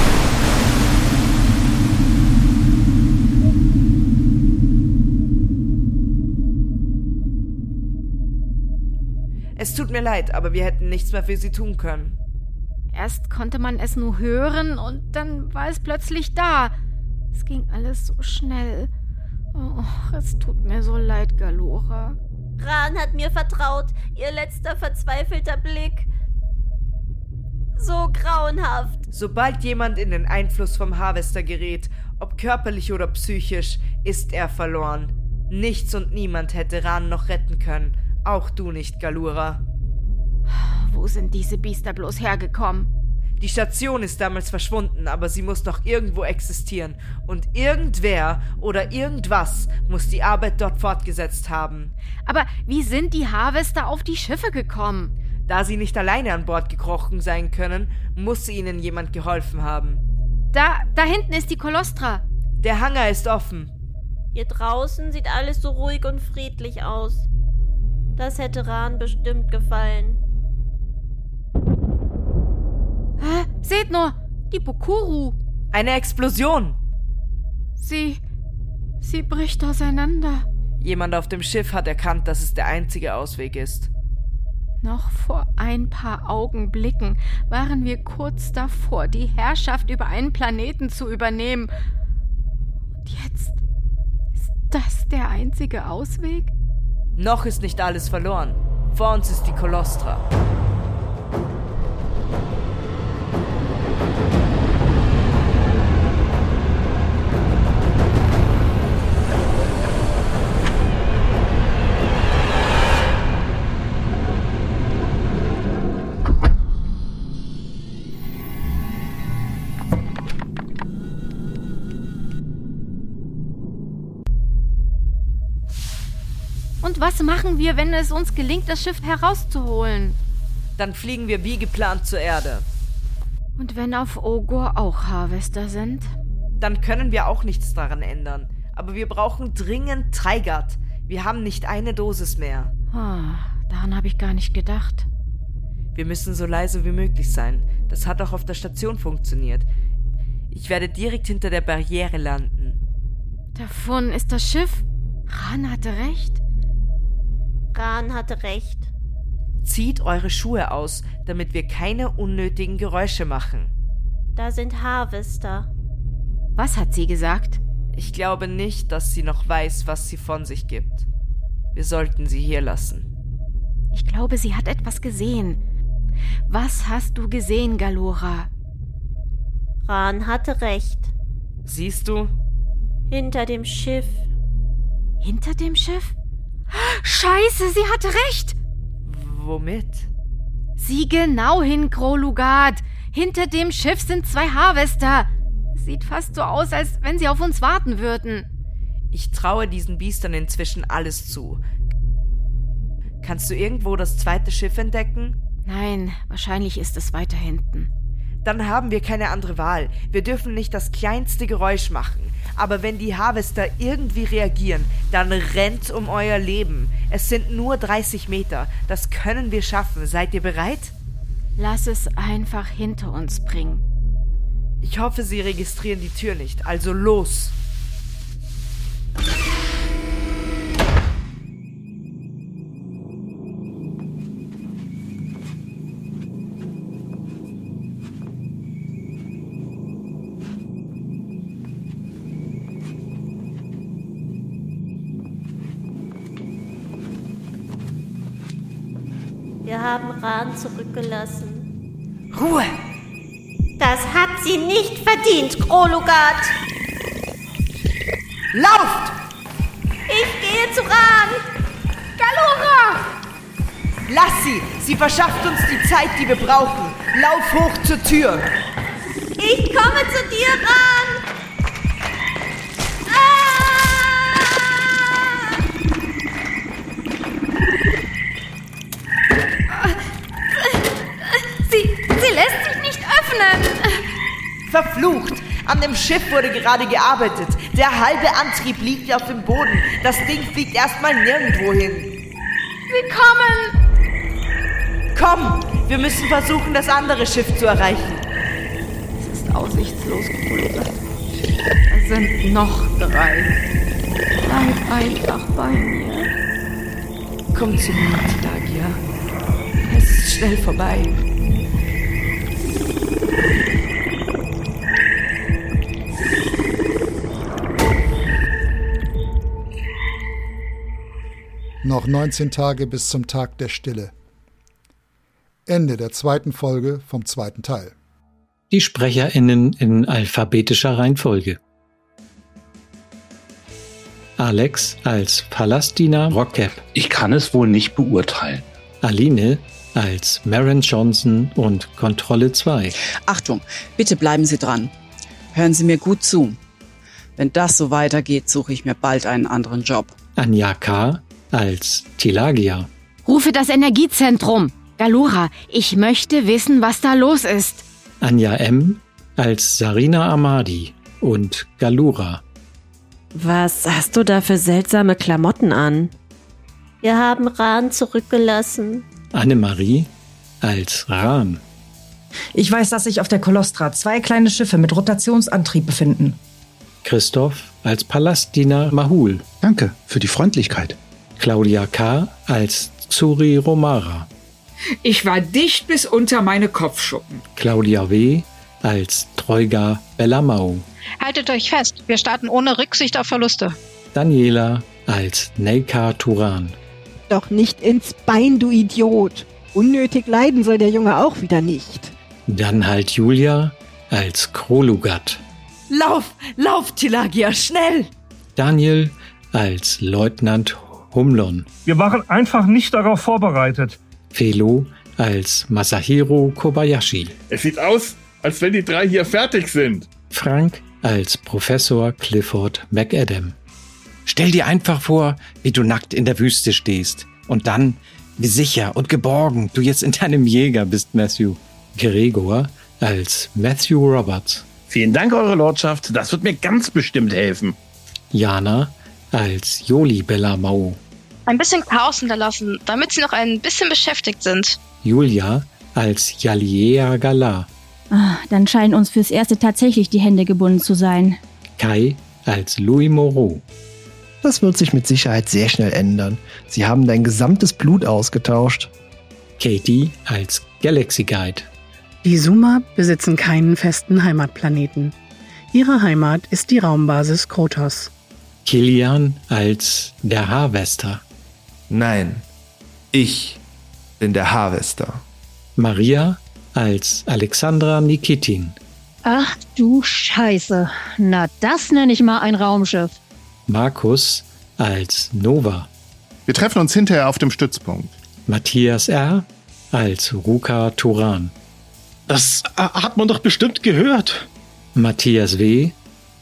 Es tut mir leid, aber wir hätten nichts mehr für sie tun können. Erst konnte man es nur hören und dann war es plötzlich da. Es ging alles so schnell. Oh, es tut mir so leid, Galura. Ran hat mir vertraut. Ihr letzter verzweifelter Blick. So grauenhaft. Sobald jemand in den Einfluss vom Harvester gerät, ob körperlich oder psychisch, ist er verloren. Nichts und niemand hätte Ran noch retten können. Auch du nicht, Galura. Wo sind diese Biester bloß hergekommen? Die Station ist damals verschwunden, aber sie muss noch irgendwo existieren. Und irgendwer oder irgendwas muss die Arbeit dort fortgesetzt haben. Aber wie sind die Harvester auf die Schiffe gekommen? Da sie nicht alleine an Bord gekrochen sein können, muss ihnen jemand geholfen haben. Da hinten ist die Kolostra. Der Hangar ist offen. Hier draußen sieht alles so ruhig und friedlich aus. Das hätte Ran bestimmt gefallen. Hä? Seht nur, die Bokuru. Eine Explosion. Sie bricht auseinander. Jemand auf dem Schiff hat erkannt, dass es der einzige Ausweg ist. Noch vor ein paar Augenblicken waren wir kurz davor, die Herrschaft über einen Planeten zu übernehmen. Und jetzt ist das der einzige Ausweg? Noch ist nicht alles verloren. Vor uns ist die Kolostra. Und was machen wir, wenn es uns gelingt, das Schiff herauszuholen? Dann fliegen wir wie geplant zur Erde. Und wenn auf Ogor auch Harvester sind? Dann können wir auch nichts daran ändern. Aber wir brauchen dringend Treigat. Wir haben nicht eine Dosis mehr. Daran habe ich gar nicht gedacht. Wir müssen so leise wie möglich sein. Das hat auch auf der Station funktioniert. Ich werde direkt hinter der Barriere landen. Davon ist das Schiff. Ran hatte recht. Ran hatte recht. Zieht eure Schuhe aus, damit wir keine unnötigen Geräusche machen. Da sind Harvester. Was hat sie gesagt? Ich glaube nicht, dass sie noch weiß, was sie von sich gibt. Wir sollten sie hier lassen. Ich glaube, sie hat etwas gesehen. Was hast du gesehen, Galura? Ran hatte recht. Siehst du? Hinter dem Schiff. Hinter dem Schiff? Scheiße, sie hatte recht! Womit? Sieh genau hin, Krolugard. Hinter dem Schiff sind 2 Harvester. Sieht fast so aus, als wenn sie auf uns warten würden. Ich traue diesen Biestern inzwischen alles zu. Kannst du irgendwo das zweite Schiff entdecken? Nein, wahrscheinlich ist es weiter hinten. Dann haben wir keine andere Wahl. Wir dürfen nicht das kleinste Geräusch machen. Aber wenn die Harvester irgendwie reagieren, dann rennt um euer Leben. Es sind nur 30 Meter. Das können wir schaffen. Seid ihr bereit? Lass es einfach hinter uns bringen. Ich hoffe, sie registrieren die Tür nicht. Also los! Wir haben Ran zurückgelassen. Ruhe! Das hat sie nicht verdient, Krolugard! Lauft! Ich gehe zu Ran! Galura! Lass sie! Sie verschafft uns die Zeit, die wir brauchen. Lauf hoch zur Tür! Ich komme zu dir, Ran! Sie lässt sich nicht öffnen. An dem Schiff wurde gerade gearbeitet. Der halbe Antrieb liegt auf dem Boden. Das Ding fliegt erstmal nirgendwo hin. Wir kommen! Komm, wir müssen versuchen, das andere Schiff zu erreichen. Es ist aussichtslos, Krolugat. Es sind noch 3. Bleib einfach bei mir. Komm zu mir, Tilagia. Es ist schnell vorbei. Noch 19 Tage bis zum Tag der Stille. Ende der 2. Folge vom 2. Teil. Die SprecherInnen in alphabetischer Reihenfolge. Alex als Palastina Rockcap. Ich kann es wohl nicht beurteilen. Aline als Maren Johnson und Kontrolle 2. Achtung, bitte bleiben Sie dran. Hören Sie mir gut zu. Wenn das so weitergeht, suche ich mir bald einen anderen Job. Anja K. als Tilagia. Rufe das Energiezentrum. Galura, ich möchte wissen, was da los ist. Anja M. als Sarina Amadi und Galura. Was hast du da für seltsame Klamotten an? Wir haben Ran zurückgelassen. Annemarie als Ran. Ich weiß, dass sich auf der Kolostra 2 kleine Schiffe mit Rotationsantrieb befinden. Christoph als Palastina Mahul. Danke für die Freundlichkeit. Claudia K. als Zuri Romara. Ich war dicht bis unter meine Kopfschuppen. Claudia W. als Troiga Bellamau. Haltet euch fest, wir starten ohne Rücksicht auf Verluste. Daniela als Neika Turan. Doch nicht ins Bein, du Idiot. Unnötig leiden soll der Junge auch wieder nicht. Dann halt Julia als Krolugat. Lauf, Tilagia, schnell! Daniel als Leutnant Humlon. Wir waren einfach nicht darauf vorbereitet. Felo als Masahiro Kobayashi. Es sieht aus, als wenn die 3 hier fertig sind. Frank als Professor Clifford McAdam. Stell dir einfach vor, wie du nackt in der Wüste stehst. Und dann, wie sicher und geborgen du jetzt in deinem Jäger bist, Matthew. Gregor als Matthew Roberts. Vielen Dank, Eure Lordschaft. Das wird mir ganz bestimmt helfen. Jana als Joli Bellamau. Ein bisschen Chaos hinterlassen, damit sie noch ein bisschen beschäftigt sind. Julia als Yaliea Galar. Dann scheinen uns fürs Erste tatsächlich die Hände gebunden zu sein. Kai als Louis Moreau. Das wird sich mit Sicherheit sehr schnell ändern. Sie haben dein gesamtes Blut ausgetauscht. Katie als Galaxy Guide. Die Suma besitzen keinen festen Heimatplaneten. Ihre Heimat ist die Raumbasis Krotos. Kilian als der Harvester. Nein, ich bin der Harvester. Maria als Alexandra Nikitin. Ach du Scheiße. Na, das nenne ich mal ein Raumschiff. Markus als Nova. Wir treffen uns hinterher auf dem Stützpunkt. Matthias R. als Ruka Turan. Das hat man doch bestimmt gehört. Matthias W.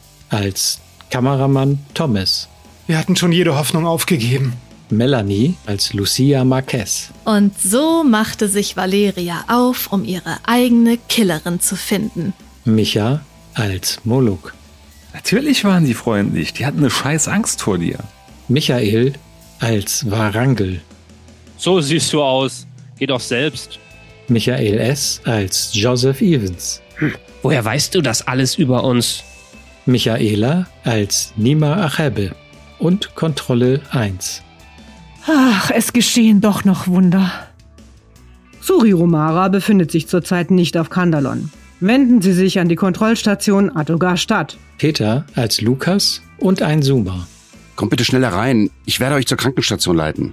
als Kameramann Thomas. Wir hatten schon jede Hoffnung aufgegeben. Melanie als Lucia Marquez. Und so machte sich Valeria auf, um ihre eigene Killerin zu finden. Micha als Moluk. Natürlich waren sie freundlich. Die hatten eine scheiß Angst vor dir. Michael als Varangel. So siehst du aus. Geh doch selbst. Michael S. als Joseph Evans. Woher weißt du das alles über uns? Michaela als Nima Achebe und Kontrolle 1. Ach, es geschehen doch noch Wunder. Zuri Romara befindet sich zurzeit nicht auf Kandalon. Wenden Sie sich an die Kontrollstation Adogar Stadt. Peter als Lukas und ein Zoomer. Kommt bitte schneller rein. Ich werde euch zur Krankenstation leiten.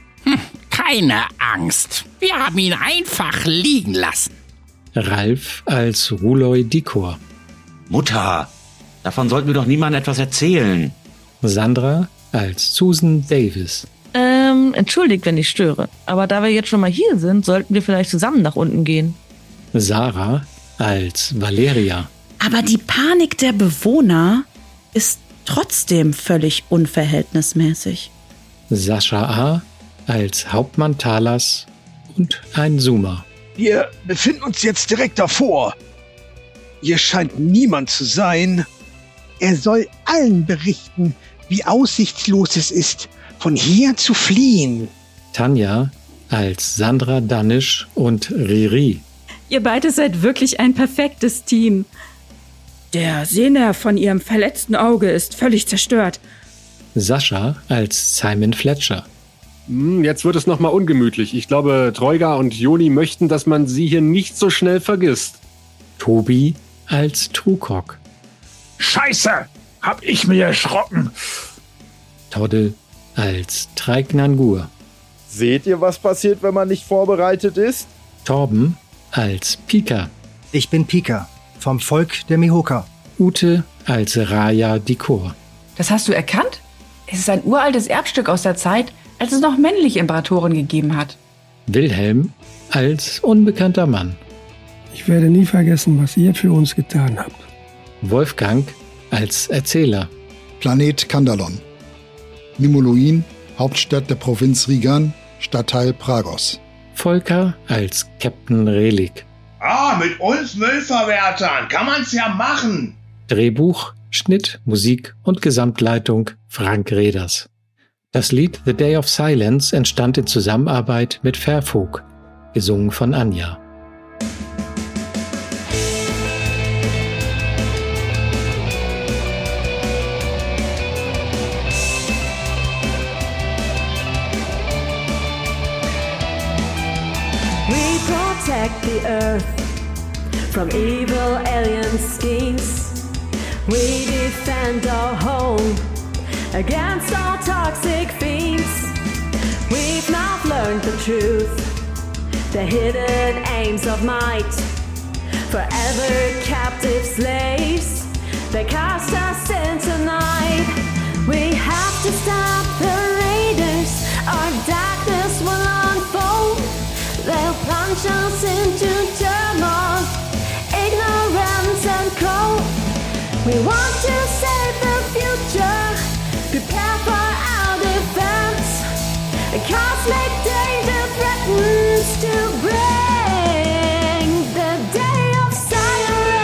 Keine Angst. Wir haben ihn einfach liegen lassen. Ralf als Ruloy Dikor. Mutter, davon sollten wir doch niemandem etwas erzählen. Sandra als Susan Davis. Entschuldigt, wenn ich störe. Aber da wir jetzt schon mal hier sind, sollten wir vielleicht zusammen nach unten gehen. Sarah als Valeria. Aber die Panik der Bewohner ist trotzdem völlig unverhältnismäßig. Sascha A. als Hauptmann Talas und ein Zoomer. Wir befinden uns jetzt direkt davor. Hier scheint niemand zu sein. Er soll allen berichten, wie aussichtslos es ist, von hier zu fliehen. Tanja als Sandra Danisch und Riri. Ihr beide seid wirklich ein perfektes Team. Der Sehnerv von ihrem verletzten Auge ist völlig zerstört. Sascha als Simon Fletcher. Jetzt wird es nochmal ungemütlich. Ich glaube, Troika und Joni möchten, dass man sie hier nicht so schnell vergisst. Tobi als Trukok. Scheiße! Hab ich mir erschrocken! Toddel als Traiknangur. Seht ihr, was passiert, wenn man nicht vorbereitet ist? Torben als Pika. Ich bin Pika, vom Volk der Mihoka. Ute als Raya Dikor. Das hast du erkannt? Es ist ein uraltes Erbstück aus der Zeit, als es noch männliche Imperatoren gegeben hat. Wilhelm als unbekannter Mann. Ich werde nie vergessen, was ihr für uns getan habt. Wolfgang als Erzähler. Planet Kandalon. Nimoloin, Hauptstadt der Provinz Rigan, Stadtteil Pragos. Volker als Captain Relik. Mit uns Müllverwertern kann man's ja machen. Drehbuch, Schnitt, Musik und Gesamtleitung Frank Reders. Das Lied The Day of Silence entstand in Zusammenarbeit mit Fairfolk, gesungen von Anja. We protect the earth from evil alien schemes. We defend our home against all toxic fiends. We've now learned the truth, the hidden aims of might. Forever captive slaves, they cast us into night. We have to stop the raiders, our darkness will unfold. They'll plunge us into turmoil, ignorance and cold. We want to save the future, prepare for our defense. A cosmic danger threatens to bring the day of silence.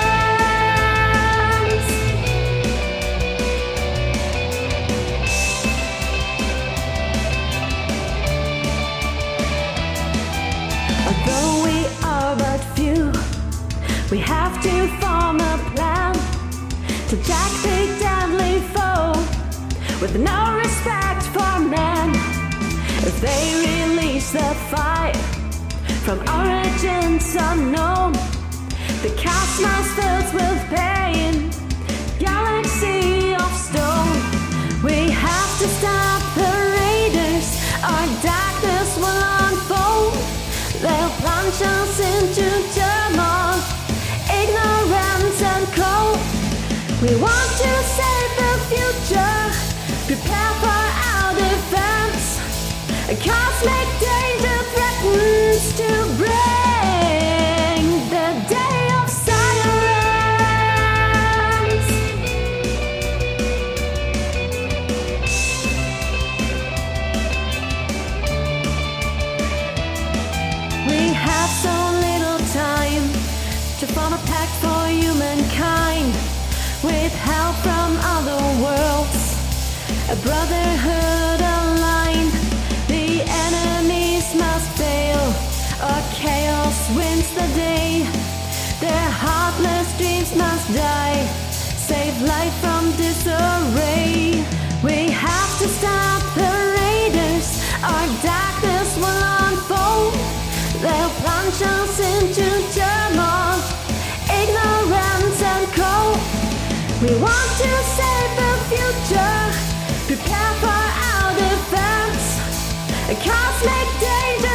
Although we are but few, we have to form a plan to jack the deadly foe with no respect for men. As they release the fire from origins unknown, the cosmos fills with pain, galaxy of stone. We have to stop the raiders, our darkness will unfold. They'll plunge us into turmoil, ignorance and cold. We want to save the future, prepare for our defense. A cosmic danger threatens to bring the day of silence. We have so little time to form a pact for humankind, with help from other worlds, a brotherhood aligned. The enemies must fail, or chaos wins the day. Their heartless dreams must die, save life from disarray. We have to stop the raiders, our darkness will unfold. They'll plunge us into turmoil, ignorance and cold. We want to save the future, prepare for our defense. A cosmic danger